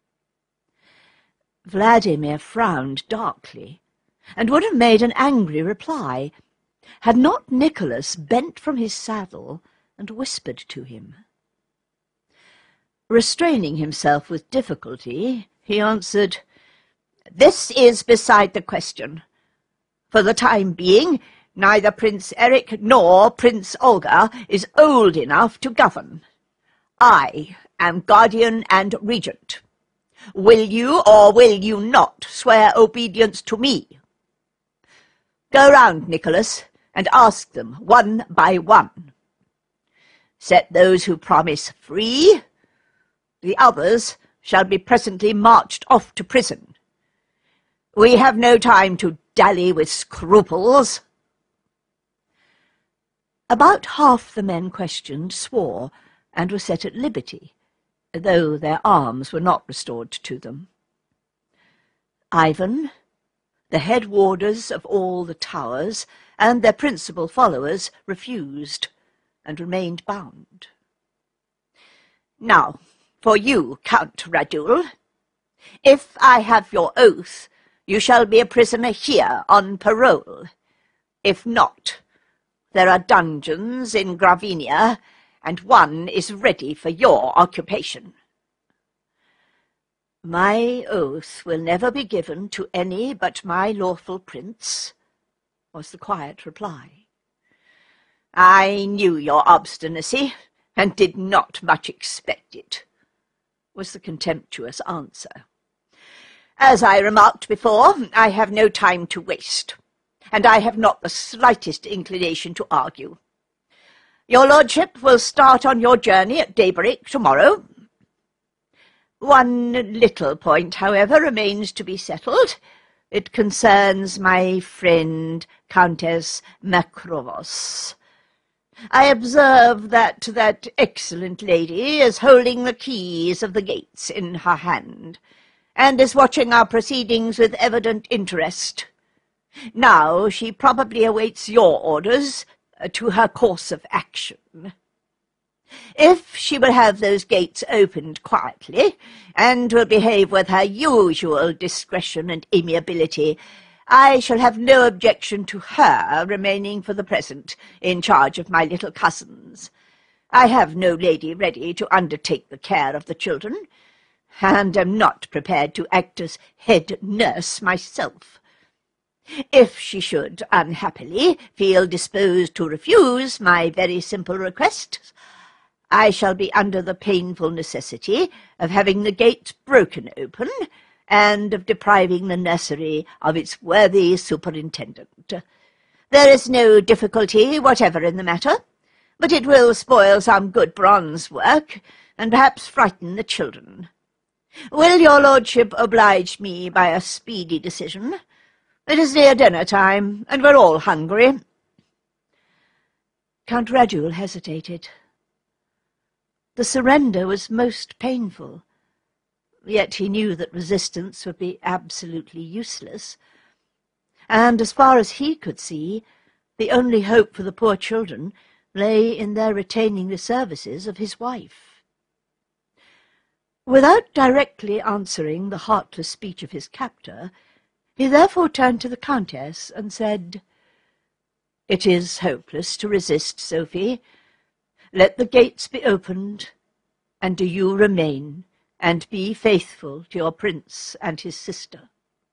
Speaker 1: Vladimir frowned darkly, and would have made an angry reply, had not Nicholas bent from his saddle and whispered to him. Restraining himself with difficulty, he answered, "This is beside the question. For the time being, neither Prince Eric nor Prince Olga is old enough to govern. I am guardian and regent. Will you or will you not swear obedience to me? Go round, Nicholas, and ask them one by one. Set those who promise free. The others shall be presently marched off to prison. We have no time to dally with scruples." About half the men questioned swore and were set at liberty, though their arms were not restored to them. Ivan, the head warders of all the towers, and their principal followers refused, and remained bound. "Now, for you, Count Radul, if I have your oath, you shall be a prisoner here on parole. If not, there are dungeons in Gravinia, and one is ready for your occupation." "My oath will never be given to any but my lawful prince," was the quiet reply. "I knew your obstinacy, and did not much expect it," was the contemptuous answer. "As I remarked before, I have no time to waste, and I have not the slightest inclination to argue. Your lordship will start on your journey at daybreak tomorrow. One little point, however, remains to be settled. It concerns my friend Countess Makrovos. I observe that excellent lady is holding the keys of the gates in her hand, and is watching our proceedings with evident interest. Now she probably awaits your orders to her course of action. If she will have those gates opened quietly, and will behave with her usual discretion and amiability, I shall have no objection to her remaining for the present in charge of my little cousins. I have no lady ready to undertake the care of the children, and am not prepared to act as head nurse myself. If she should unhappily feel disposed to refuse my very simple request, I shall be under the painful necessity of having the gates broken open, and of depriving the nursery of its worthy superintendent. There is no difficulty whatever in the matter, but it will spoil some good bronze work,
Speaker 2: and perhaps frighten the children. Will your lordship oblige me by a speedy decision? It is near dinner time, and we're all hungry."
Speaker 1: Count Radule hesitated. The surrender was most painful, yet he knew that resistance would be absolutely useless, and as far as he could see, the only hope for the poor children lay in their retaining the services of his wife. Without directly answering the heartless speech of his captor, he therefore turned to the Countess and said, "It is hopeless to resist, Sophie. Let the gates be opened, and do you remain and be faithful to your prince and his sister."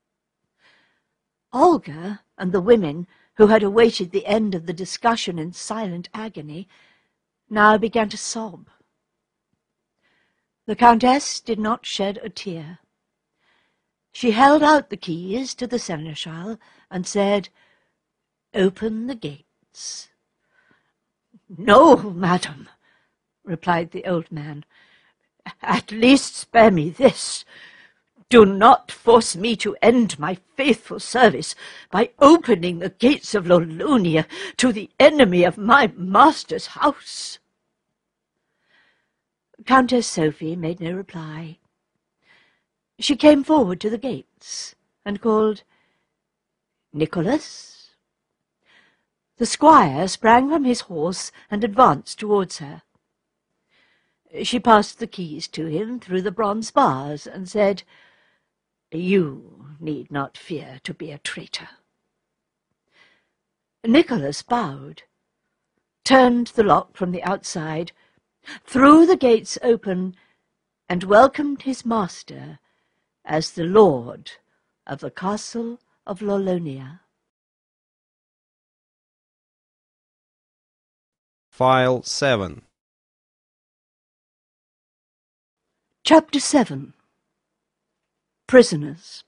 Speaker 1: Olga and the women, who had awaited the end of the discussion in silent agony, now began to sob. The Countess did not shed a tear. She held out the keys to the seneschal and said, "Open the gates." "No, madam," replied the old man. "At least spare me this. Do not force me to end my faithful service by opening the gates of Lolonia to the enemy of my master's house." Countess Sophie made no reply. She came forward to the gates and called, "Nicholas." The squire sprang from his horse and advanced towards her. She passed the keys to him through the bronze bars and said, "You need not fear to be a traitor." Nicholas bowed, turned the lock from the outside, threw the gates open, and welcomed his master as the lord of the castle of Lolonia.
Speaker 3: File 7.
Speaker 1: Chapter 7. Prisoners.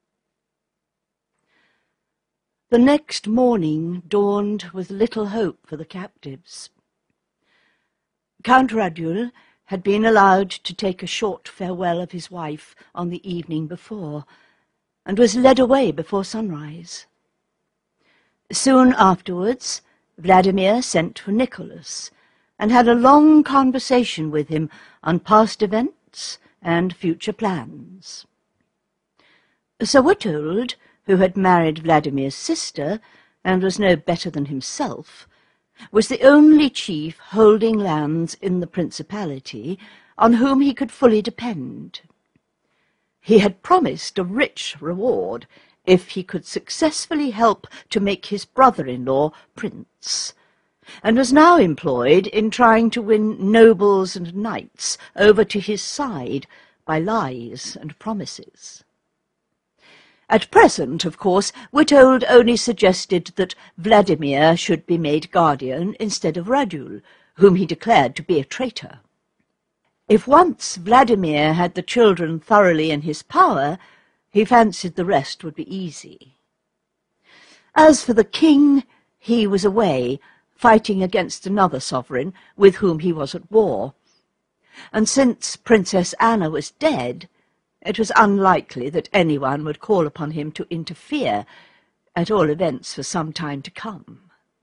Speaker 1: The next morning dawned with little hope for the captives. Count Radule had been allowed to take a short farewell of his wife on the evening before, and was led away before sunrise. Soon afterwards, Vladimir sent for Nicholas, and had a long conversation with him on past events and future plans. Sir Witold, who had married Vladimir's sister, and was no better than himself, was the only chief holding lands in the principality on whom he could fully depend. He had promised a rich reward if he could successfully help to make his brother-in-law prince, and was now employed in trying to win nobles and knights over to his side by lies and promises. At present, of course, Witold only suggested that Vladimir should be made guardian instead of Radule, whom he declared to be a traitor. If once Vladimir had the children thoroughly in his power, he fancied the rest would be easy. As for the king, he was away, fighting against another sovereign with whom he was at war, and since Princess Anna was dead, it was unlikely that anyone would call upon him to interfere, at all events for some time to come.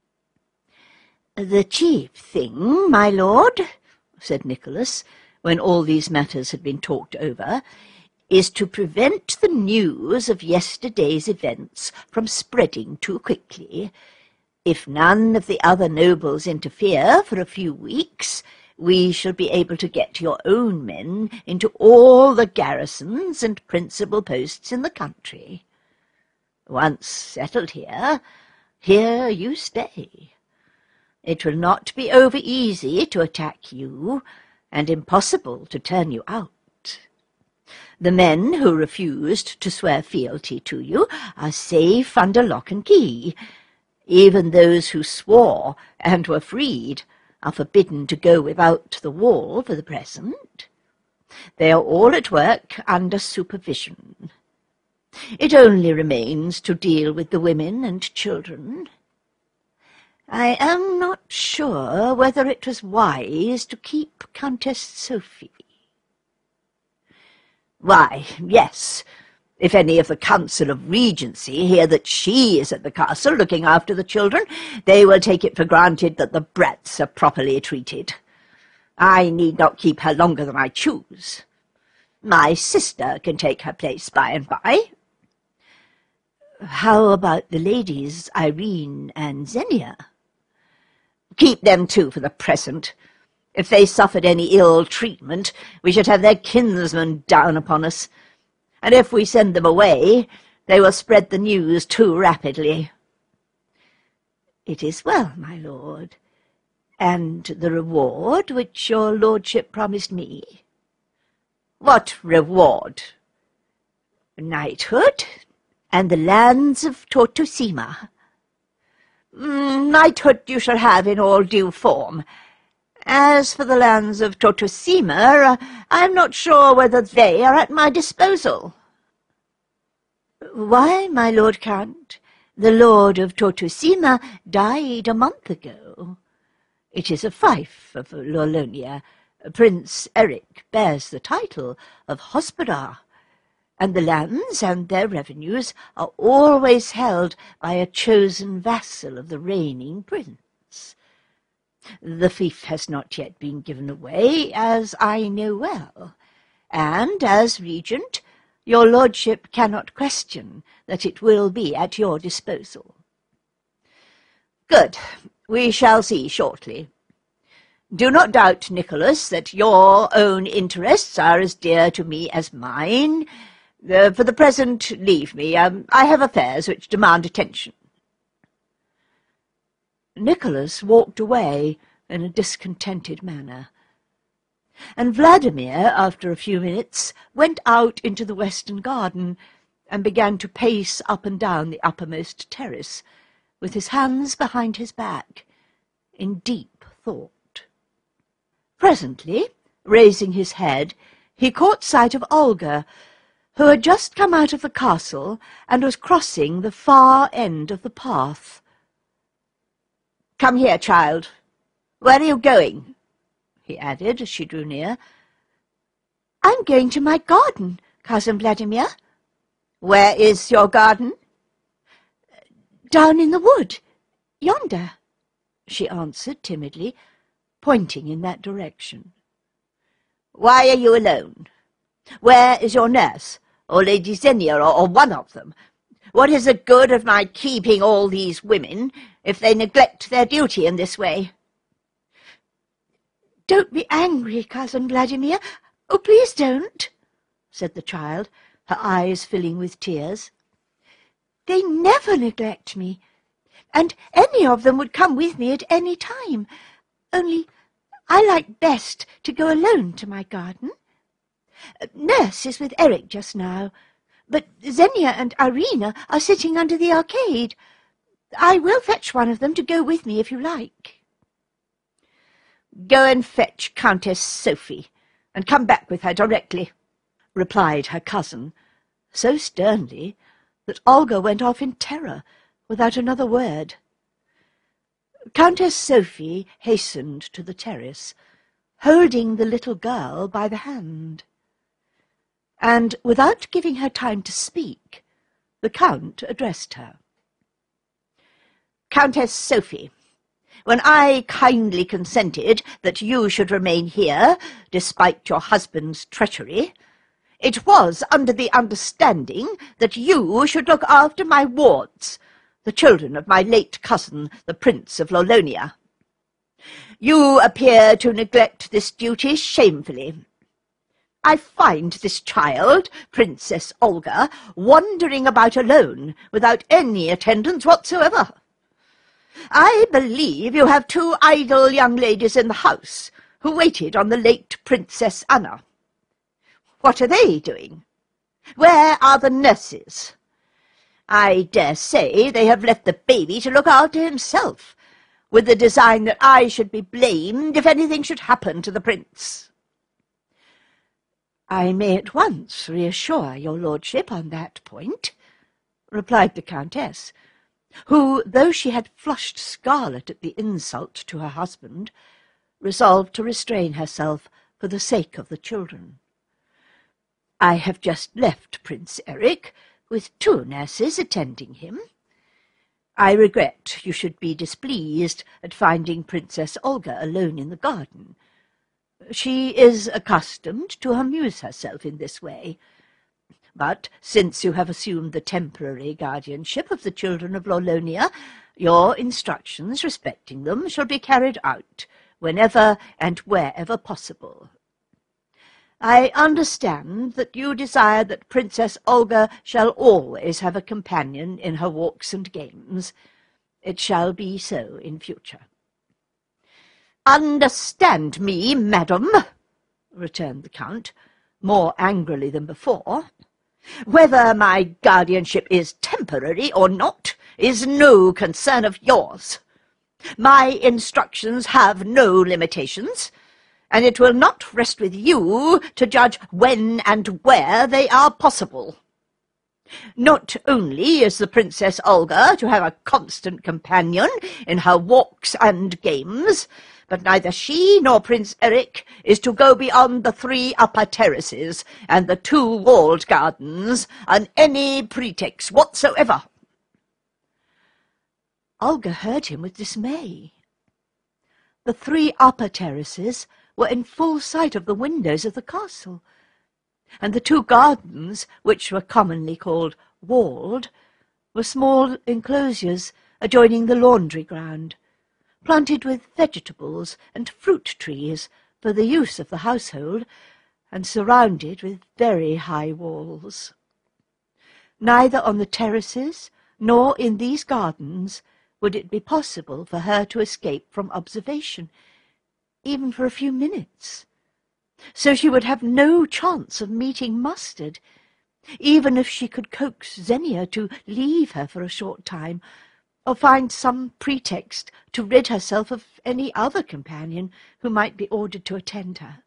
Speaker 1: "The chief thing, my lord," said Nicholas, when all these matters had been talked over, "is to prevent the news of yesterday's events from spreading too quickly. If none of the other nobles interfere for a few weeks, we shall be able to get your own men into all the garrisons and principal posts in the country. Once settled here, here you stay. It will not be over easy to attack you, and impossible to turn you out. The men who refused to swear fealty to you are safe under lock and key. Even those who swore and were freed are forbidden to go without the wall for the present. They are all at work under supervision. It only remains to deal with the women and children.
Speaker 2: I am not sure whether it was wise to keep Countess Sophie. Why, yes, if any of the Council of Regency hear that she is at the castle looking after the children, they will take it for granted that the brats are properly treated. I need not keep her longer than I choose. My sister can take her place by and by. How about the ladies Irene and Xenia? Keep them too for the present. If they suffered any ill treatment, we should have their kinsmen down upon us, and if we send them away, they will spread the news too rapidly. It is well, my lord. And the reward which your lordship promised me? What reward? Knighthood and the lands of Tortosima. Knighthood you shall have in all due form. As for the lands of Tortosima, I am not sure whether they are at my disposal. Why, my Lord Count, the Lord of Tortosima died a month ago. It is a fief of Lolonia. Prince Eric bears the title of Hospodar, and the lands and their revenues are always held by a chosen vassal of the reigning prince. The fief has not yet been given away, as I know well, and as regent, your lordship cannot question that it will be at your disposal. Good. We shall see shortly. Do not doubt, Nicholas, that your own interests are as dear to me as mine. For the present, leave me. I have affairs which demand attention. Nicholas walked away in a discontented manner, and Vladimir, after a few minutes, went out into the western garden and began to pace up and down the uppermost terrace, with his hands behind his back, in deep thought. Presently, raising his head, he caught sight of Olga, who had just come out of the castle and was crossing the far end of the path. "Come here, child. Where are you going?" he added as she drew near. "I'm going to my garden, Cousin Vladimir." "Where is your garden?" "Down in the wood, yonder," she answered timidly, pointing in that direction. "Why are you alone? Where is your nurse, or Lady Xenia, or one of them? What is the good of my keeping all these women if they neglect their duty in this way?" "Don't be angry, Cousin Vladimir. Oh, please don't," said the child, her eyes filling with tears. "They never neglect me, and any of them would come with me at any time. Only I like best to go alone to my garden. Nurse is with Eric just now, but Xenia and Irina are sitting under the arcade. I will fetch one of them to go with me if you like." "Go and fetch Countess Sophie, and come back with her directly," replied her cousin, so sternly that Olga went off in terror without another word. Countess Sophie hastened to the terrace, holding the little girl by the hand, and without giving her time to speak, the Count addressed her. "Countess Sophie, when I kindly consented that you should remain here, despite your husband's treachery, it was under the understanding that you should look after my wards, the children of my late cousin, the Prince of Lolonia. You appear to neglect this duty shamefully. I find this child, Princess Olga, wandering about alone, without any attendance whatsoever. I believe you have 2 idle young ladies in the house, who waited on the late Princess Anna. What are they doing? Where are the nurses? I dare say they have left the baby to look after himself, with the design that I should be blamed if anything should happen to the prince." "I may at once reassure your lordship on that point," replied the Countess. who, though she had flushed scarlet at the insult to her husband, resolved to restrain herself for the sake of the children. "I have just left Prince Eric, with 2 nurses attending him. I regret you should be displeased at finding Princess Olga alone in the garden. She is accustomed to amuse herself in this way. But since you have assumed the temporary guardianship of the children of Lolonia, your instructions respecting them shall be carried out whenever and wherever possible. I understand that you desire that Princess Olga shall always have a companion in her walks and games. It shall be so in future." "Understand me, madam," returned the Count, more angrily than before. "Whether my guardianship is temporary or not is no concern of yours. My instructions have no limitations, and it will not rest with you to judge when and where they are possible. Not only is the Princess Olga to have a constant companion in her walks and games, but neither she nor Prince Eric is to go beyond the 3 upper terraces and the 2 walled gardens on any pretext whatsoever."
Speaker 1: Olga heard him with dismay. The 3 upper terraces were in full sight of the windows of the castle, and the 2 gardens, which were commonly called walled, were small enclosures adjoining the laundry ground, planted with vegetables and fruit trees for the use of the household, and surrounded with very high walls. Neither on the terraces nor in these gardens would it be possible for her to escape from observation, even for a few minutes, so she would have no chance of meeting Mustard, even if she could coax Xenia to leave her for a short time, or find some pretext to rid herself of any other companion who might be ordered to attend her.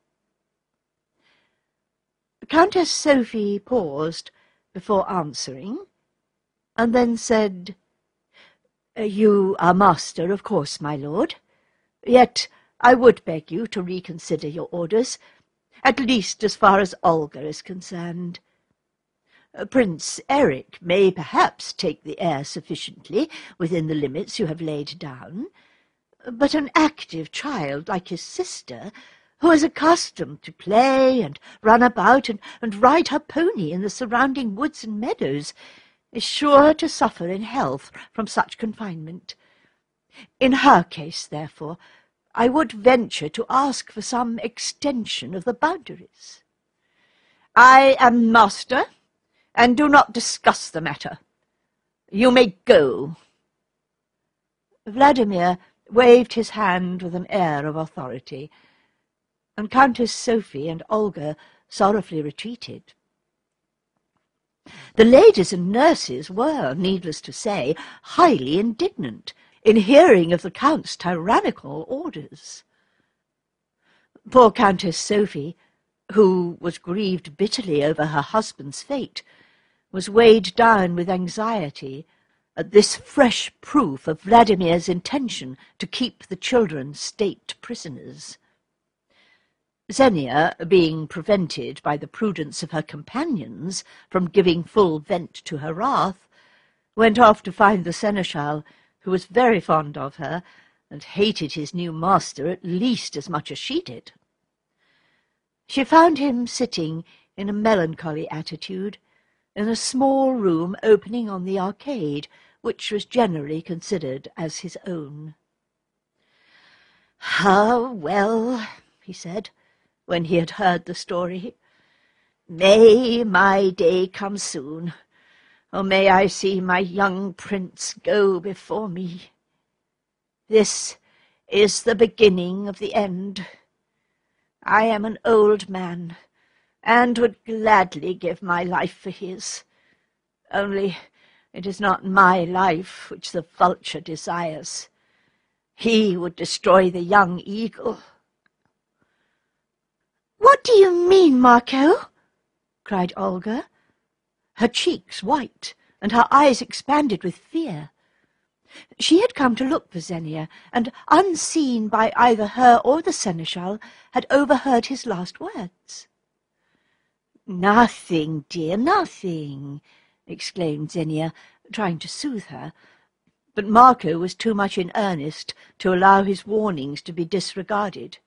Speaker 1: Countess Sophie paused before answering, and then said, "You are master, of course, my lord. Yet I would beg you to reconsider your orders, at least as far as Olga is concerned. Prince Eric may perhaps take the air sufficiently within the limits you have laid down, but an active child like his sister, who is accustomed to play and run about and ride her pony in the surrounding woods and meadows, is sure to suffer in health from such confinement. In her case, therefore, I would venture to ask for some extension of the boundaries." "I am master, and do not discuss the matter. You may go." Vladimir waved his hand with an air of authority, and Countess Sophie and Olga sorrowfully retreated. The ladies and nurses were, needless to say, highly indignant in hearing of the Count's tyrannical orders. Poor Countess Sophie, who was grieved bitterly over her husband's fate, was weighed down with anxiety at this fresh proof of Vladimir's intention to keep the children state prisoners. Xenia, being prevented by the prudence of her companions from giving full vent to her wrath, went off to find the seneschal, who was very fond of her, and hated his new master at least as much as she did. She found him sitting in a melancholy attitude in a small room opening on the arcade, which was generally considered as his own. "Ah, well," he said, when he had heard the story, "may my day come soon, or may I see my young prince go before me. This is the beginning of the end. I am an old man, and would gladly give my life for his. Only it is not my life which the vulture desires. He would destroy the young eagle." "What do you mean, Marco?" cried Olga, her cheeks white and her eyes expanded with fear.
Speaker 2: She had come to look for Xenia, and, unseen by either her or the seneschal, had overheard his last words. "Nothing, dear, nothing," exclaimed Xenia, trying to soothe her. But Marco was too much in earnest to allow his warnings to be disregarded.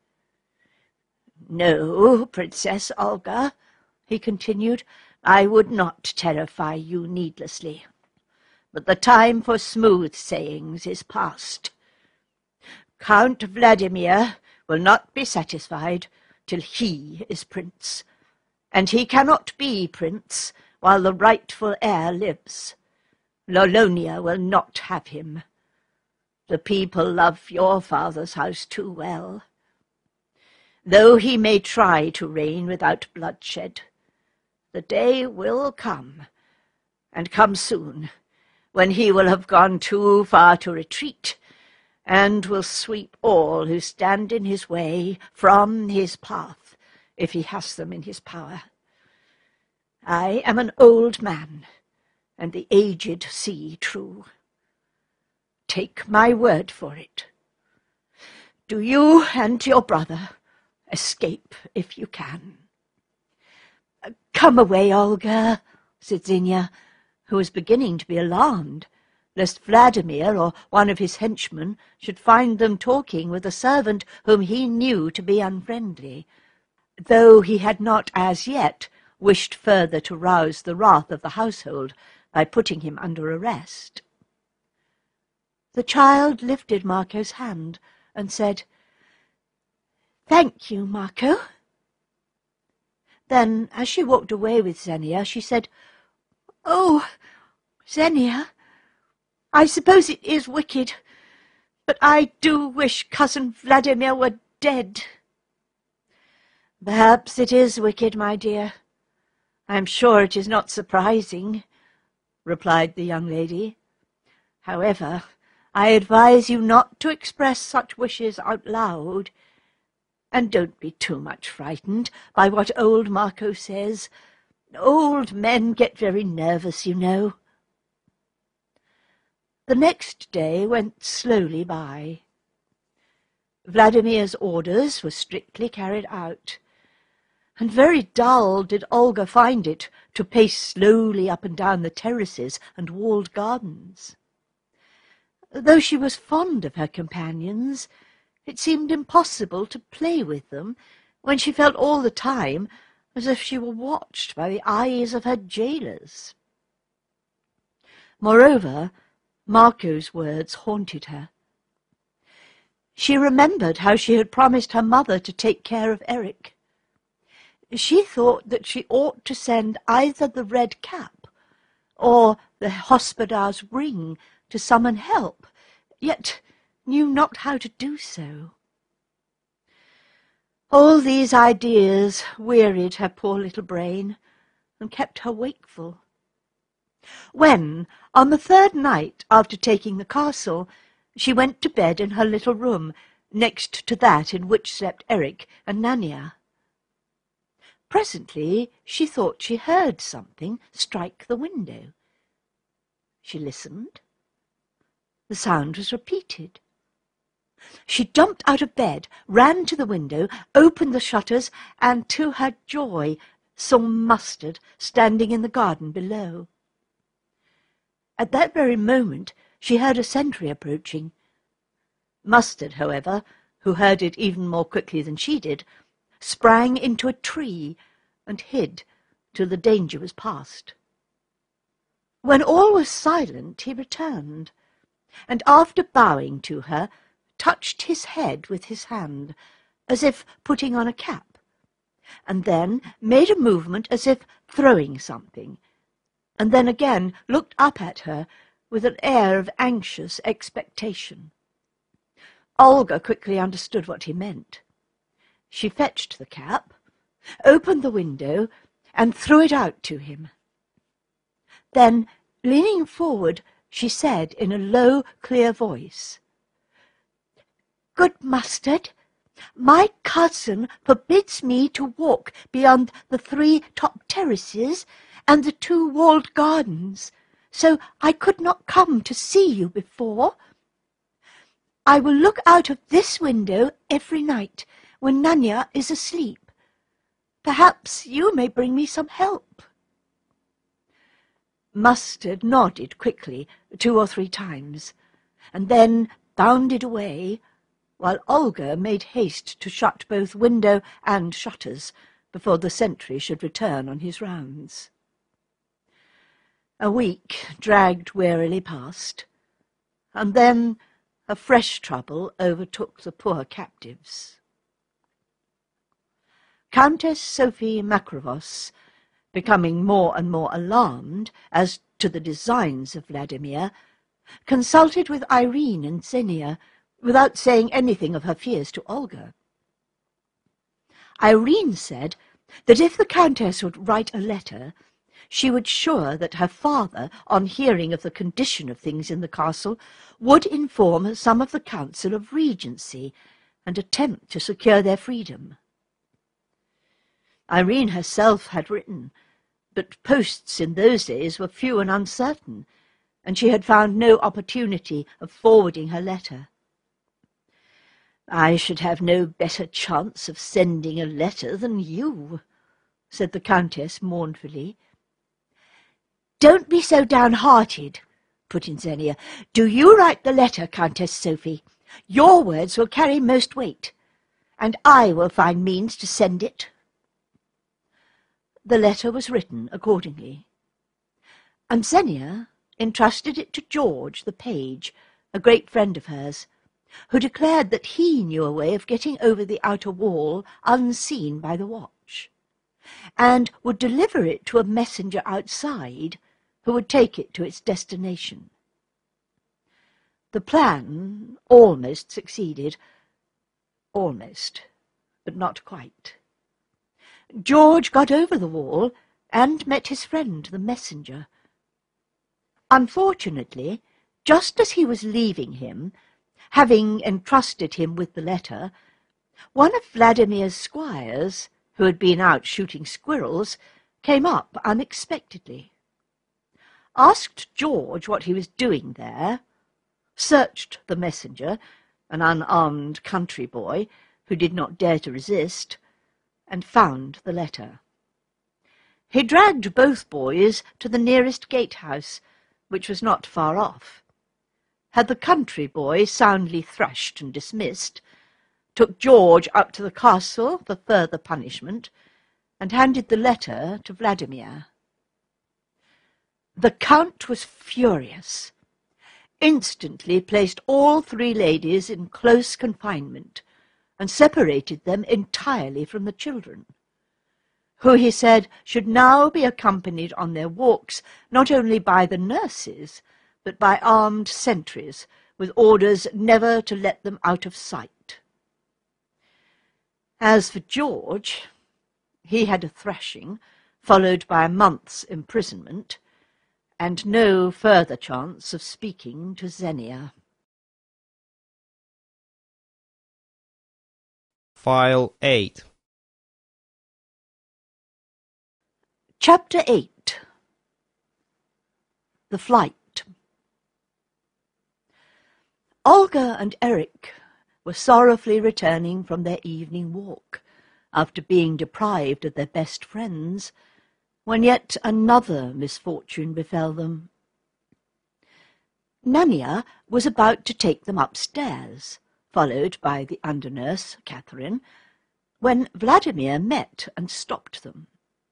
Speaker 2: "No, Princess Olga," he continued, "I would not terrify you needlessly. But the time for smooth sayings is past. Count Vladimir will not be satisfied till he is prince, and he cannot be prince while the rightful heir lives. Lolonia will not have him. The people love your father's house too well. Though he may try to reign without bloodshed, the day will come, and come soon, when he will have gone too far to retreat, and will sweep all who stand in his way from his path, if he has them in his power. I am an old man, and the aged see true. Take my word for it. Do you and your brother escape if you can." "Come away, Olga," said Xenia, who was beginning to be alarmed, lest Vladimir or one of his henchmen should find them talking with a servant whom he knew to be unfriendly, though he had not as yet wished further to rouse the wrath of the household by putting him under arrest. The child lifted Marco's hand and said, "Thank you, Marco." Then, as she walked away with Xenia, she said, "Oh, Xenia, I suppose it is wicked, but I do wish Cousin Vladimir were dead." "Perhaps it is wicked, my dear. I am sure it is not surprising," replied the young lady. "However, I advise you not to express such wishes out loud. And don't be too much frightened by what old Marco says. Old men get very nervous, you know." The next day went slowly by. Vladimir's orders were strictly carried out, and very dull did Olga find it to pace slowly up and down the terraces and walled gardens. Though she was fond of her companions, it seemed impossible to play with them when she felt all the time as if she were watched by the eyes of her jailers. Moreover, Marco's words haunted her. She remembered how she had promised her mother to take care of Eric. She thought that she ought to send either the red cap or the hospedar's ring to summon help, yet knew not how to do so. All these ideas wearied her poor little brain and kept her wakeful. When, on the third night after taking the castle, she went to bed in her little room next to that in which slept Eric and Nania, presently she thought she heard something strike the window. She listened. The sound was repeated. She jumped out of bed, ran to the window, opened the shutters, and to her joy saw Mustard standing in the garden below. At that very moment she heard a sentry approaching. Mustard, however, who heard it even more quickly than she did, sprang into a tree and hid till the danger was past. When all was silent, he returned, and after bowing to her, touched his head with his hand, as if putting on a cap, and then made a movement as if throwing something, and then again looked up at her with an air of anxious expectation. Olga quickly understood what he meant. She fetched the cap, opened the window, and threw it out to him. Then, leaning forward, she said in a low, clear voice, "Good Mustard, my cousin forbids me to walk beyond the 3 top terraces and the 2 walled gardens,
Speaker 1: so I could not come to see you before. I will look out of this window every night when Nanya is asleep. Perhaps you may bring me some help."
Speaker 2: Mustard nodded quickly 2 or 3 times, and then bounded away, while Olga made haste to shut both window and shutters before the sentry should return on his rounds. A week dragged wearily past, and then a fresh trouble overtook the poor captives. Countess Sophie Makrovos, becoming more and more alarmed as to the designs of Vladimir, consulted with Irene and Xenia without saying anything of her fears to Olga. Irene said that if the Countess would write a letter, she would sure that her father, on hearing of the condition of things in the castle, would inform some of the Council of Regency and attempt to secure their freedom. Irene herself had written, but posts in those days were few and uncertain, and she had found no opportunity of forwarding her letter. "I should have no better chance of sending a letter than you," said the Countess mournfully.
Speaker 1: "Don't be so downhearted," put in Xenia. "Do you write the letter, Countess Sophie. Your words will carry most weight, and I will find means to send it."
Speaker 2: The letter was written accordingly, and Xenia entrusted it to George the page, a great friend of hers, who declared that he knew a way of getting over the outer wall unseen by the watch, and would deliver it to a messenger outside, who would take it to its destination. The plan almost succeeded. Almost, but not quite. George got over the wall and met his friend, the messenger. Unfortunately, just as he was leaving him, having entrusted him with the letter, one of Vladimir's squires, who had been out shooting squirrels, came up unexpectedly, asked George what he was doing there, searched the messenger, an unarmed country boy who did not dare to resist, and found the letter. He dragged both boys to the nearest gatehouse, which was not far off, had the country boy soundly thrashed and dismissed, took George up to the castle for further punishment, and handed the letter to Vladimir. The Count was furious, instantly placed all 3 ladies in close confinement, and separated them entirely from the children, who, he said, should now be accompanied on their walks not only by the nurses, but by armed sentries, with orders never to let them out of sight. As for George, he had a thrashing, followed by a month's imprisonment, and no further chance of speaking to Xenia.
Speaker 3: File 8.
Speaker 2: Chapter 8. The Flight. Olga and Eric were sorrowfully returning from their evening walk, after being deprived of their best friends, when yet another misfortune befell them. Nanya was about to take them upstairs, followed by the under-nurse, Catherine, when Vladimir met and stopped them.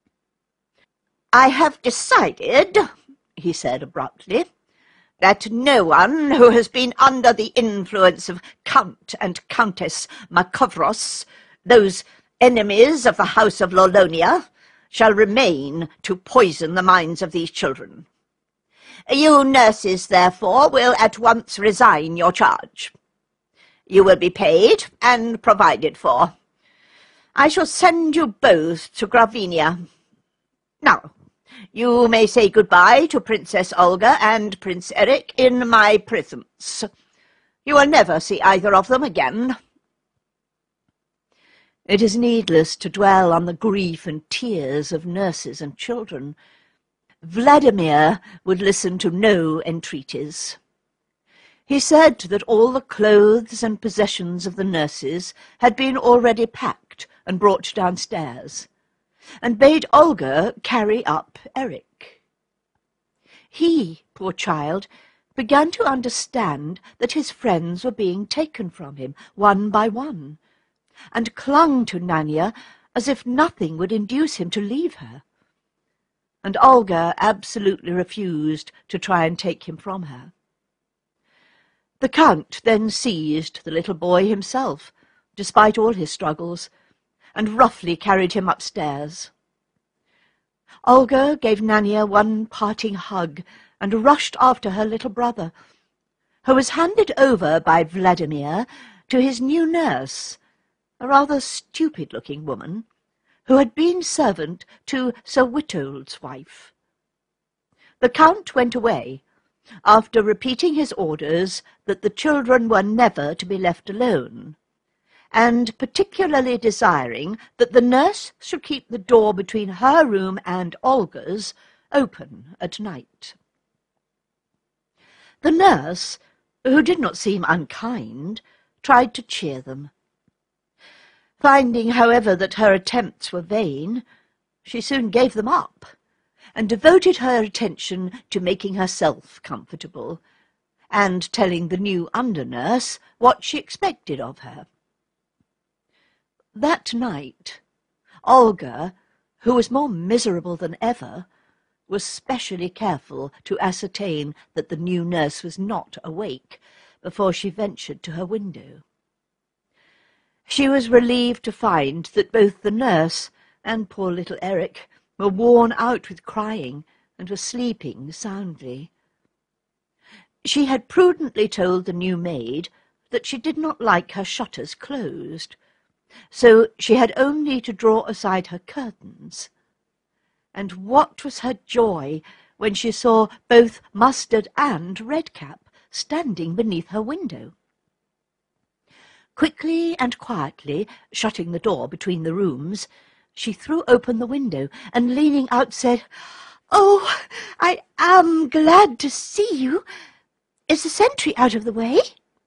Speaker 1: "I have decided," he said abruptly, "that no one who has been under the influence of Count and Countess Makrovos, those enemies of the House of Lolonia, shall remain to poison the minds of these children. You nurses, therefore, will at once resign your charge. You will be paid and provided for. I shall send you both to Gravinia. Now, you may say good-bye to Princess Olga and Prince Eric in my presence. You will never see either of them again."
Speaker 2: It is needless to dwell on the grief and tears of nurses and children. Vladimir would listen to no entreaties. He said that all the clothes and possessions of the nurses had been already packed and brought downstairs, and bade Olga carry up Eric. He, poor child, began to understand that his friends were being taken from him one by one, and clung to Nanya as if nothing would induce him to leave her. And Olga absolutely refused to try and take him from her. The Count then seized the little boy himself, despite all his struggles, and roughly carried him upstairs. Olga gave Nanya one parting hug and rushed after her little brother, who was handed over by Vladimir to his new nurse, a rather stupid-looking woman, who had been servant to Sir Witold's wife. The Count went away, after repeating his orders that the children were never to be left alone, and particularly desiring that the nurse should keep the door between her room and Olga's open at night. The nurse, who did not seem unkind, tried to cheer them. Finding, however, that her attempts were vain, she soon gave them up, and devoted her attention to making herself comfortable, and telling the new under-nurse what she expected of her. That night, Olga, who was more miserable than ever, was specially careful to ascertain that the new nurse was not awake before she ventured to her window. She was relieved to find that both the nurse and poor little Eric were worn out with crying and were sleeping soundly. She had prudently told the new maid that she did not like her shutters closed, so she had only to draw aside her curtains. And what was her joy when she saw both Mustard and Redcap standing beneath her window. Quickly and quietly, shutting the door between the rooms, she threw open the window, and leaning out said, "Oh, I am glad to see you. Is the sentry out of the way?"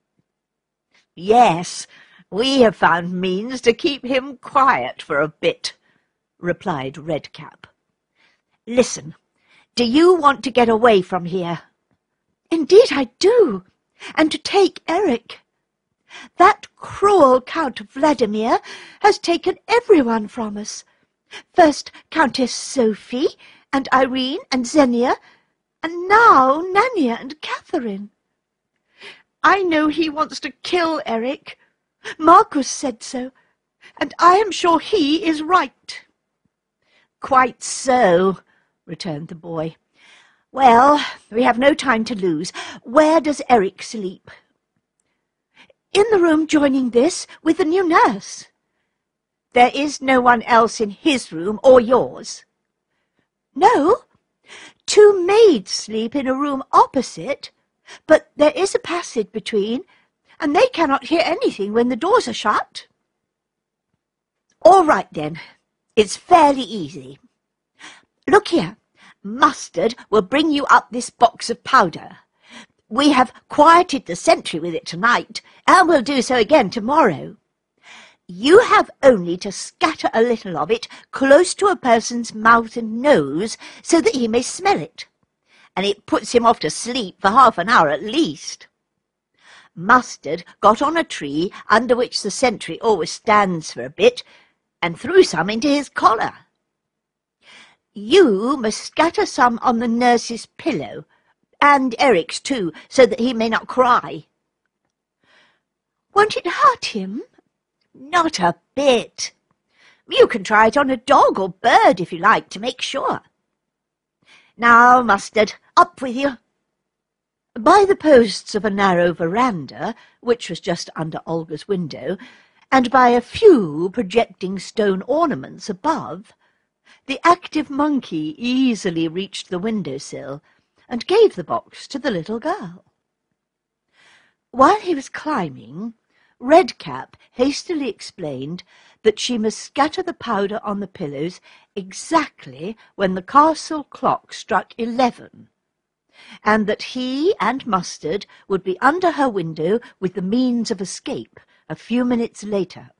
Speaker 2: "Yes, we have found means to keep him quiet for a bit," replied Redcap. "Listen, do you want to get away from here?" "Indeed I do, and to take Eric. That cruel Count Vladimir has taken everyone from us. First Countess Sophie, and Irene, and Xenia, and now Nanya and Catherine. I know he wants to kill Eric. Marcus said so, and I am sure he is right." "Quite so," returned the boy. "Well, we have no time to lose. Where does Eric sleep?" "In the room joining this, with the new nurse." "There is no one else in his room or yours?" "No. 2 maids sleep in a room opposite, but there is a passage between, and they cannot hear anything when the doors are shut." "All right, then. It's fairly easy. Look here, Mustard will bring you up this box of powder. We have quieted the sentry with it tonight, and will do so again tomorrow. You have only to scatter a little of it close to a person's mouth and nose so that he may smell it, and it puts him off to sleep for half an hour at least." Mustard got on a tree under which the sentry always stands for a bit, and threw some into his collar. You must scatter some on the nurse's pillow, and Eric's too, so that he may not cry. "Won't it hurt him?" "Not a bit. You can try it on a dog or bird if you like, to make sure. Now, Mustard, up with you." By the posts of a narrow veranda, which was just under Olga's window, and by a few projecting stone ornaments above, the active monkey easily reached the window-sill, and gave the box to the little girl. While he was climbing, Redcap hastily explained that she must scatter the powder on the pillows exactly when the castle clock struck 11, and that he and Mustard would be under her window with the means of escape a few minutes later.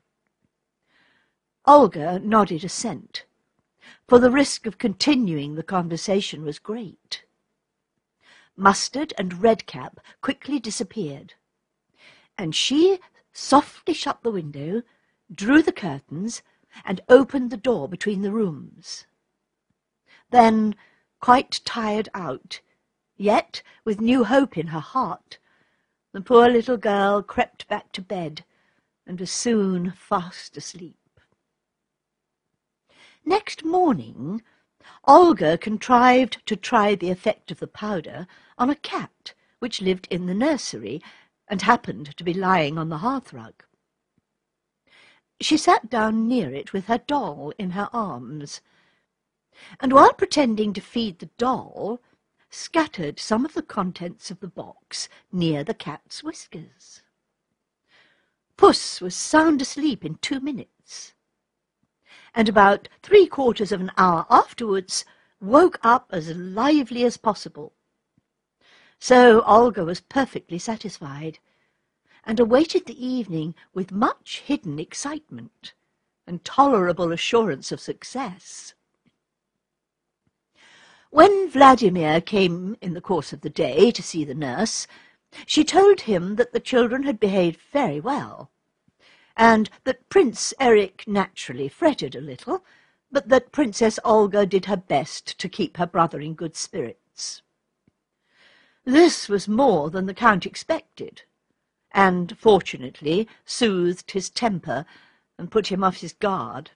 Speaker 2: Olga nodded assent, for the risk of continuing the conversation was great. Mustard and Redcap quickly disappeared, and she softly shut the window, drew the curtains, and opened the door between the rooms. Then, quite tired out, yet with new hope in her heart, the poor little girl crept back to bed and was soon fast asleep. Next morning, Olga contrived to try the effect of the powder on a cat which lived in the nursery and happened to be lying on the hearthrug. She sat down near it with her doll in her arms, and while pretending to feed the doll, scattered some of the contents of the box near the cat's whiskers. Puss was sound asleep in 2 minutes, and about 3/4 of an hour afterwards woke up as lively as possible. So Olga was perfectly satisfied, and awaited the evening with much hidden excitement and tolerable assurance of success. When Vladimir came in the course of the day to see the nurse, she told him that the children had behaved very well, and that Prince Eric naturally fretted a little, but that Princess Olga did her best to keep her brother in good spirits. This was more than the Count expected, and fortunately soothed his temper and put him off his guard.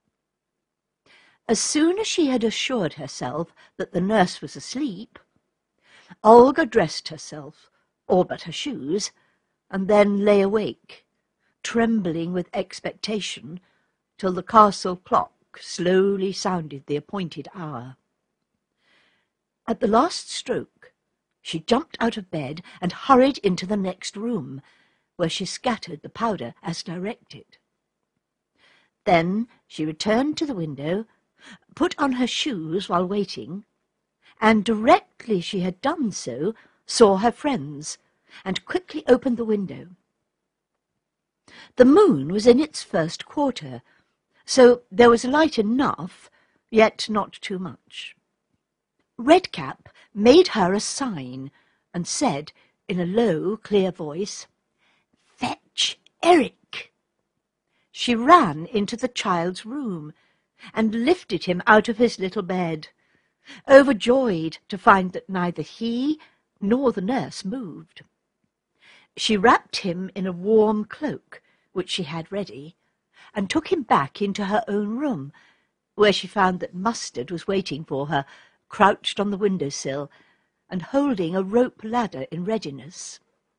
Speaker 2: As soon as she had assured herself that the nurse was asleep, Olga dressed herself, all but her shoes, and then lay awake, trembling with expectation, till the castle clock slowly sounded the appointed hour. At the last stroke, she jumped out of bed and hurried into the next room, where she scattered the powder as directed. Then she returned to the window, put on her shoes while waiting, and directly she had done so, saw her friends, and quickly opened the window. The moon was in its first quarter, so there was light enough, yet not too much. Redcap made her a sign, and said, in a low, clear voice, "Fetch Eric." She ran into the child's room, and lifted him out of his little bed, overjoyed to find that neither he nor the nurse moved. She wrapped him in a warm cloak, which she had ready, and took him back into her own room, where she found that Mustard was waiting for her, crouched on the window-sill, and holding a rope ladder in readiness.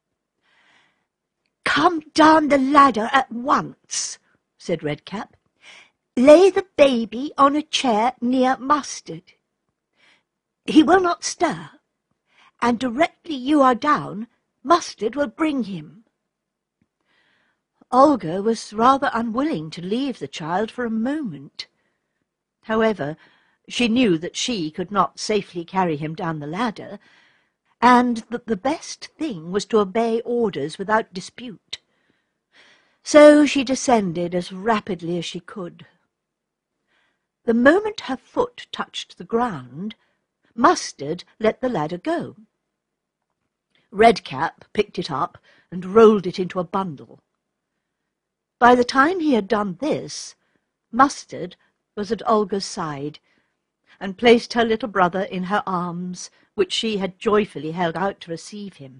Speaker 2: "Come down the ladder at once," said Redcap. "Lay the baby on a chair near Mustard. He will not stir, and directly you are down, Mustard will bring him." Olga was rather unwilling to leave the child for a moment. However, she knew that she could not safely carry him down the ladder, and that the best thing was to obey orders without dispute. So she descended as rapidly as she could. The moment her foot touched the ground, Mustard let the ladder go. Redcap picked it up and rolled it into a bundle. By the time he had done this, Mustard was at Olga's side, and placed her little brother in her arms, which she had joyfully held out to receive him.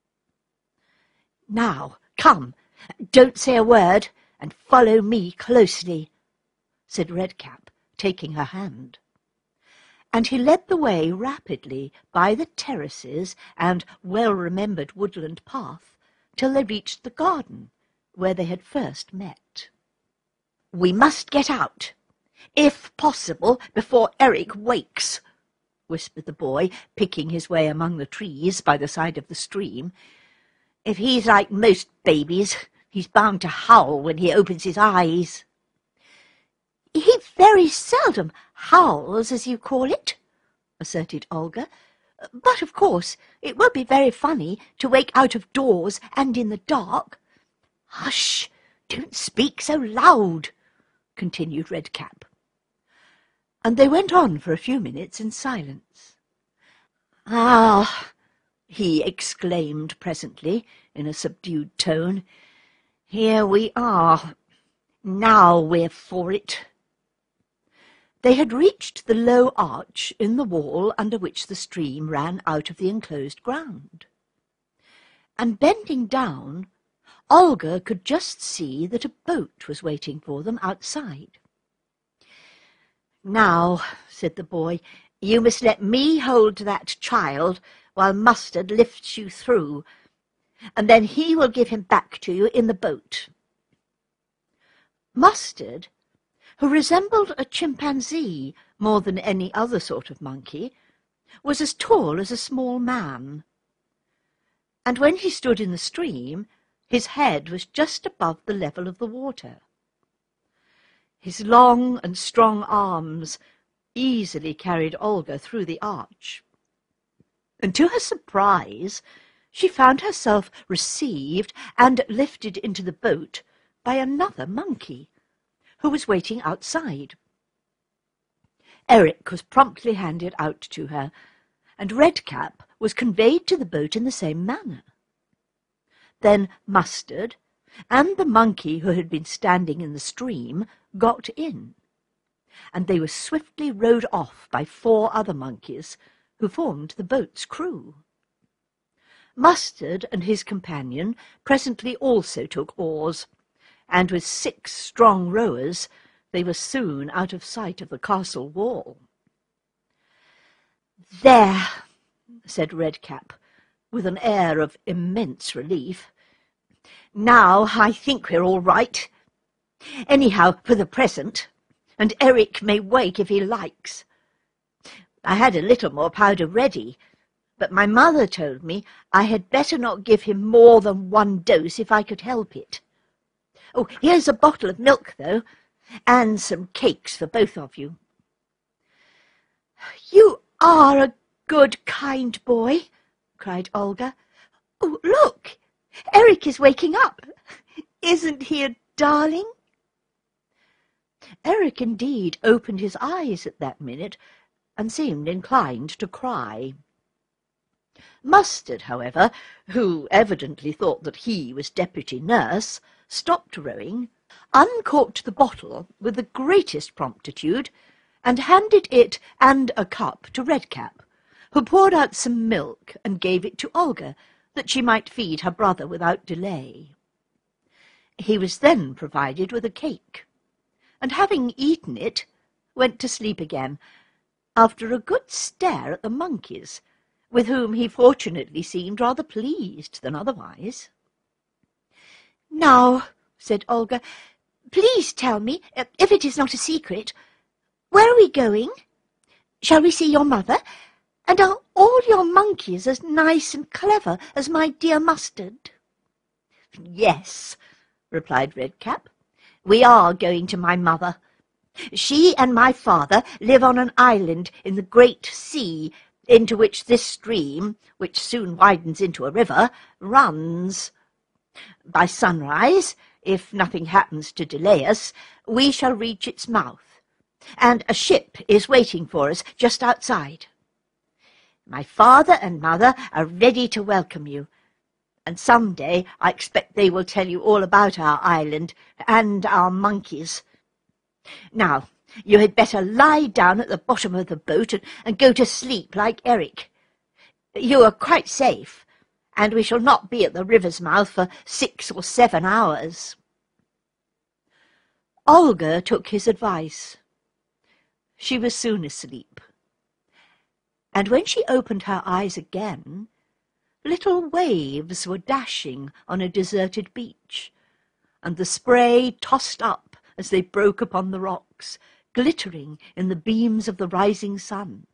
Speaker 2: "Now, come, don't say a word, and follow me closely," said Redcap, taking her hand. And he led the way rapidly by the terraces and well-remembered woodland path till they reached the garden, where they had first met. "We must get out, if possible, before Eric wakes," whispered the boy, picking his way among the trees by the side of the stream. "If he's like most babies, He's bound to howl when he opens his eyes."
Speaker 1: "He very seldom howls, as you call it," asserted Olga. "But, of course, it would be very funny to wake out of doors and in the dark."
Speaker 2: "Hush! Don't speak so loud," continued Redcap. And they went on for a few minutes in silence. "Ah," he exclaimed presently, in a subdued tone, "here we are. Now we're for it." They had reached the low arch in the wall under which the stream ran out of the enclosed ground. And bending down, Olga could just see that a boat was waiting for them outside. "Now," said the boy, "you must let me hold that child while Mustard lifts you through, and then he will give him back to you in the boat." Mustard, who resembled a chimpanzee more than any other sort of monkey, was as tall as a small man, and when he stood in the stream, his head was just above the level of the water. His long and strong arms easily carried Olga through the arch, and to her surprise she found herself received and lifted into the boat by another monkey, who was waiting outside. Eric was promptly handed out to her, and Redcap was conveyed to the boat in the same manner. Then Mustard and the monkey who had been standing in the stream got in, and they were swiftly rowed off by 4 other monkeys who formed the boat's crew. Mustard and his companion presently also took oars, and with 6 strong rowers they were soon out of sight of the castle wall. "There," said Redcap, with an air of immense relief. "Now I think we're all right. Anyhow, for the present, and Eric may wake if he likes. I had a little more powder ready, but my mother told me I had better not give him more than 1 dose if I could help it. Oh, here's a bottle of milk, though, and some cakes for both of you." "You are a good, kind boy," cried Olga. "Oh, look! Eric is waking up. Isn't he a darling?" Eric indeed opened his eyes at that minute, and seemed inclined to cry. Mustard, however, who evidently thought that he was deputy nurse, stopped rowing, uncorked the bottle with the greatest promptitude, and handed it and a cup to Redcap, who poured out some milk and gave it to Olga, that she might feed her brother without delay. He was then provided with a cake, and having eaten it, went to sleep again, after a good stare at the monkeys, with whom he fortunately seemed rather pleased than otherwise. "Now," said Olga, "please tell me, if it is not a secret, where are we going? Shall we see your mother? And are all your monkeys as nice and clever as my dear Mustard?" "Yes," replied Redcap, "we are going to my mother. She and my father live on an island in the great sea, into which this stream, which soon widens into a river, runs. By sunrise, if nothing happens to delay us, we shall reach its mouth, and a ship is waiting for us just outside. My father and mother are ready to welcome you, and some day I expect they will tell you all about our island and our monkeys. Now, you had better lie down at the bottom of the boat and go to sleep like Eric. You are quite safe, and we shall not be at the river's mouth for 6 or 7 hours." Olga took his advice. She was soon asleep, and when she opened her eyes again, little waves were dashing on a deserted beach, and the spray tossed up as they broke upon the rocks, glittering in the beams of the rising sun.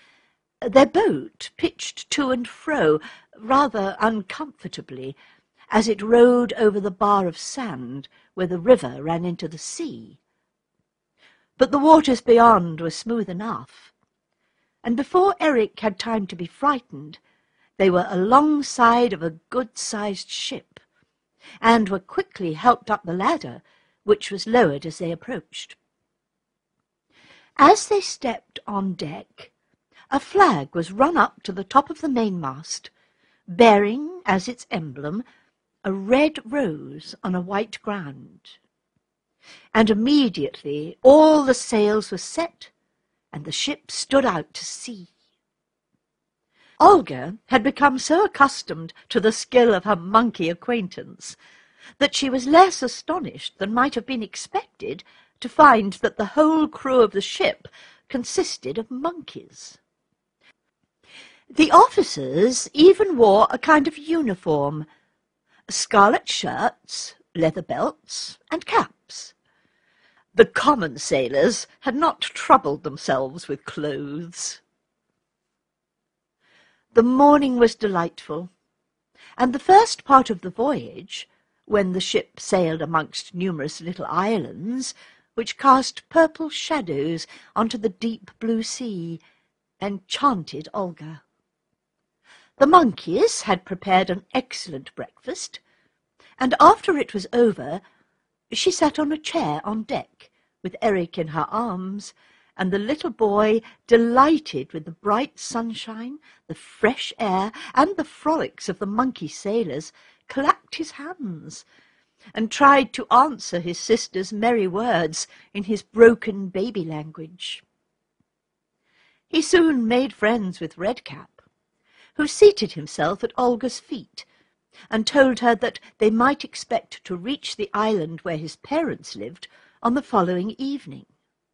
Speaker 2: Their boat pitched to and fro rather uncomfortably, as it rode over the bar of sand where the river ran into the sea. But the waters beyond were smooth enough, and before Eric had time to be frightened, they were alongside of a good-sized ship, and were quickly helped up the ladder, which was lowered as they approached. As they stepped on deck, a flag was run up to the top of the mainmast, bearing as its emblem a red rose on a white ground. And immediately all the sails were set, and the ship stood out to sea. Olga had become so accustomed to the skill of her monkey acquaintance that she was less astonished than might have been expected to find that the whole crew of the ship consisted of monkeys. The officers even wore a kind of uniform, scarlet shirts, leather belts, and caps. The common sailors had not troubled themselves with clothes. The morning was delightful, and the first part of the voyage, when the ship sailed amongst numerous little islands, which cast purple shadows onto the deep blue sea, enchanted Olga. The monkeys had prepared an excellent breakfast, and after it was over, she sat on a chair on deck, with Eric in her arms, and the little boy, delighted with the bright sunshine, the fresh air, and the frolics of the monkey sailors, clapped his hands, and tried to answer his sister's merry words in his broken baby language. He soon made friends with Redcap, who seated himself at Olga's feet, and told her that they might expect to reach the island where his parents lived on the following evening.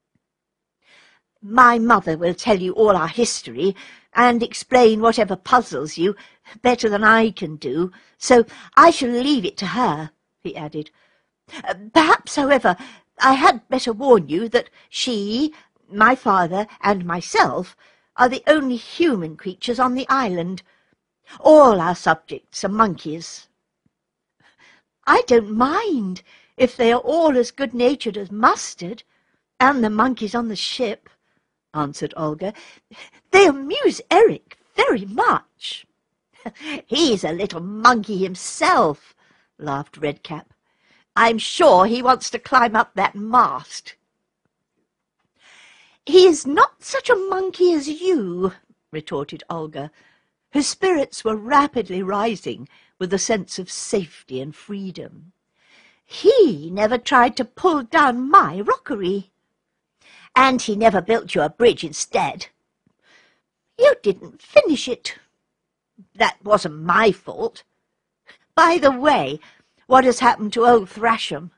Speaker 2: "My mother will tell you all our history, and explain whatever puzzles you, better than I can do, so I shall leave it to her," he added. "Perhaps, however, I had better warn you that she, my father, and myself are the only human creatures on the island. All our subjects are monkeys." "I don't mind, if they are all as good-natured as Mustard, and the monkeys on the ship," answered Olga. "They amuse Eric very much." "He's a little monkey himself," laughed Redcap. "I'm sure he wants to climb up that mast." "He is not such a monkey as you," retorted Olga, whose spirits were rapidly rising with a sense of safety and freedom. "He never tried to pull down my rockery." "And he never built you a bridge instead." "You didn't finish it." "That wasn't my fault. By the way, what has happened to old Thrasham?"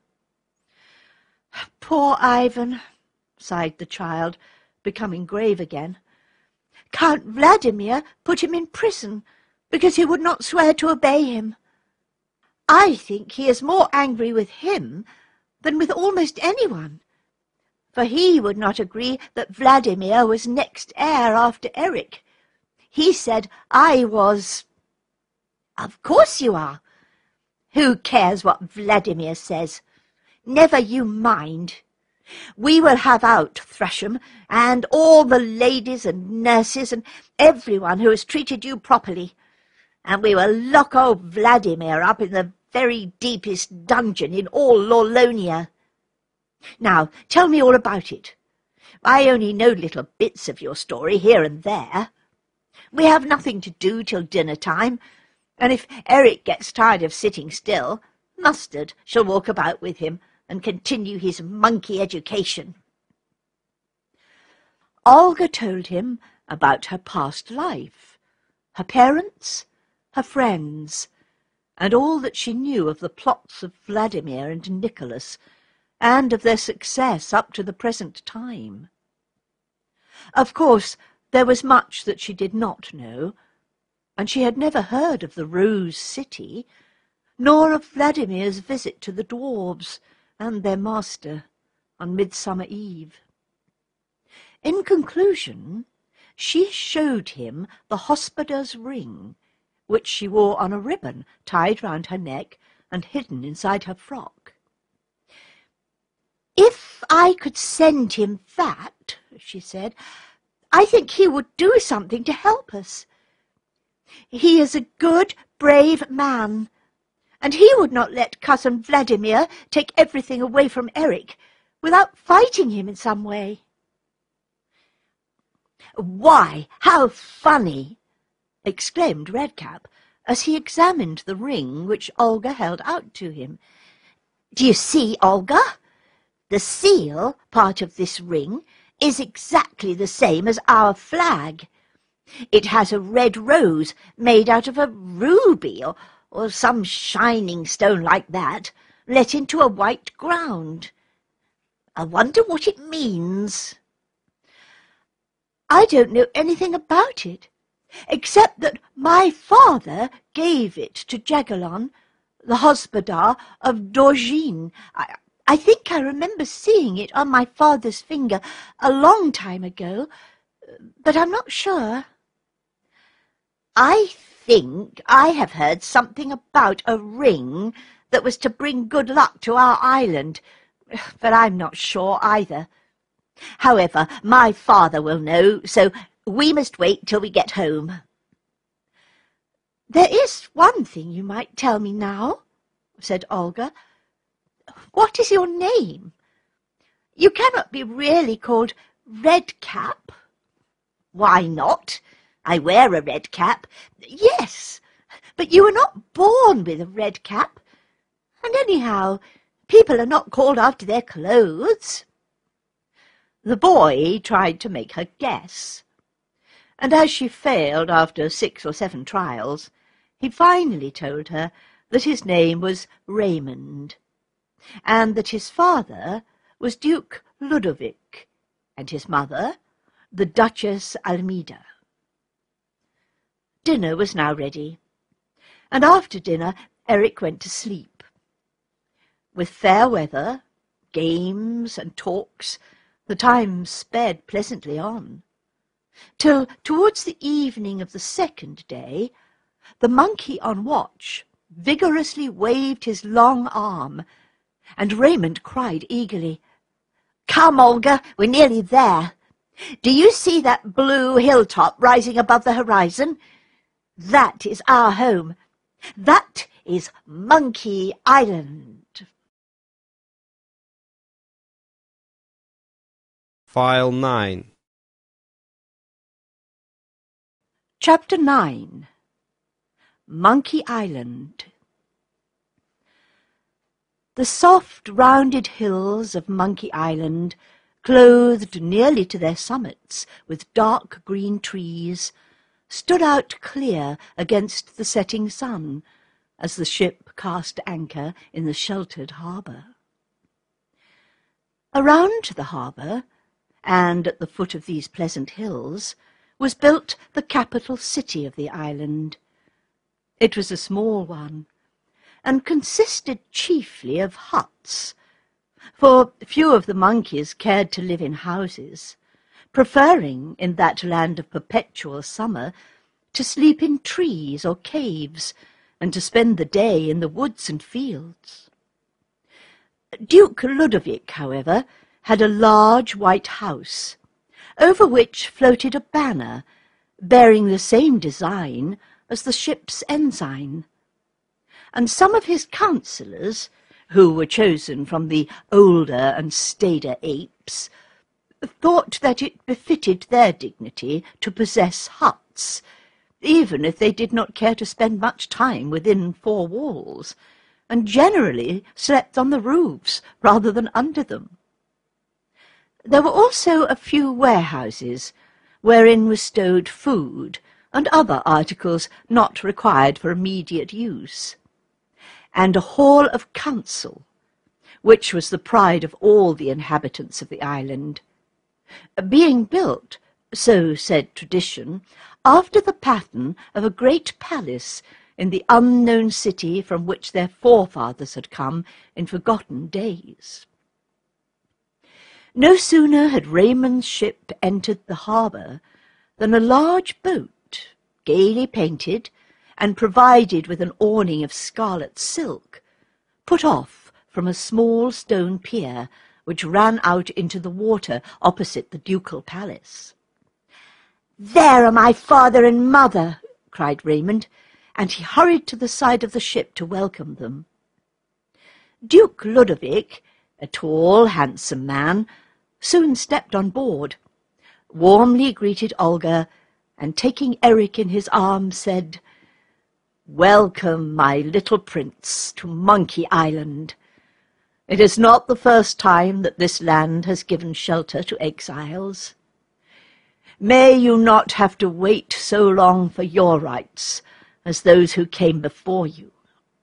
Speaker 2: "Poor Ivan," sighed the child, becoming grave again. "Count Vladimir put him in prison because he would not swear to obey him. I think he is more angry with him than with almost anyone, for he would not agree that Vladimir was next heir after Eric. He said I was." "Of course you are. Who cares what Vladimir says? Never you mind. We will have out Thrasham, and all the ladies and nurses, and everyone who has treated you properly, and we will lock old Vladimir up in the very deepest dungeon in all Lawlonia. Now, tell me all about it. I only know little bits of your story here and there. We have nothing to do till dinner-time, and if Eric gets tired of sitting still, Mustard shall walk about with him and continue his monkey education." Olga told him about her past life, her parents, her friends, and all that she knew of the plots of Vladimir and Nicholas, and of their success up to the present time. Of course, there was much that she did not know, and she had never heard of the Rose City, nor of Vladimir's visit to the dwarves and their master on Midsummer Eve. In conclusion, she showed him the hospodar's ring, which she wore on a ribbon tied round her neck and hidden inside her frock.
Speaker 1: "If I could send him that," she said, "I think he would do something to help us. He is a good, brave man, and he would not let Cousin Vladimir take everything away from Eric without fighting him in some way."
Speaker 2: "Why, how funny!" exclaimed Redcap, as he examined the ring which Olga held out to him. "Do you see, Olga? The seal part of this ring is exactly the same as our flag. It has a red rose made out of a ruby or some shining stone like that, let into a white ground. I wonder what it means."
Speaker 1: "I don't know anything about it, except that my father gave it to Jagalon, the hospodar of Dorjin. I think I remember seeing it on my father's finger a long time ago, but I'm not sure."
Speaker 2: "I think I have heard something about a ring that was to bring good luck to our island, but I'm not sure either. However, my father will know, so we must wait till we get home."
Speaker 1: "There is one thing you might tell me now," said Olga. "What is your name? You cannot be really called Redcap."
Speaker 2: "Why not? I wear a red cap."
Speaker 1: "Yes, but you were not born with a red cap. And anyhow, people are not called after their clothes."
Speaker 2: The boy tried to make her guess, and as she failed after 6 or 7 trials, he finally told her that his name was Raymond, and that his father was Duke Ludovic, and his mother the Duchess Almeda. Dinner was now ready, and after dinner Eric went to sleep. With fair weather, games and talks, the time sped pleasantly on, till towards the evening of the second day the monkey on watch vigorously waved his long arm, and Raymond cried eagerly, "Come, Olga, we're nearly there. Do you see that blue hilltop rising above the horizon? That is our home. That is Monkey Island."
Speaker 3: File 9.
Speaker 2: Chapter 9. Monkey Island. The soft, rounded hills of Monkey Island, clothed nearly to their summits with dark green trees, stood out clear against the setting sun as the ship cast anchor in the sheltered harbour. Around the harbour, and at the foot of these pleasant hills, was built the capital city of the island. It was a small one, and consisted chiefly of huts, for few of the monkeys cared to live in houses, preferring, in that land of perpetual summer, to sleep in trees or caves, and to spend the day in the woods and fields. Duke Ludovic, however, had a large white house, over which floated a banner bearing the same design as the ship's ensign, and some of his councillors, who were chosen from the older and staider apes, thought that it befitted their dignity to possess huts, even if they did not care to spend much time within 4 walls, and generally slept on the roofs rather than under them. There were also a few warehouses, wherein was stowed food and other articles not required for immediate use, and a hall of council, which was the pride of all the inhabitants of the island, being built, so said tradition, after the pattern of a great palace in the unknown city from which their forefathers had come in forgotten days. No sooner had Raymond's ship entered the harbour than a large boat, gaily painted, and provided with an awning of scarlet silk, put off from a small stone pier which ran out into the water opposite the ducal palace. "There are my father and mother," cried Raymond, and he hurried to the side of the ship to welcome them. Duke Ludovic, a tall, handsome man, soon stepped on board, warmly greeted Olga, and taking Eric in his arms said, "Welcome, my little prince, to Monkey Island. It is not the first time that this land has given shelter to exiles. May you not have to wait so long for your rights as those who came before you."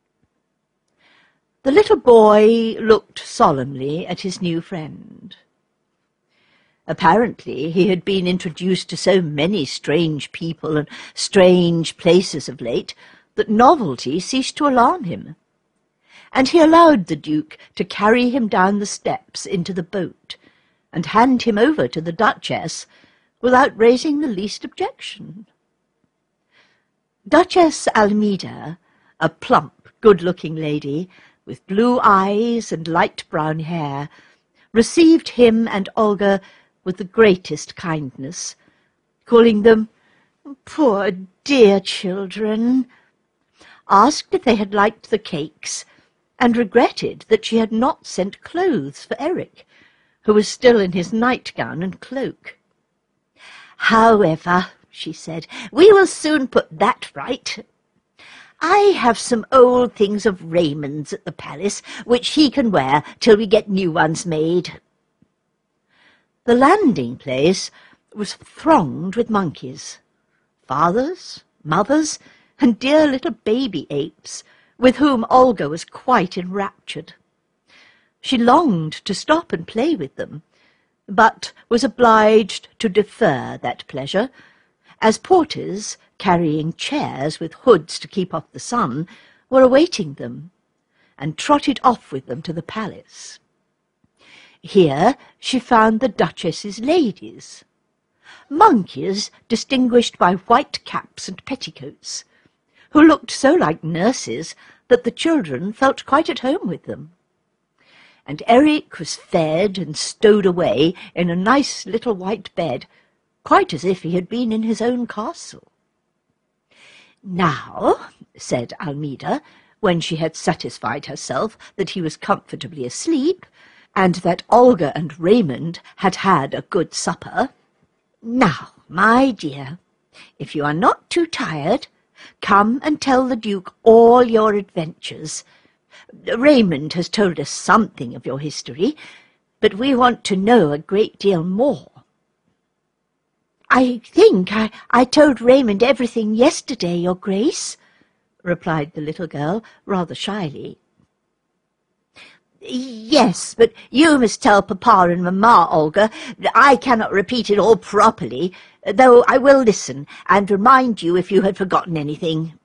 Speaker 2: The little boy looked solemnly at his new friend. Apparently he had been introduced to so many strange people and strange places of late that novelty ceased to alarm him, and he allowed the Duke to carry him down the steps into the boat and hand him over to the Duchess without raising the least objection. Duchess Almeda, a plump, good-looking lady with blue eyes and light brown hair, received him and Olga with the greatest kindness, calling them "poor dear children," asked if they had liked the cakes, and regretted that she had not sent clothes for Eric, who was still in his nightgown and cloak. "However," she said, "we will soon put that right. I have some old things of Raymond's at the palace, which he can wear till we get new ones made." The landing place was thronged with monkeys, fathers, mothers, and dear little baby apes, with whom Olga was quite enraptured. She longed to stop and play with them, but was obliged to defer that pleasure, as porters, carrying chairs with hoods to keep off the sun, were awaiting them, and trotted off with them to the palace. Here she found the Duchess's ladies, monkeys distinguished by white caps and petticoats, who looked so like nurses that the children felt quite at home with them. And Eric was fed and stowed away in a nice little white bed, quite as if he had been in his own castle. "Now," said Almeda, when she had satisfied herself that he was comfortably asleep, and that Olga and Raymond had had a good supper, "now, my dear, if you are not too tired, come and tell the Duke all your adventures. Raymond has told us something of your history, but we want to know a great deal more." "I think I told Raymond everything yesterday, Your Grace," replied the little girl, rather shyly. "Yes, but you must tell Papa and Mamma, Olga. I cannot repeat it all properly, though I will listen and remind you if you had forgotten anything."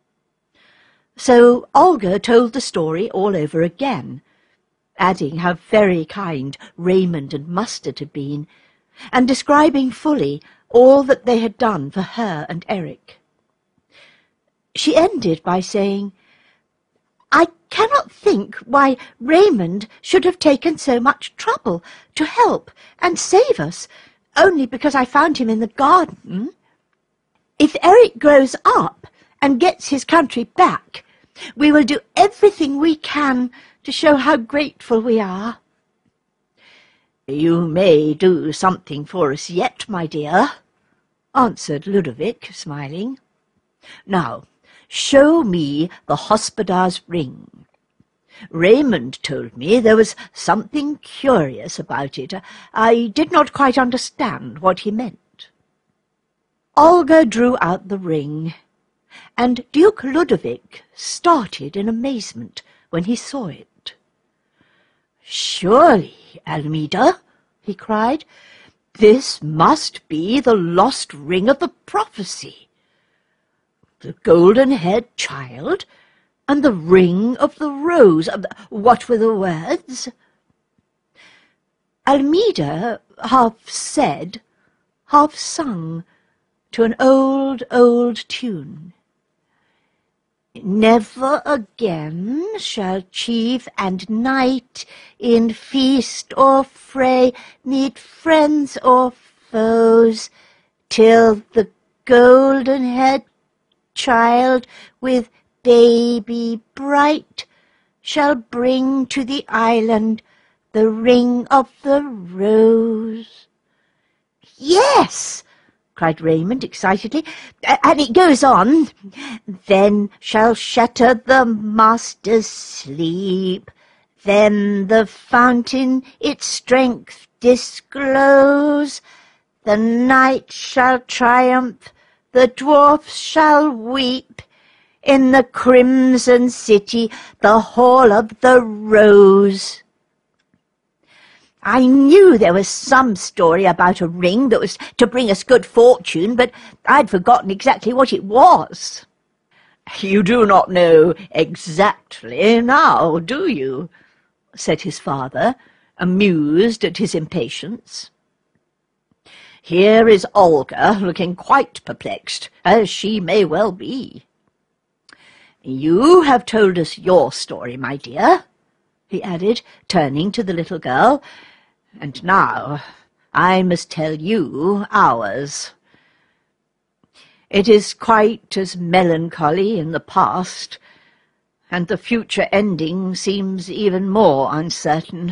Speaker 2: So Olga told the story all over again, adding how very kind Raymond and Mustard had been, and describing fully all that they had done for her and Eric. She ended by saying, "I cannot think why Raymond should have taken so much trouble to help and save us, only because I found him in the garden. If Eric grows up and gets his country back, we will do everything we can to show how grateful we are." "You may do something for us yet, my dear," answered Ludovic, smiling. "Now, show me the Hospodar's ring. Raymond told me there was something curious about it. I did not quite understand what he meant." Olga drew out the ring, and Duke Ludovic started in amazement when he saw it. "Surely, Almeda," he cried, "this must be the lost ring of the prophecy. The golden-haired child, and the ring of the rose. What were the words?" Almeda half said, half sung, to an old, old tune. Never again shall chief and knight in feast or fray meet friends or foes, till the golden-haired child with baby bright shall bring to the island the ring of the rose. Yes! cried Raymond excitedly, and it goes on, then shall shatter the master's sleep, then the fountain its strength disclose, the knight shall triumph, the dwarfs shall weep, in the crimson city, the hall of the rose. I knew there was some story about a ring that was to bring us good fortune, but I'd forgotten exactly what it was.
Speaker 1: You do not know exactly now, do you? Said his father, amused at his impatience. Here is Olga looking quite perplexed, as she may well be. You have told us your story, my dear, he added, turning to the little girl, and now I must tell you ours. It is quite as melancholy in the past, and the future ending seems even more uncertain.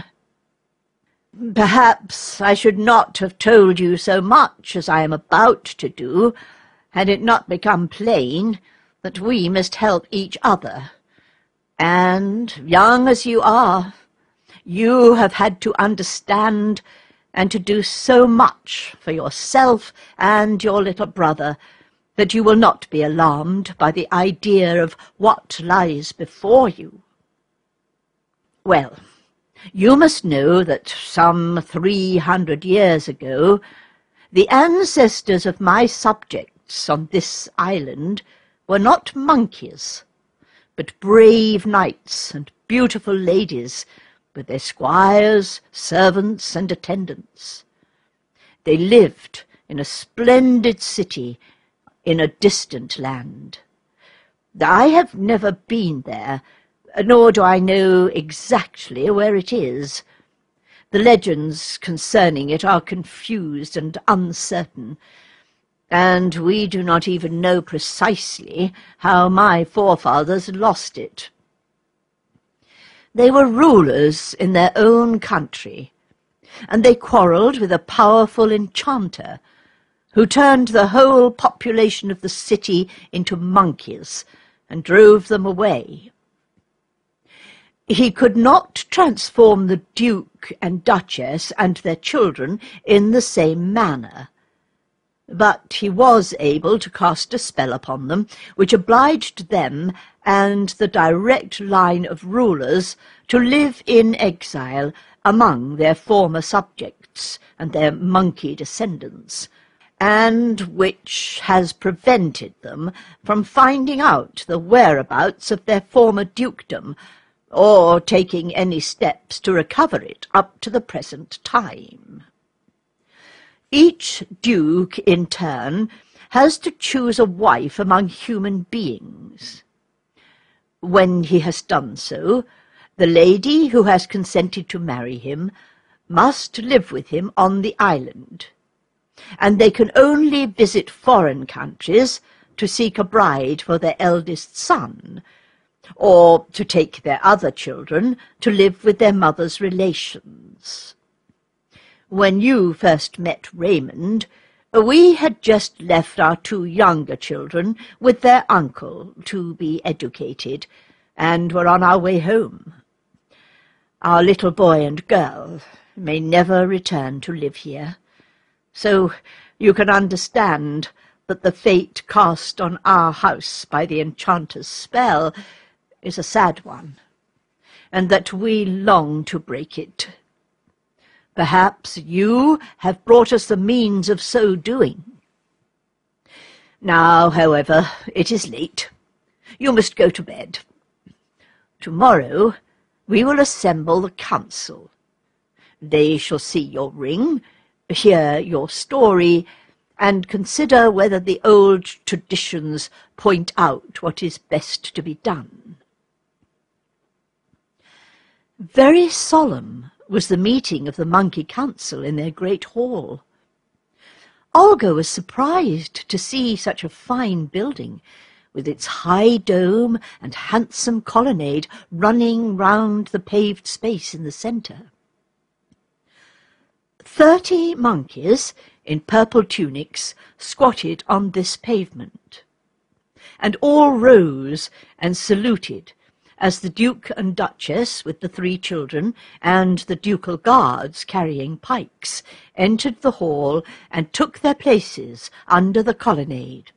Speaker 1: Perhaps I should not have told you so much as I am about to do, had it not become plain that we must help each other. And, young as you are, you have had to understand and to do so much for yourself and your little brother that you will not be alarmed by the idea of what lies before you. Well, you must know that some 300 years ago, the ancestors of my subjects on this island were not monkeys, but brave knights and beautiful ladies with their squires, servants, and attendants. They lived in a splendid city in a distant land. I have never been there, nor do I know exactly where it is. The legends concerning it are confused and uncertain, and we do not even know precisely how my forefathers lost it. They were rulers in their own country, and they quarrelled with a powerful enchanter who turned the whole population of the city into monkeys and drove them away. He could not transform the Duke and Duchess and their children in the same manner, but he was able to cast a spell upon them, which obliged them and the direct line of rulers to live in exile among their former subjects and their monkey descendants, and which has prevented them from finding out the whereabouts of their former dukedom, or taking any steps to recover it up to the present time. Each duke, in turn, has to choose a wife among human beings. When he has done so, the lady who has consented to marry him must live with him on the island, and they can only visit foreign countries to seek a bride for their eldest son, or to take their other children to live with their mother's relations. When you first met Raymond, we had just left our 2 younger children with their uncle to be educated, and were on our way home. Our little boy and girl may never return to live here, so you can understand that the fate cast on our house by the enchanter's spell is a sad one, and that we long to break it. Perhaps you have brought us the means of so doing. Now, however, it is late. You must go to bed. Tomorrow we will assemble the council. They shall see your ring, hear your story,
Speaker 2: and consider whether the old traditions point out what is best to be done. Very solemn was the meeting of the monkey council in their great hall. Olga was surprised to see such a fine building, with its high dome and handsome colonnade running round the paved space in the centre. 30 monkeys in purple tunics squatted on this pavement, and all rose and saluted as the Duke and Duchess, with the 3 children, and the ducal guards carrying pikes, entered the hall and took their places under the colonnade.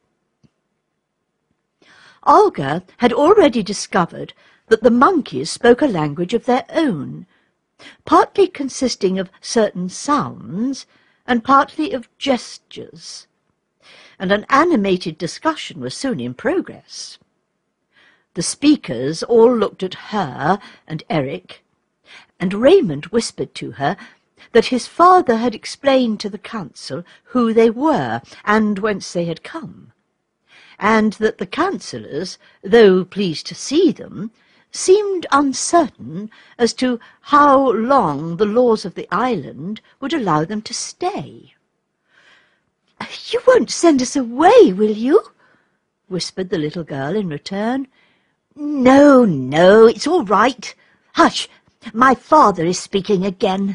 Speaker 2: Olga had already discovered that the monkeys spoke a language of their own, partly consisting of certain sounds and partly of gestures, and an animated discussion was soon in progress. The speakers all looked at her and Eric, and Raymond whispered to her that his father had explained to the council who they were and whence they had come, and that the councillors, though pleased to see them, seemed uncertain as to how long the laws of the island would allow them to stay.
Speaker 1: "You won't send us away, will you?" whispered the little girl in return.
Speaker 2: "No, no, it's all right. Hush, my father is speaking again."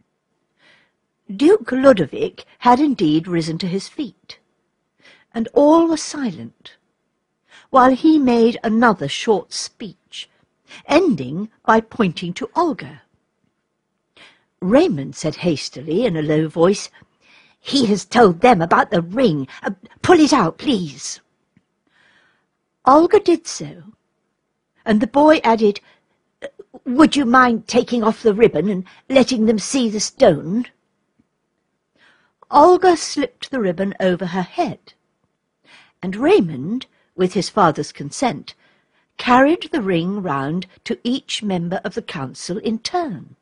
Speaker 2: Duke Ludovic had indeed risen to his feet, and all were silent, while he made another short speech, ending by pointing to Olga. Raymond said hastily in a low voice, "He has told them about the ring. Pull it out, please." Olga did so, and the boy added, "Would you mind taking off the ribbon and letting them see the stone?" Olga slipped the ribbon over her head, and Raymond, with his father's consent, carried the ring round to each member of the council in turn.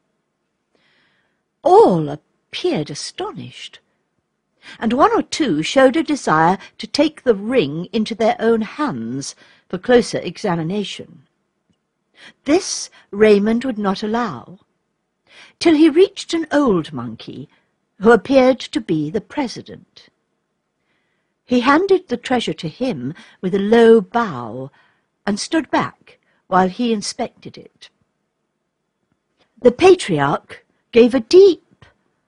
Speaker 2: All appeared astonished, and 1 or 2 showed a desire to take the ring into their own hands for closer examination. This Raymond would not allow, till he reached an old monkey, who appeared to be the president. He handed the treasure to him with a low bow, and stood back while he inspected it. The patriarch gave a deep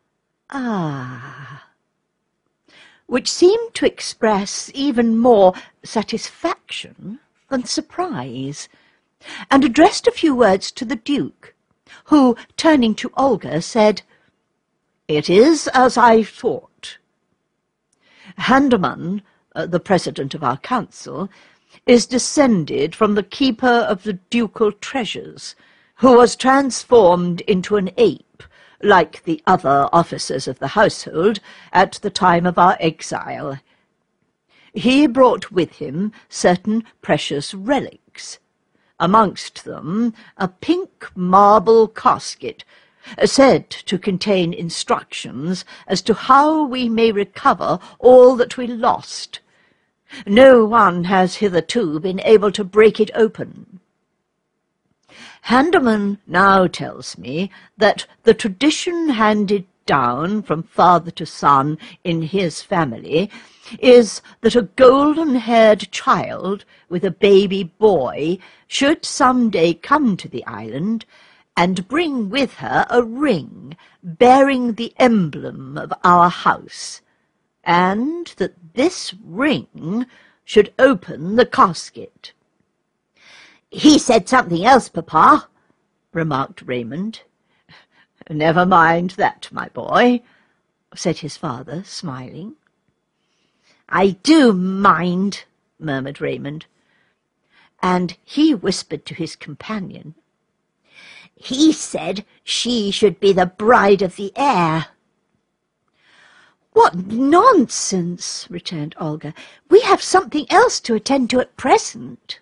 Speaker 2: "ah," which seemed to express even more satisfaction than surprise, and addressed a few words to the Duke, who, turning to Olga, said, "It is as I thought. Handemann, the president of our council, is descended from the keeper of the ducal treasures, who was transformed into an ape, like the other officers of the household, at the time of our exile. He brought with him certain precious relics, amongst them a pink marble casket, said to contain instructions as to how we may recover all that we lost. No one has hitherto been able to break it open. Handemann now tells me that the tradition handed down from father to son in his family is that a golden-haired child with a baby boy should some day come to the island and bring with her a ring bearing the emblem of our house, and that this ring should open the casket." "He said something else, Papa," remarked Raymond. "Never mind that, my boy," said his father, smiling. "I do mind," murmured Raymond, and he whispered to his companion, "He said she should be the bride of the heir."
Speaker 1: "What nonsense!" returned Olga. "We have something else to attend to at present."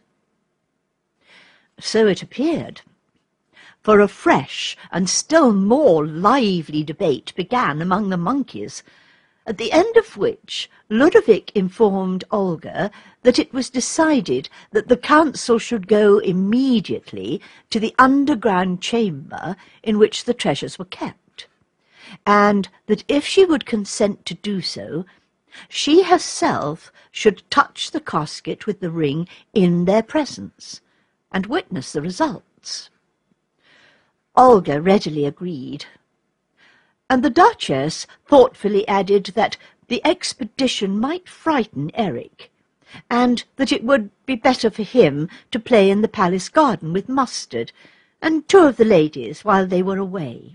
Speaker 2: So it appeared, for a fresh and still more lively debate began among the monkeys, at the end of which Ludovic informed Olga that it was decided that the council should go immediately to the underground chamber in which the treasures were kept, and that if she would consent to do so, she herself should touch the casket with the ring in their presence, and witness the results. Olga readily agreed, and the Duchess thoughtfully added that the expedition might frighten Eric, and that it would be better for him to play in the palace garden with Mustard and two of the ladies while they were away.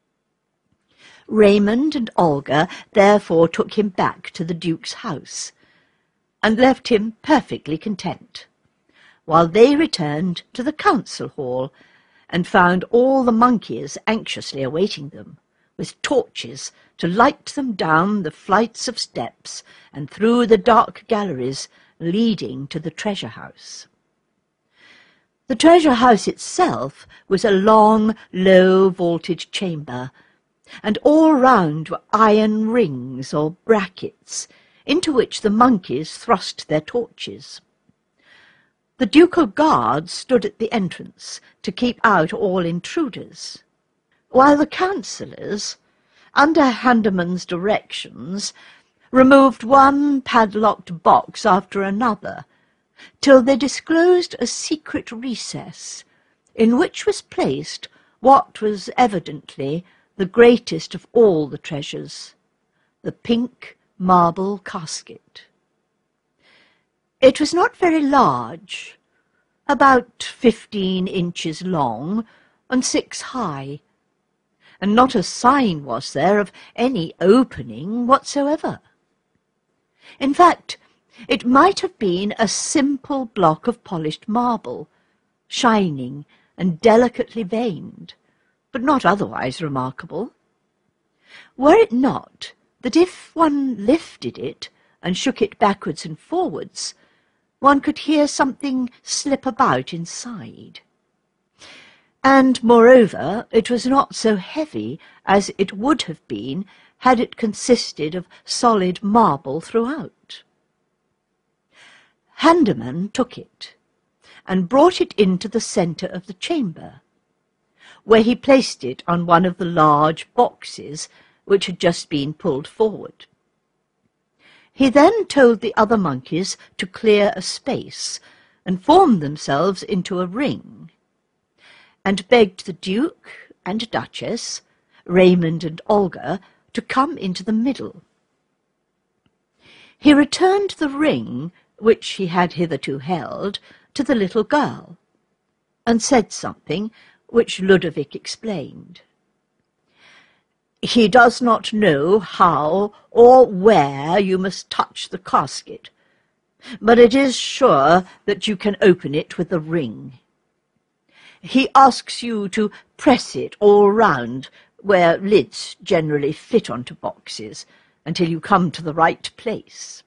Speaker 2: Raymond and Olga therefore took him back to the Duke's house, and left him perfectly content, while they returned to the council hall and found all the monkeys anxiously awaiting them, with torches to light them down the flights of steps and through the dark galleries leading to the treasure house. The treasure house itself was a long, low-vaulted chamber, and all round were iron rings or brackets, into which the monkeys thrust their torches. The ducal guards stood at the entrance to keep out all intruders, while the councillors, under Handeman's directions, removed one padlocked box after another, till they disclosed a secret recess, in which was placed what was evidently the greatest of all the treasures, the pink marble casket. It was not very large, about 15 inches long and 6 high, and not a sign was there of any opening whatsoever. In fact, it might have been a simple block of polished marble, shining and delicately veined, but not otherwise remarkable. Were it not that if one lifted it and shook it backwards and forwards, one could hear something slip about inside. And, moreover, it was not so heavy as it would have been had it consisted of solid marble throughout. Handeman took it, and brought it into the centre of the chamber, where he placed it on one of the large boxes which had just been pulled forward. He then told the other monkeys to clear a space and form themselves into a ring, and begged the Duke and Duchess, Raymond and Olga, to come into the middle. He returned the ring, which he had hitherto held, to the little girl, and said something which Ludovic explained. "He does not know how or where you must touch the casket, but it is sure that you can open it with the ring. He asks you to press it all round, where lids generally fit onto boxes, until you come to the right place."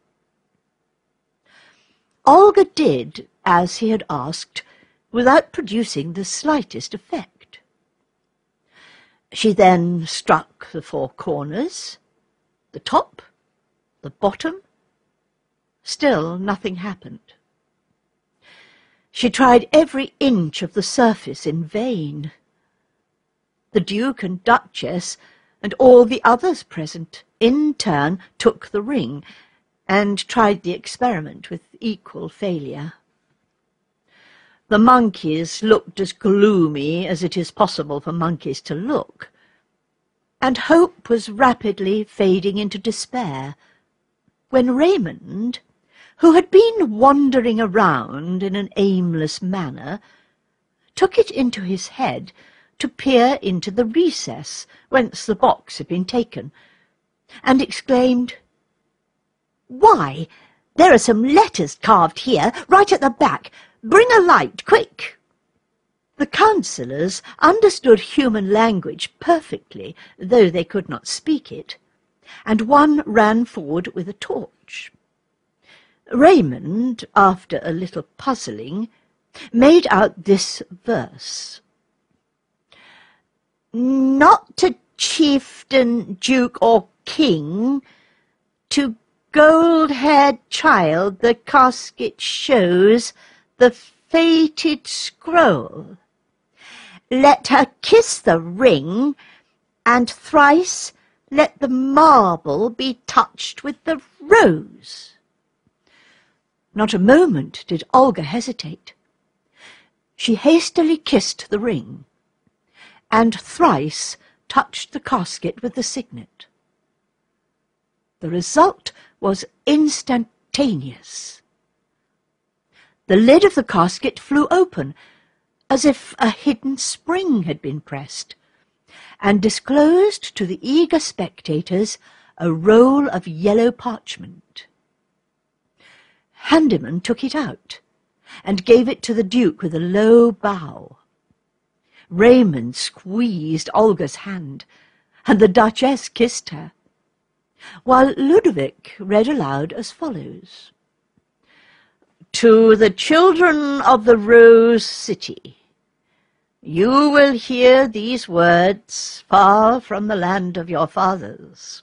Speaker 2: Olga did as he had asked, without producing the slightest effect. She then struck the 4 corners, the top, the bottom. Still nothing happened. She tried every inch of the surface in vain. The Duke and Duchess and all the others present in turn took the ring, and tried the experiment with equal failure. The monkeys looked as gloomy as it is possible for monkeys to look, and hope was rapidly fading into despair, when Raymond, who had been wandering around in an aimless manner, took it into his head to peer into the recess whence the box had been taken, and exclaimed, "Why, there are some letters carved here, right at the back. Bring a light, quick!" The councillors understood human language perfectly, though they could not speak it, and one ran forward with a torch. Raymond, after a little puzzling, made out this verse: "Not to chieftain, duke, or king, To gold-haired child the casket shows the fated scroll. Let her kiss the ring, and thrice let the marble be touched with the rose. Not a moment did Olga hesitate. She hastily kissed the ring, and thrice touched the casket with the signet. The result was instantaneous. The lid of the casket flew open, as if a hidden spring had been pressed, and disclosed to the eager spectators a roll of yellow parchment. Handyman took it out, and gave it to the Duke with a low bow. Raymond squeezed Olga's hand, and the Duchess kissed her, while Ludovic read aloud as follows. To the children of the Rose City, you will hear these words far from the land of your fathers.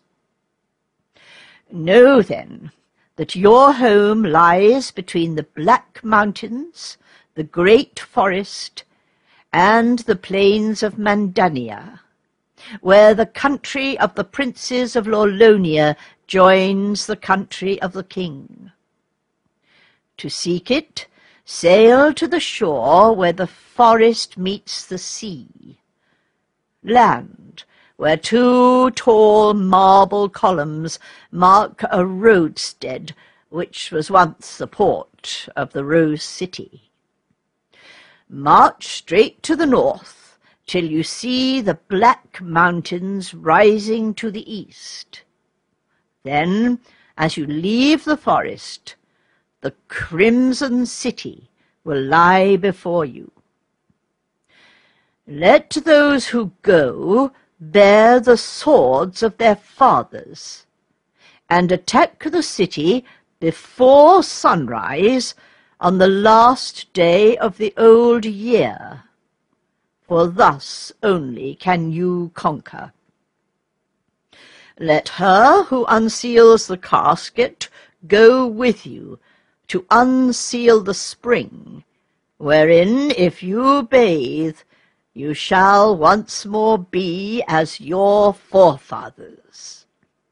Speaker 2: Know, then, that your home lies between the Black Mountains, the great forest, and the plains of Mandania, where the country of the princes of Lawlonia joins the country of the king. To seek it, sail to the shore where the forest meets the sea. Land where two tall marble columns mark a roadstead which was once the port of the Rose City. March straight to the north till you see the Black Mountains rising to the east. Then, as you leave the forest, the Crimson City will lie before you. Let those who go bear the swords of their fathers, and attack the city before sunrise on the last day of the old year, for thus only can you conquer. Let her who unseals the casket go with you to unseal the spring, wherein, if you bathe, you shall once more be as your forefathers.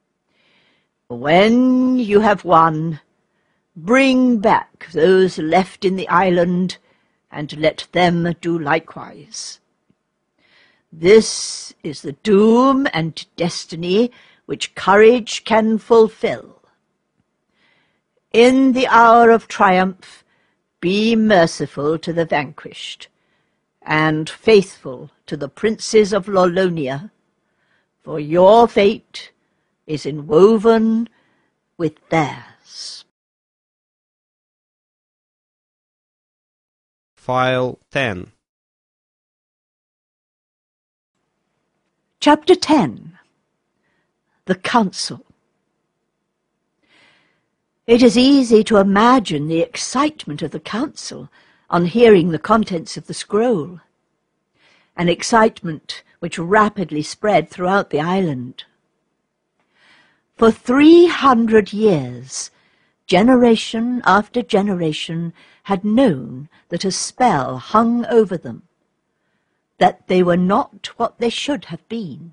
Speaker 2: When you have won, bring back those left in the island, and let them do likewise. This is the doom and destiny which courage can fulfill. In the hour of triumph, be merciful to the vanquished, and faithful to the princes of Lawlonia, for your fate is inwoven with theirs.
Speaker 3: File 10.
Speaker 2: Chapter 10. The Council. It is easy to imagine the excitement of the council on hearing the contents of the scroll, an excitement which rapidly spread throughout the island. For 300 years, generation after generation had known that a spell hung over them, that they were not what they should have been.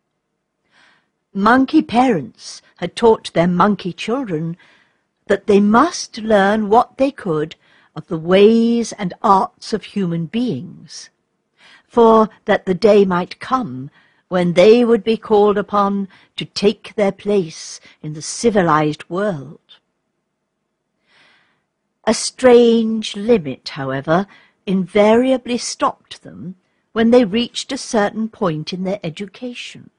Speaker 2: Monkey parents had taught their monkey children that they must learn what they could of the ways and arts of human beings, for that the day might come when they would be called upon to take their place in the civilized world. A strange limit, however, invariably stopped them when they reached a certain point in their education.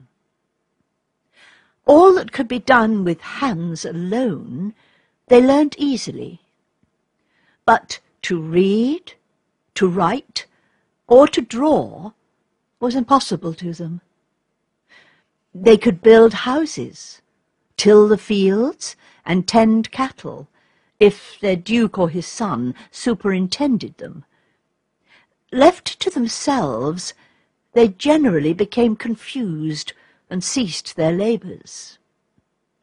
Speaker 2: All that could be done with hands alone they learnt easily, but to read, to write, or to draw was impossible to them. They could build houses, till the fields, and tend cattle, if their duke or his son superintended them. Left to themselves, they generally became confused and ceased their labours.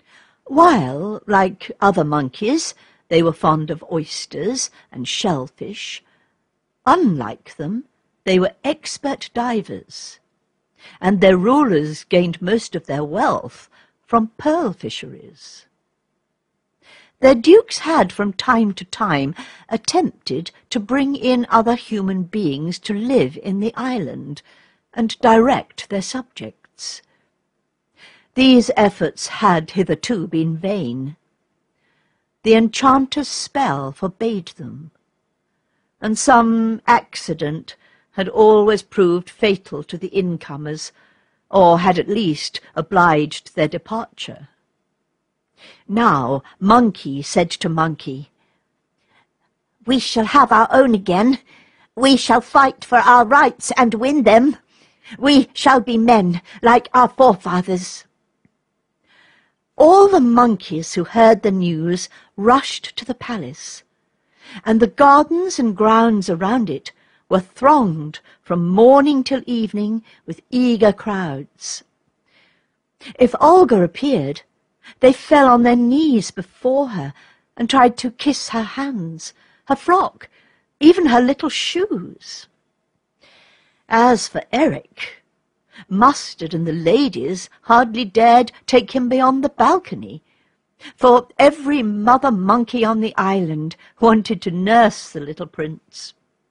Speaker 2: While, like other monkeys, they were fond of oysters and shellfish, unlike them, they were expert divers, and their rulers gained most of their wealth from pearl fisheries. Their dukes had from time to time attempted to bring in other human beings to live in the island and direct their subjects. These efforts had hitherto been vain. The enchanter's spell forbade them, and some accident had always proved fatal to the incomers, or had at least obliged their departure. Now Monkey said to Monkey, "We shall have our own again. We shall fight for our rights and win them. We shall be men like our forefathers." All the monkeys who heard the news rushed to the palace, and the gardens and grounds around it were thronged from morning till evening with eager crowds. If Olga appeared, they fell on their knees before her and tried to kiss her hands, her frock, even her little shoes. As for Eric, Mustard and the ladies hardly dared take him beyond the balcony, for every mother monkey on the island wanted to nurse the little prince.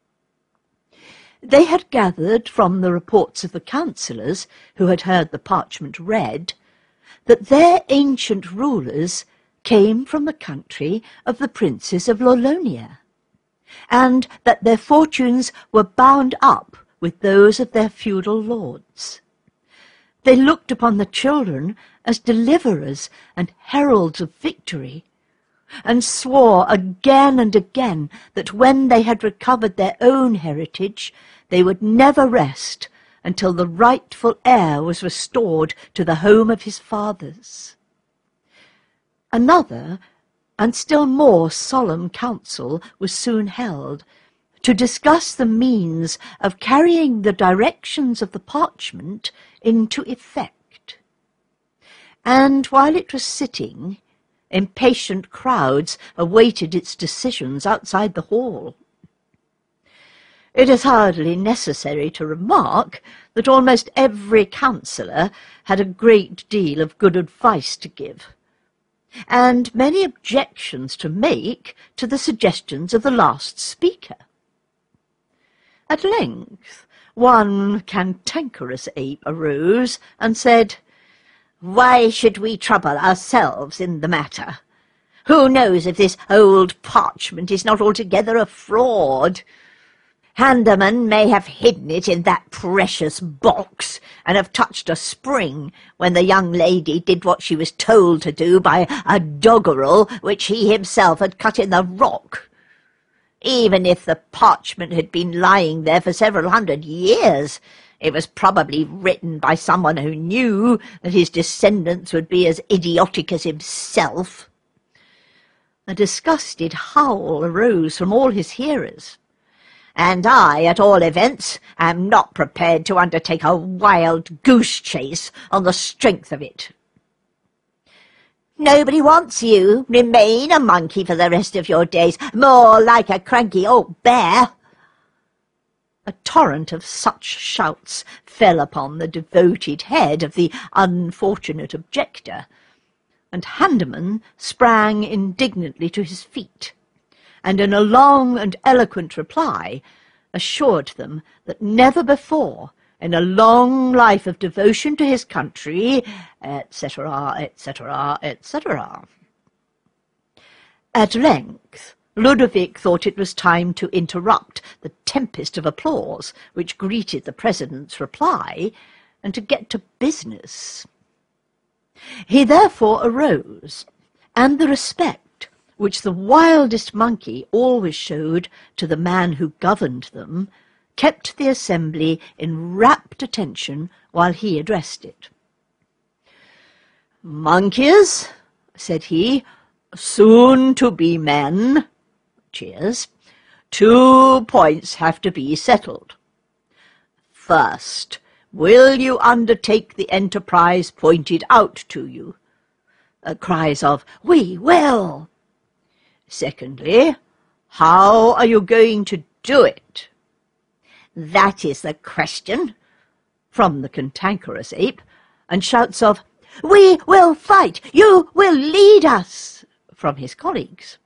Speaker 2: They had gathered from the reports of the councillors, who had heard the parchment read, that their ancient rulers came from the country of the princes of Lolonia, and that their fortunes were bound up with those of their feudal lords. They looked upon the children as deliverers and heralds of victory, and swore again and again that when they had recovered their own heritage, they would never rest until the rightful heir was restored to the home of his fathers. Another and still more solemn council was soon held, to discuss the means of carrying the directions of the parchment into effect. And while it was sitting, impatient crowds awaited its decisions outside the hall. It is hardly necessary to remark that almost every councillor had a great deal of good advice to give, and many objections to make to the suggestions of the last speaker. At length, one cantankerous ape arose and said, "Why should we trouble ourselves in the matter? Who knows if this old parchment is not altogether a fraud? Handerman may have hidden it in that precious box, and have touched a spring when the young lady did what she was told to do by a doggerel which he himself had cut in the rock. Even if the parchment had been lying there for several 100 years, it was probably written by someone who knew that his descendants would be as idiotic as himself." A disgusted howl arose from all his hearers. "And I, at all events, am not prepared to undertake a wild goose chase on the strength of it." "Nobody wants you. Remain a monkey for the rest of your days, more like a cranky old bear." A torrent of such shouts fell upon the devoted head of the unfortunate objector, and Handerman sprang indignantly to his feet, and in a long and eloquent reply assured them that never before, in a long life of devotion to his country, etc., etc., etc. At length Ludovic thought it was time to interrupt the tempest of applause which greeted the president's reply, and to get to business. He therefore arose, and the respect which the wildest monkey always showed to the man who governed them kept the assembly in rapt attention while he addressed it. "Monkeys," said he, "soon to be men," cheers, "two points have to be settled. First, will you undertake the enterprise pointed out to you? cries of "We will!" Secondly, how are you going to do it? That is the question, from the cantankerous ape, and shouts of "We will fight! You will lead us!" from his colleagues.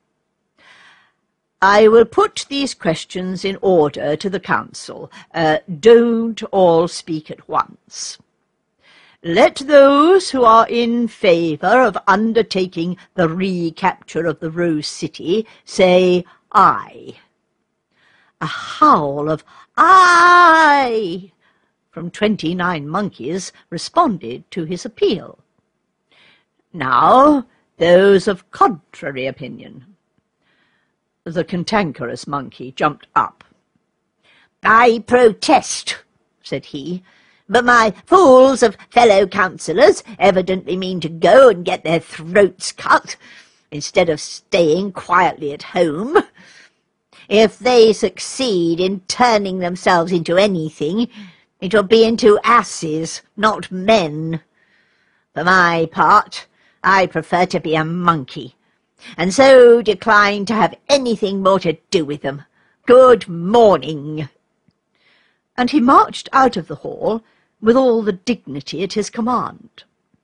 Speaker 2: I will put these questions in order to the council. Don't all speak at once. Let those who are in favour of undertaking the recapture of the Rose City say aye. A howl of aye from 29 monkeys responded to his appeal. Now those of contrary opinion. The cantankerous monkey jumped up. "I protest," said he, "but my fools of fellow councillors evidently mean to go and get their throats cut, instead of staying quietly at home. If they succeed in turning themselves into anything, it will be into asses, not men. For my part, I prefer to be a monkey, and so decline to have anything more to do with them. Good morning." And he marched out of the hall with all the dignity at his command.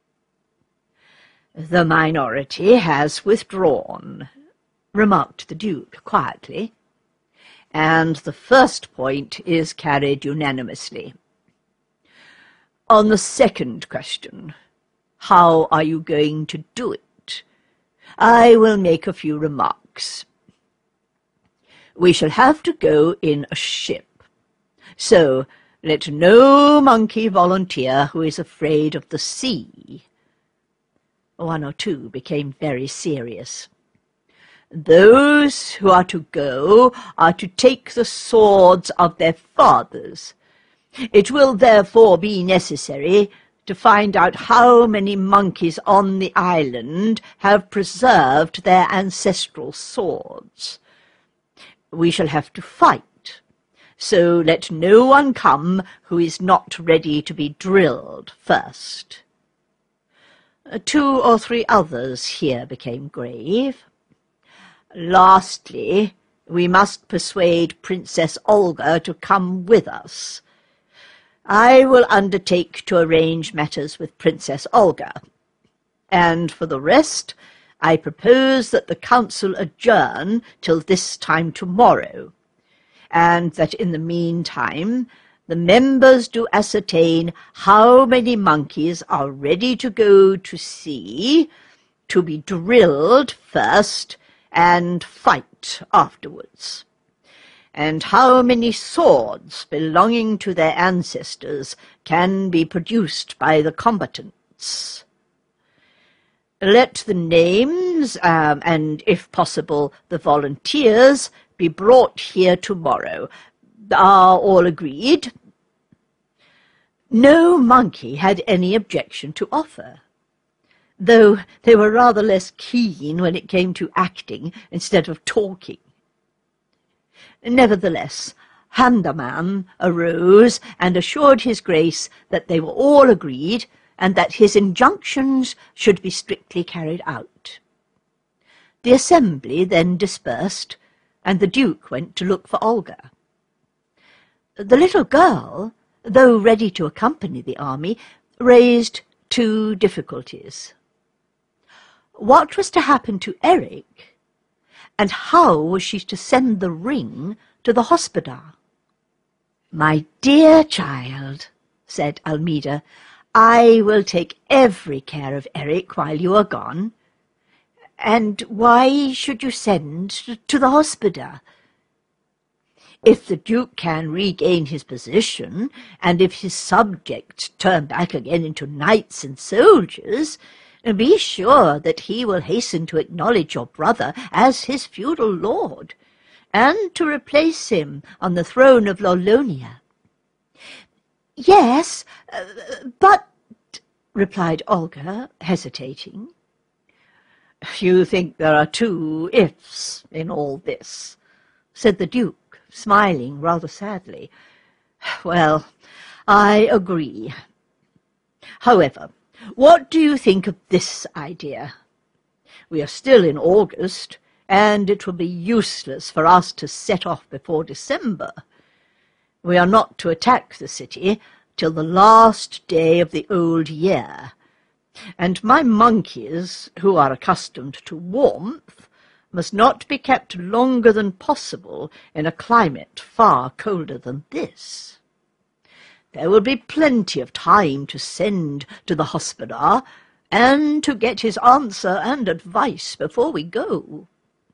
Speaker 2: "The minority has withdrawn," remarked the Duke quietly, "and the first point is carried unanimously. On the second question, how are you going to do it? I will make a few remarks. We shall have to go in a ship, so let no monkey volunteer who is afraid of the sea." One or two became very serious. "Those who are to go are to take the swords of their fathers. It will therefore be necessary to find out how many monkeys on the island have preserved their ancestral swords. We shall have to fight, so let no one come who is not ready to be drilled first." 2 or 3 others here became grave. "Lastly, we must persuade Princess Olga to come with us. I will undertake to arrange matters with Princess Olga, and for the rest I propose that the council adjourn till this time tomorrow, and that in the meantime the members do ascertain how many monkeys are ready to go to sea, to be drilled first and fight afterwards, and how many swords belonging to their ancestors can be produced by the combatants. Let the names, and if possible the volunteers, be brought here tomorrow. Are all agreed?" No monkey had any objection to offer, though they were rather less keen when it came to acting instead of talking. Nevertheless, Handaman arose and assured his Grace that they were all agreed, and that his injunctions should be strictly carried out. The assembly then dispersed, and the Duke went to look for Olga. The little girl, though ready to accompany the army, raised 2 difficulties. What was to happen to Eric, and how was she to send the ring to the hospodar? "My dear child," said Almeida, "I will take every care of Eric while you are gone." "And why should you send to the hospodar?" "If the Duke can regain his position, and if his subjects turn back again into knights and soldiers, be sure that he will hasten to acknowledge your brother as his feudal lord, and to replace him on the throne of Lolonia." "Yes, but—" replied Olga, hesitating. "You think there are 2 ifs in all this," said the Duke, smiling rather sadly. "Well, I agree. However, what do you think of this idea? We are still in August, and it will be useless for us to set off before December. We are not to attack the city till the last day of the old year, and my monkeys, who are accustomed to warmth, must not be kept longer than possible in a climate far colder than this. There will be plenty of time to send to the hospodar and to get his answer and advice before we go.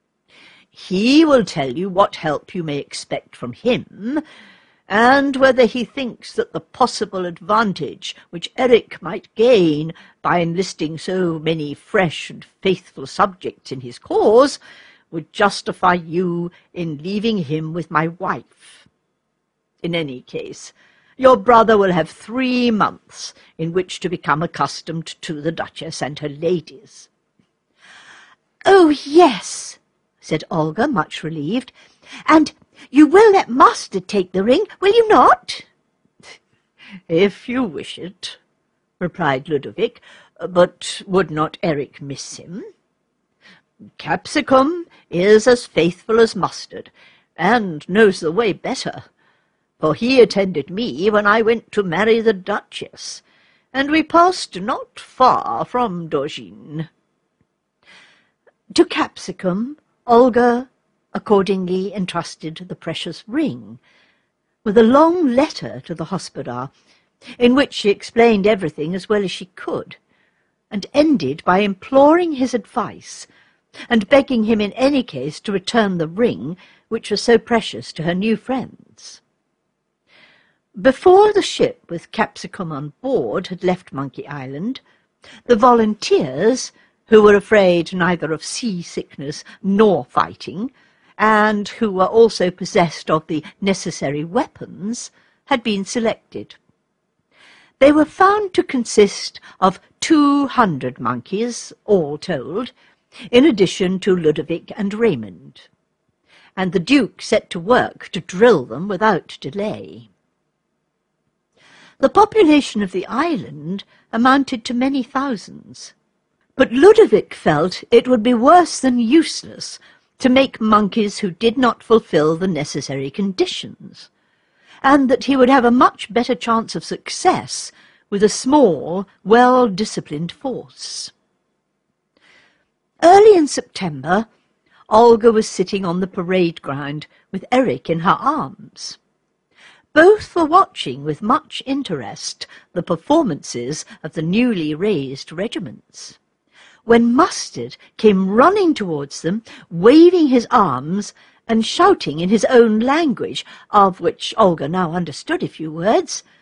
Speaker 2: He will tell you what help you may expect from him, and whether he thinks that the possible advantage which Eric might gain by enlisting so many fresh and faithful subjects in his cause would justify you in leaving him with my wife. In any case, your brother will have 3 months in which to become accustomed to the Duchess and her ladies.
Speaker 1: "Oh, yes," said Olga, much relieved. "And you will let Master take the ring, will you not?"
Speaker 2: "If you wish it," replied Ludovic, "but would not Eric miss him? Capsicum is as faithful as Mustard, and knows the way better, for he attended me when I went to marry the Duchess, and we passed not far from Dorgine."
Speaker 1: To Capsicum, Olga accordingly entrusted the precious ring, with a long letter to the hospodar, in which she explained everything as well as she could, and ended by imploring his advice, and begging him in any case to return the ring which was so precious to her new friends. Before the ship with Capsicum on board had left Monkey Island, the volunteers, who were afraid neither of sea-sickness nor fighting, and who were also possessed of the necessary weapons, had been selected. They were found to consist of 200 monkeys, all told, in addition to Ludovic and Raymond, and the Duke set to work to drill them without delay. The population of the island amounted to many thousands, but Ludovic felt it would be worse than useless to make monkeys who did not fulfil the necessary conditions, and that he would have a much better chance of success with a small, well-disciplined force. Early in September, Olga was sitting on the parade ground with Eric in her arms. Both were watching with much interest the performances of the newly raised regiments, when Mustard came running towards them, waving his arms and shouting in his own language, of which Olga now understood a few words,